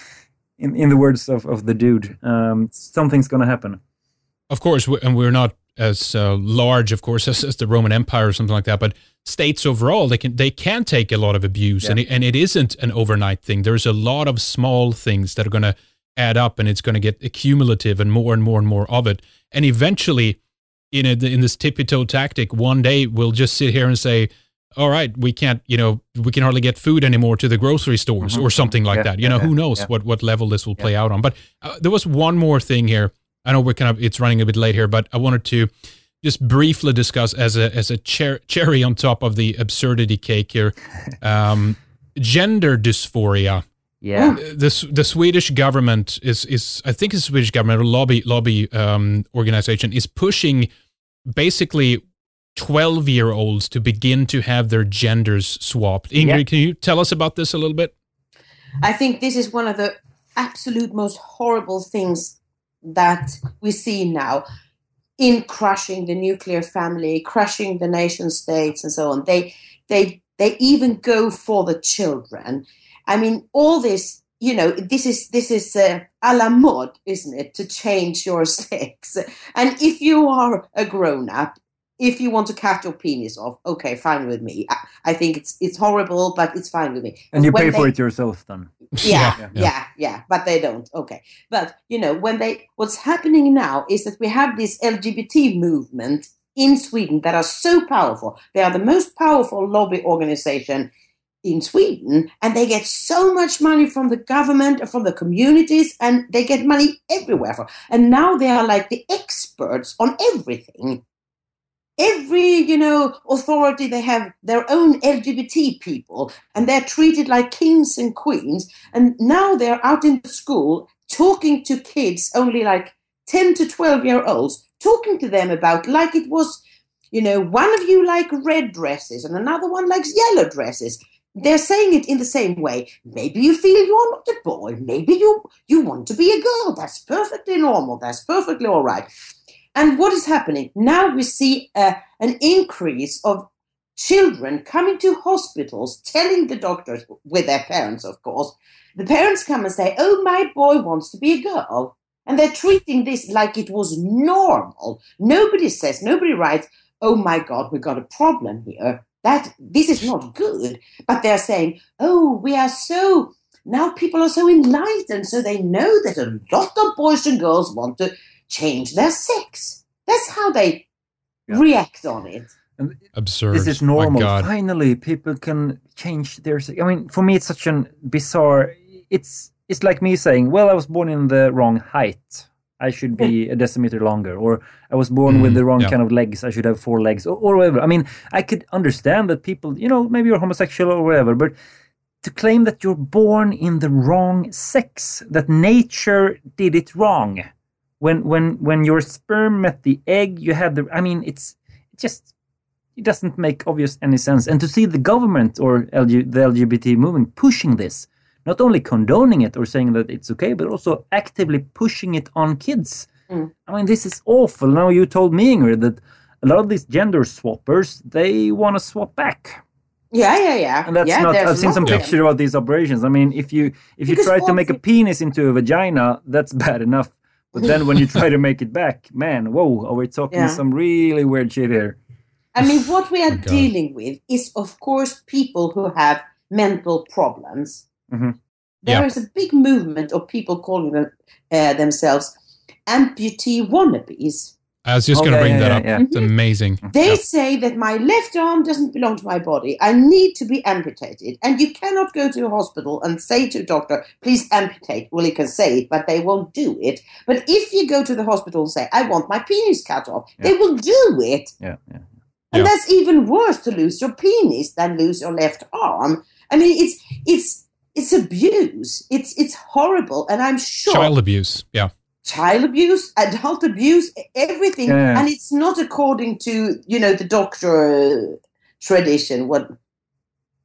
in in the words of, of the dude, um, something's gonna happen. Of course, we- and we're not as uh, large, of course, as, as the Roman Empire or something like that. But states overall, they can they can take a lot of abuse, Yeah. and it, and it isn't an overnight thing. There's a lot of small things that are going to add up, and it's going to get accumulative, and more and more and more of it. And eventually, in a, in this tippy toe tactic, one day we'll just sit here and say, "All right, we can't, you know, we can hardly get food anymore to the grocery stores," Mhm. or something like Yeah, that. You yeah, know, who yeah, knows yeah. what what level this will Yeah. play out on. But uh, there was one more thing here. I know we're kind of it's running a bit late here, but I wanted to just briefly discuss as a as a cher- cherry on top of the absurdity cake here, um, gender dysphoria. Yeah. The the Swedish government is is I think the Swedish government or lobby lobby um, organization is pushing basically twelve year olds to begin to have their genders swapped. Ingrid, Yeah. can you tell us about this a little bit? I think this is one of the absolute most horrible things that we see now in crushing the nuclear family, crushing the nation states, and so on. They they they even go for the children. I mean, all this, you know, this is this is uh, a la mode, isn't it, to change your sex? And if you are a grown up, if you want to cut your penis off, okay, fine with me. I, I think it's it's horrible, but it's fine with me. And you When pay they- for it yourself then. yeah, Yeah, yeah, yeah. yeah, but they don't. Okay, but you know, when they, what's happening now is that we have this L G B T movement in Sweden that are so powerful. They are the most powerful lobby organization in Sweden, and they get so much money from the government and from the communities, and they get money everywhere. From, and now they are like the experts on everything. Every, you know, authority, they have their own L G B T people, and they're treated like kings and queens. And now they're out in the school talking to kids, only like ten to twelve year olds, talking to them about like it was, you know, one of you like red dresses and another one likes yellow dresses. They're saying it in the same way. Maybe you feel you're not a boy. Maybe you, you want to be a girl. That's perfectly normal. That's perfectly all right. And what is happening? Now we see uh, an increase of children coming to hospitals, telling the doctors, with their parents, of course. The parents come and say, oh, my boy wants to be a girl. And they're treating this like it was normal. Nobody says, nobody writes, oh, my God, we've got a problem here. That this is not good. But they're saying, oh, we are so, now people are so enlightened, so they know that a lot of boys and girls want to change their sex. That's how they Yeah. react on it. And Absurd. this is My normal. God. Finally, people can change their. se- I mean, for me, it's such an bizarre. It's it's like me saying, "Well, I was born in the wrong height. I should be a decimeter longer," or "I was born with Mm, the wrong yeah. kind of legs. I should have four legs," or, or whatever. I mean, I could understand that people, you know, maybe you're homosexual or whatever, but to claim that you're born in the wrong sex, that nature did it wrong. When when when your sperm met the egg, you had the. I mean, it's it just it doesn't make obvious any sense. And to see the government or L G, the L G B T movement pushing this, not only condoning it or saying that it's okay, but also actively pushing it on kids. Mm. I mean, this is awful. Now you told me, Ingrid, that a lot of these gender swappers, they want to swap back. Yeah, yeah, yeah. And that's yeah, not. there's I've seen a some lot of picture about these operations. I mean, if you if you Because try to make a obvi- penis into a vagina, that's bad enough. But then when you try to make it back, man, whoa, are we talking Yeah. some really weird shit here? I mean, what we are My God. dealing with is, of course, people who have mental problems. Mhm. There Yeah. is a big movement of people calling them, uh, themselves amputee wannabes. I was just Oh, going to yeah, bring yeah, that yeah, up. yeah. It's amazing. They Yeah. say that my left arm doesn't belong to my body. I need to be amputated. And you cannot go to a hospital and say to a doctor, please amputate. Well, you can say it, but they won't do it. But if you go to the hospital and say, I want my penis cut off, Yeah. they will do it. Yeah, yeah. And Yeah. that's even worse to lose your penis than lose your left arm. I mean, it's it's it's abuse. It's it's horrible. And I'm sure Child abuse. Yeah. child abuse, adult abuse, everything, Yeah, yeah. and it's not according to, you know, the doctor uh, tradition. What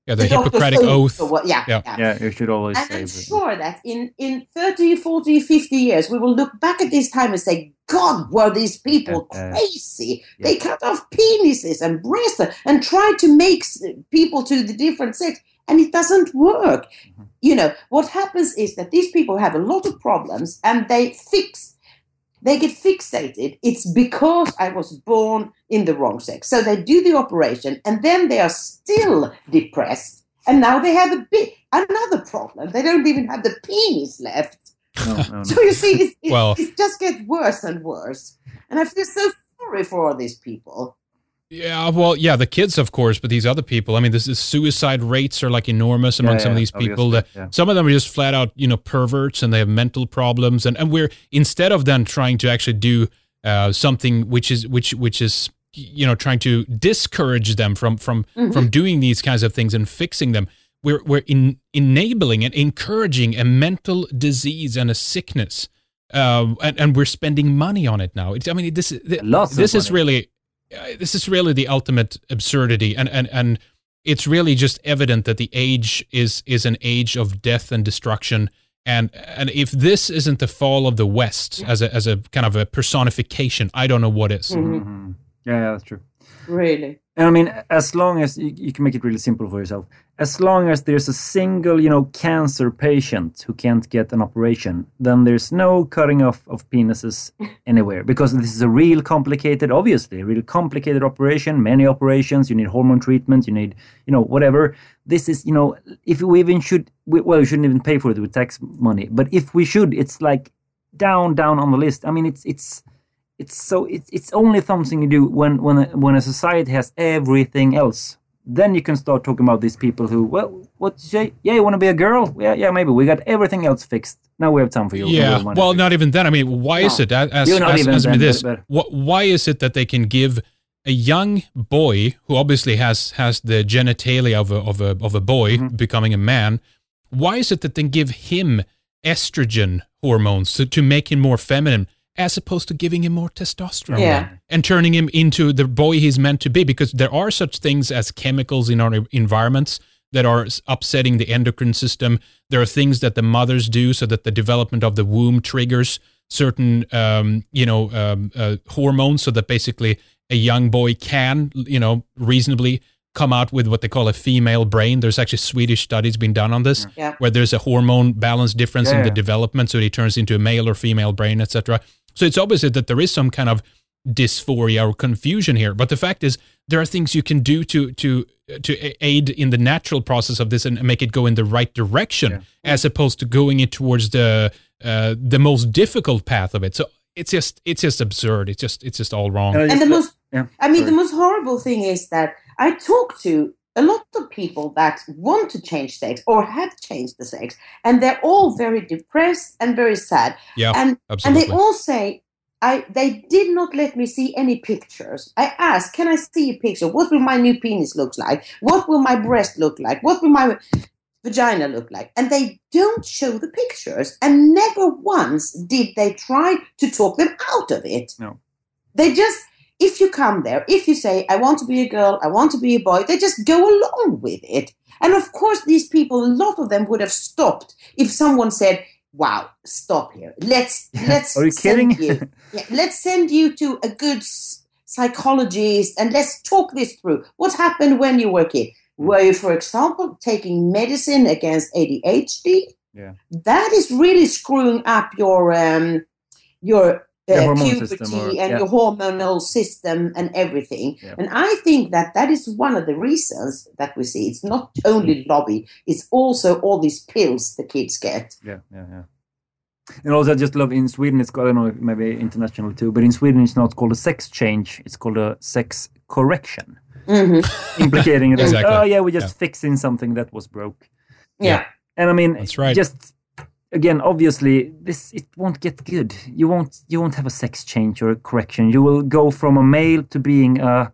Yeah, the, the Hippocratic oath. What, yeah, yeah, yeah, yeah. You should always. And say I'm that. sure that in in thirty, forty, fifty years, we will look back at this time and say, "God, were these people Yeah, uh, crazy? yeah. They cut off penises and breasts and try to make people to the different sex, and it doesn't work." Mm-hmm. You know what happens is that these people have a lot of problems, and they fix. They get fixated. It's because I was born in the wrong sex. So they do the operation, and then they are still depressed. And now they have a bit another problem. They don't even have the penis left. No, no, no. So you see, it, it, well, it just gets worse and worse. And I feel so sorry for all these people. Yeah, well, yeah, the kids, of course, but these other people, I mean, this is suicide rates are like enormous among yeah, some yeah, of these people. That yeah. Some of them are just flat out, you know, perverts, and they have mental problems. And, and we're, instead of then trying to actually do uh, something which is, which, which is, you know, trying to discourage them from, from, mm-hmm. from doing these kinds of things and fixing them, we're, we're in, enabling and encouraging a mental disease and a sickness. Uh, and, and we're spending money on it now. It's, I mean, this, this, this is really... This is really the ultimate absurdity, and, and, and it's really just evident that the age is is an age of death and destruction. And and if this isn't the fall of the West as a as a kind of a personification, I don't know what is. Mm-hmm. Yeah, yeah, that's true. Really. And I mean, as long as you, you can make it really simple for yourself, as long as there's a single, you know, cancer patient who can't get an operation, then there's no cutting off of penises anywhere, because this is a real complicated, obviously, a real complicated operation, many operations, you need hormone treatment, you need, you know, whatever. This is, you know, if we even should, we, well, we shouldn't even pay for it with tax money, but if we should, it's like down, down on the list. I mean, it's, it's, It's so it's it's only something you do when when a, when a society has everything else. Then you can start talking about these people who, well, what you say? Yeah, you want to be a girl? Yeah, yeah, maybe we got everything else fixed. Now we have time for you. Yeah, well, not even then. I mean, why no. is it as as, not as, even as then, this? but, but. What, why is it that they can give a young boy who obviously has has the genitalia of a of a of a boy mm-hmm. becoming a man? Why is it that they give him estrogen hormones to, to make him more feminine, as opposed to giving him more testosterone yeah. and turning him into the boy he's meant to be? Because there are such things as chemicals in our environments that are upsetting the endocrine system. There are things that the mothers do so that the development of the womb triggers certain, um, you know, um, uh, hormones, so that basically a young boy can, you know, reasonably come out with what they call a female brain. There's actually Swedish studies being done on this, yeah. where there's a hormone balance difference yeah, in the yeah. development, so he turns into a male or female brain, et cetera. So it's obvious that there is some kind of dysphoria or confusion here. But the fact is, there are things you can do to to to aid in the natural process of this and make it go in the right direction, yeah. as opposed to going it towards the uh, the most difficult path of it. So it's just it's just absurd. It's just it's just all wrong. And, and the most, yeah, I mean, sorry. the most horrible thing is that I talk to a lot of people that want to change sex or have changed the sex, and they're all very depressed and very sad. Yeah, and absolutely. and they all say, I they did not let me see any pictures. I asked, can I see a picture? What will my new penis look like? What will my breast look like? What will my vagina look like? And they don't show the pictures, and never once did they try to talk them out of it. No, they just. If you come there, if you say, I want to be a girl, I want to be a boy, they just go along with it. And of course, these people, a lot of them would have stopped if someone said, wow, stop here. Let's let's Are you send kidding? you. Yeah, let's send you to a good psychologist and let's talk this through. What happened when you were a kid? Were you, for example, taking medicine against A D H D? Yeah. That is really screwing up your um, your Uh, puberty or, and yeah. your hormonal system and everything. Yeah. And I think that that is one of the reasons that we see it's not only lobby, it's also all these pills the kids get. Yeah, yeah, yeah. And also I just love in Sweden, it's called, I don't know, maybe international too, but in Sweden it's not called a sex change, it's called a sex correction. Mm-hmm. Implicating that, exactly. oh yeah, we're just yeah. fixing something that was broke. Yeah. yeah. And I mean, that's right. Just again, obviously, this it won't get good. You won't you won't have a sex change or a correction. You will go from a male to being a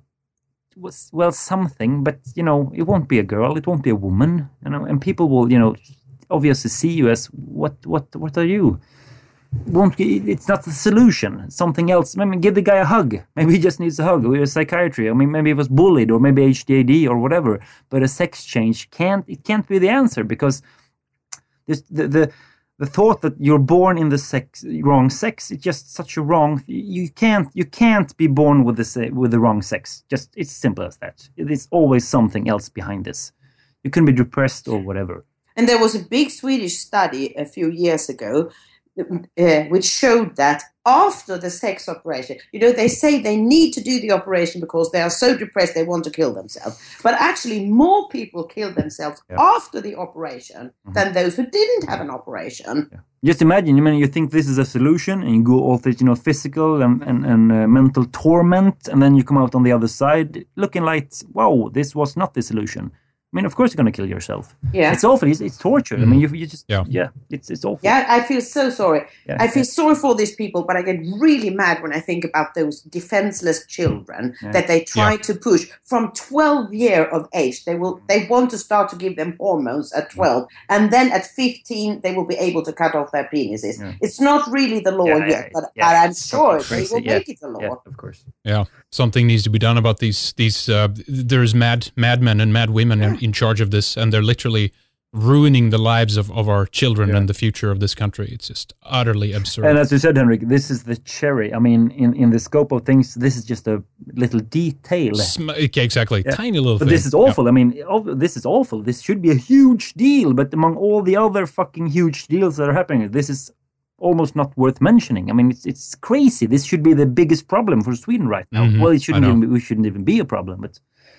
well something, but you know it won't be a girl. It won't be a woman. You know, and people will you know obviously see you as what what what are you? won't. It's not the solution. Something else. I mean, give the guy a hug. Maybe he just needs a hug, or a psychiatry. I mean, maybe he was bullied, or maybe H D A D or whatever. But a sex change can't. It can't be the answer, because this, the the the thought that you're born in the sex wrong sex. It's just such a wrong. You can't. You can't be born with the with the wrong sex. Just it's simple as that. It is always something else behind this. You can be depressed or whatever. And there was a big Swedish study a few years ago uh, which showed that after the sex operation, you know, they say they need to do the operation because they are so depressed they want to kill themselves. But actually more people kill themselves yeah. after the operation mm-hmm. than those who didn't have an operation. Yeah. Just imagine, I mean, you think this is a solution and you go all through, you know, physical and, and, and uh, mental torment, and then you come out on the other side looking like, wow, this was not the solution. I mean, of course you're going to kill yourself. Yeah. It's awful. It's, it's torture. Mm-hmm. I mean, you, you just, yeah. yeah, it's it's awful. Yeah, I feel so sorry. Yeah, I feel yeah. sorry for these people, but I get really mad when I think about those defenseless children yeah. that they try yeah. to push from twelve years of age. They will, they want to start to give them hormones at twelve, and then at fifteen, they will be able to cut off their penises. Yeah. It's not really the law yeah, yet, yeah, but, yeah. but I'm sure they will yeah. make it the law. Yeah, of course. Yeah, something needs to be done about these, these uh, there's mad madmen and mad women yeah. in, in charge of this, and they're literally ruining the lives of, of our children yeah. and the future of this country. It's just utterly absurd. And as you said, Henrik, this is the cherry. I mean, in, in the scope of things, this is just a little detail. Sm- okay, exactly. Yeah. Tiny little but thing. This is awful. Yeah. I mean, this is awful. This should be a huge deal. But among all the other fucking huge deals that are happening, this is almost not worth mentioning. I mean, it's it's crazy. This should be the biggest problem for Sweden right now. Mm-hmm. Well, it shouldn't even, we shouldn't even be a problem, but...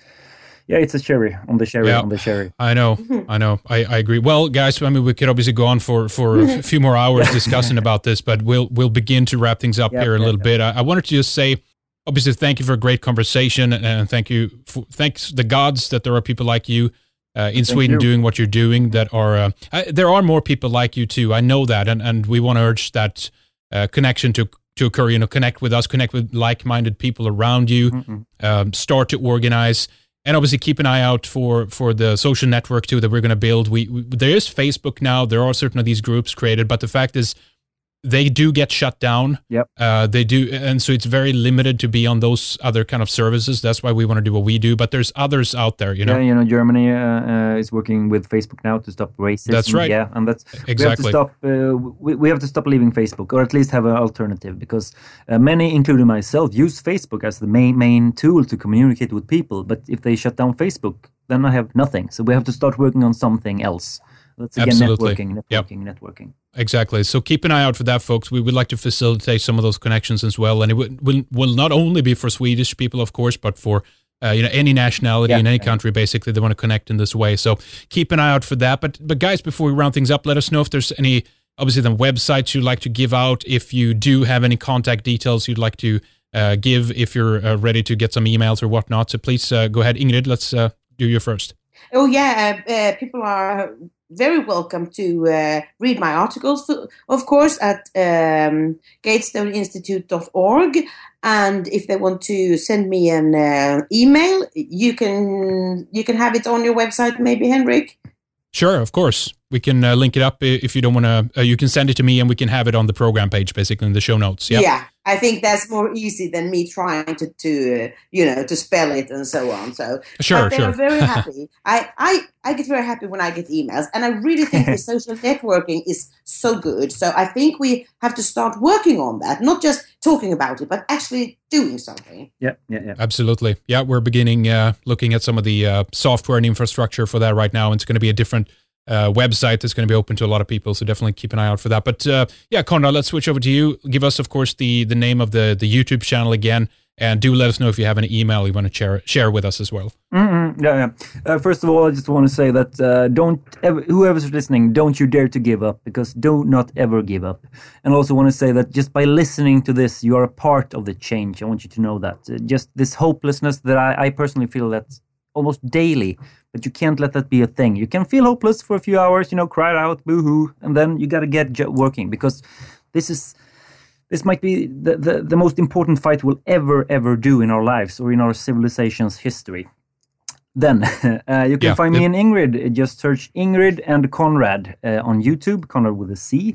Yeah, it's a cherry on the cherry yeah, on the cherry. I know, I know, I, I agree. Well, guys, I mean, we could obviously go on for, for a few more hours discussing about this, but we'll we'll begin to wrap things up yeah, here a yeah, little yeah. bit. I, I wanted to just say, obviously, thank you for a great conversation, and thank you, for, thanks the gods that there are people like you uh, in thank Sweden you. doing what you're doing. That are uh, I, there are more people like you too. I know that, and and we want to urge that uh, connection to. to occur. You know, connect with us, connect with like-minded people around you, mm-hmm. um, start to organize. And obviously keep an eye out for, for the social network too that we're going to build. We, we there is Facebook now. There are certain of these groups created, but the fact is they do get shut down. Yep. Uh, they do, and so it's very limited to be on those other kind of services. That's why we want to do what we do. But there's others out there, you know. Yeah, you know, Germany uh, uh, is working with Facebook now to stop racism. That's right. Yeah, and that's exactly. We have to stop. Uh, we, we have to stop leaving Facebook, or at least have an alternative, because uh, many, including myself, use Facebook as the main main tool to communicate with people. But if they shut down Facebook, then I have nothing. So we have to start working on something else. That's again Absolutely. networking, networking, yep. networking. Exactly. So keep an eye out for that, folks. We would like to facilitate some of those connections as well, and it will will, will not only be for Swedish people, of course, but for uh, you know any nationality yeah, in any yeah. country. Basically, they want to connect in this way. So keep an eye out for that. But but guys, before we round things up, let us know if there's any obviously the websites you'd like to give out. If you do have any contact details you'd like to uh, give, if you're uh, ready to get some emails or whatnot. So please uh, go ahead, Ingrid. Let's uh, do your first. Oh yeah, uh, uh, people are very welcome to uh, read my articles, of course, at um, gatestone institute dot org. And if they want to send me an uh, email, you can you can have it on your website, maybe, Henrik? Sure, of course. We can uh, link it up if you don't want to. Uh, you can send it to me, and we can have it on the program page, basically in the show notes. Yep. Yeah, I think that's more easy than me trying to, to uh, you know, to spell it and so on. So sure, but they sure. are very happy. I, I, I get very happy when I get emails, and I really think the social networking is so good. So I think we have to start working on that, not just talking about it, but actually doing something. Yeah, yeah, yeah. Absolutely. Yeah, we're beginning uh, looking at some of the uh, software and infrastructure for that right now, and it's going to be a different Uh, website that's going to be open to a lot of people, so definitely keep an eye out for that. But uh, yeah, Conrad, let's switch over to you. Give us, of course, the the name of the the YouTube channel again, and do let us know if you have an email you want to share share with us as well. Mm-hmm. Yeah, yeah. Uh, first of all, I just want to say that uh, don't ever, whoever's listening, don't you dare to give up, because do not ever give up. And I also want to say that just by listening to this, you are a part of the change. I want you to know that. Uh, just this hopelessness that I, I personally feel that almost daily. But you can't let that be a thing. You can feel hopeless for a few hours, you know, cry out, boo-hoo, and then you got to get j- working, because this is this might be the, the, the most important fight we'll ever, ever do in our lives or in our civilization's history. Then uh, you can yeah, find yeah. me and Ingrid. Just search Ingrid and Conrad uh, on YouTube, Conrad with a C.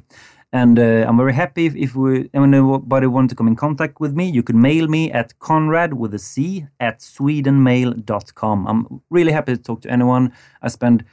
And uh, I'm very happy if, if we, anybody want to come in contact with me, you can mail me at Conrad with a C at swedenmail dot com. I'm really happy to talk to anyone. I spend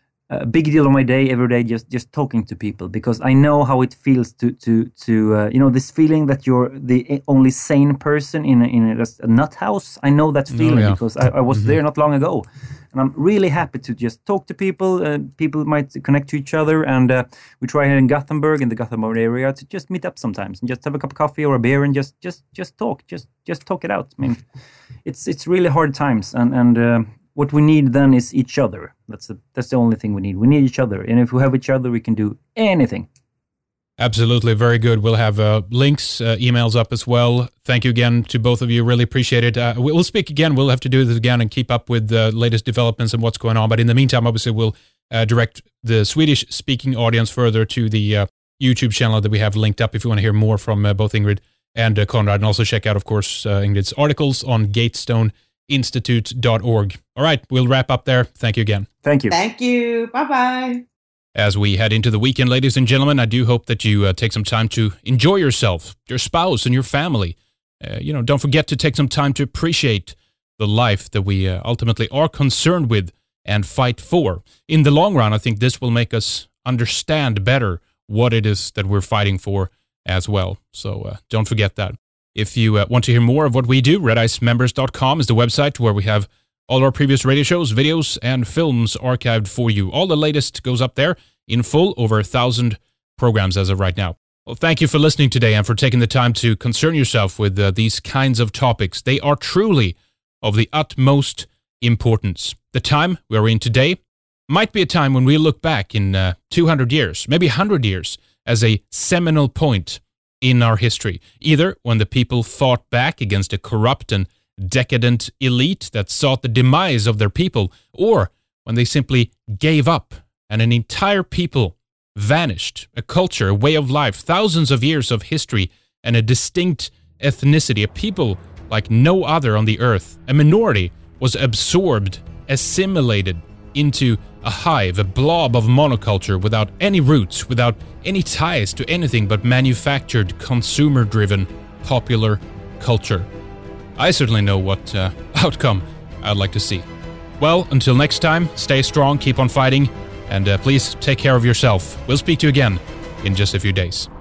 a big deal of my day every day just just talking to people, because I know how it feels to to to uh, you know, this feeling that you're the only sane person in a, in a, just a nut house. I know that feeling oh, yeah. because I, I was mm-hmm. there not long ago, and I'm really happy to just talk to people. Uh, people might connect to each other, and uh, we try here in Gothenburg, in the Gothenburg area, to just meet up sometimes and just have a cup of coffee or a beer and just just just talk, just just talk it out. I mean, it's it's really hard times, and and. Uh, What we need then is each other. That's the, that's the only thing we need. We need each other. And if we have each other, we can do anything. Absolutely. Very good. We'll have uh, links, uh, emails up as well. Thank you again to both of you. Really appreciate it. Uh, we'll speak again. We'll have to do this again and keep up with the latest developments and what's going on. But in the meantime, obviously, we'll uh, direct the Swedish-speaking audience further to the uh, YouTube channel that we have linked up if you want to hear more from uh, both Ingrid and uh, Conrad. And also check out, of course, uh, Ingrid's articles on Gatestone Institute dot org. All right, we'll wrap up there. Thank you again. Thank you. Thank you. Bye-bye. As we head into the weekend, ladies and gentlemen, I do hope that you uh, take some time to enjoy yourself, your spouse, and your family. Uh, you know, don't forget to take some time to appreciate the life that we uh, ultimately are concerned with and fight for. In the long run, I think this will make us understand better what it is that we're fighting for as well. So uh, don't forget that. If you uh, want to hear more of what we do, red ice members dot com is the website where we have all our previous radio shows, videos, and films archived for you. All the latest goes up there in full, over a thousand programs as of right now. Well, thank you for listening today and for taking the time to concern yourself with uh, these kinds of topics. They are truly of the utmost importance. The time we're in today might be a time when we look back in uh, two hundred years, maybe one hundred years, as a seminal point in our history, either when the people fought back against a corrupt and decadent elite that sought the demise of their people, or when they simply gave up and an entire people vanished, a culture, a way of life, thousands of years of history, and a distinct ethnicity, a people like no other on the earth. A minority was absorbed, assimilated into a hive, a blob of monoculture without any roots, without any ties to anything but manufactured, consumer-driven, popular culture. I certainly know what uh, outcome I'd like to see. Well, until next time, stay strong, keep on fighting, and uh, please take care of yourself. We'll speak to you again in just a few days.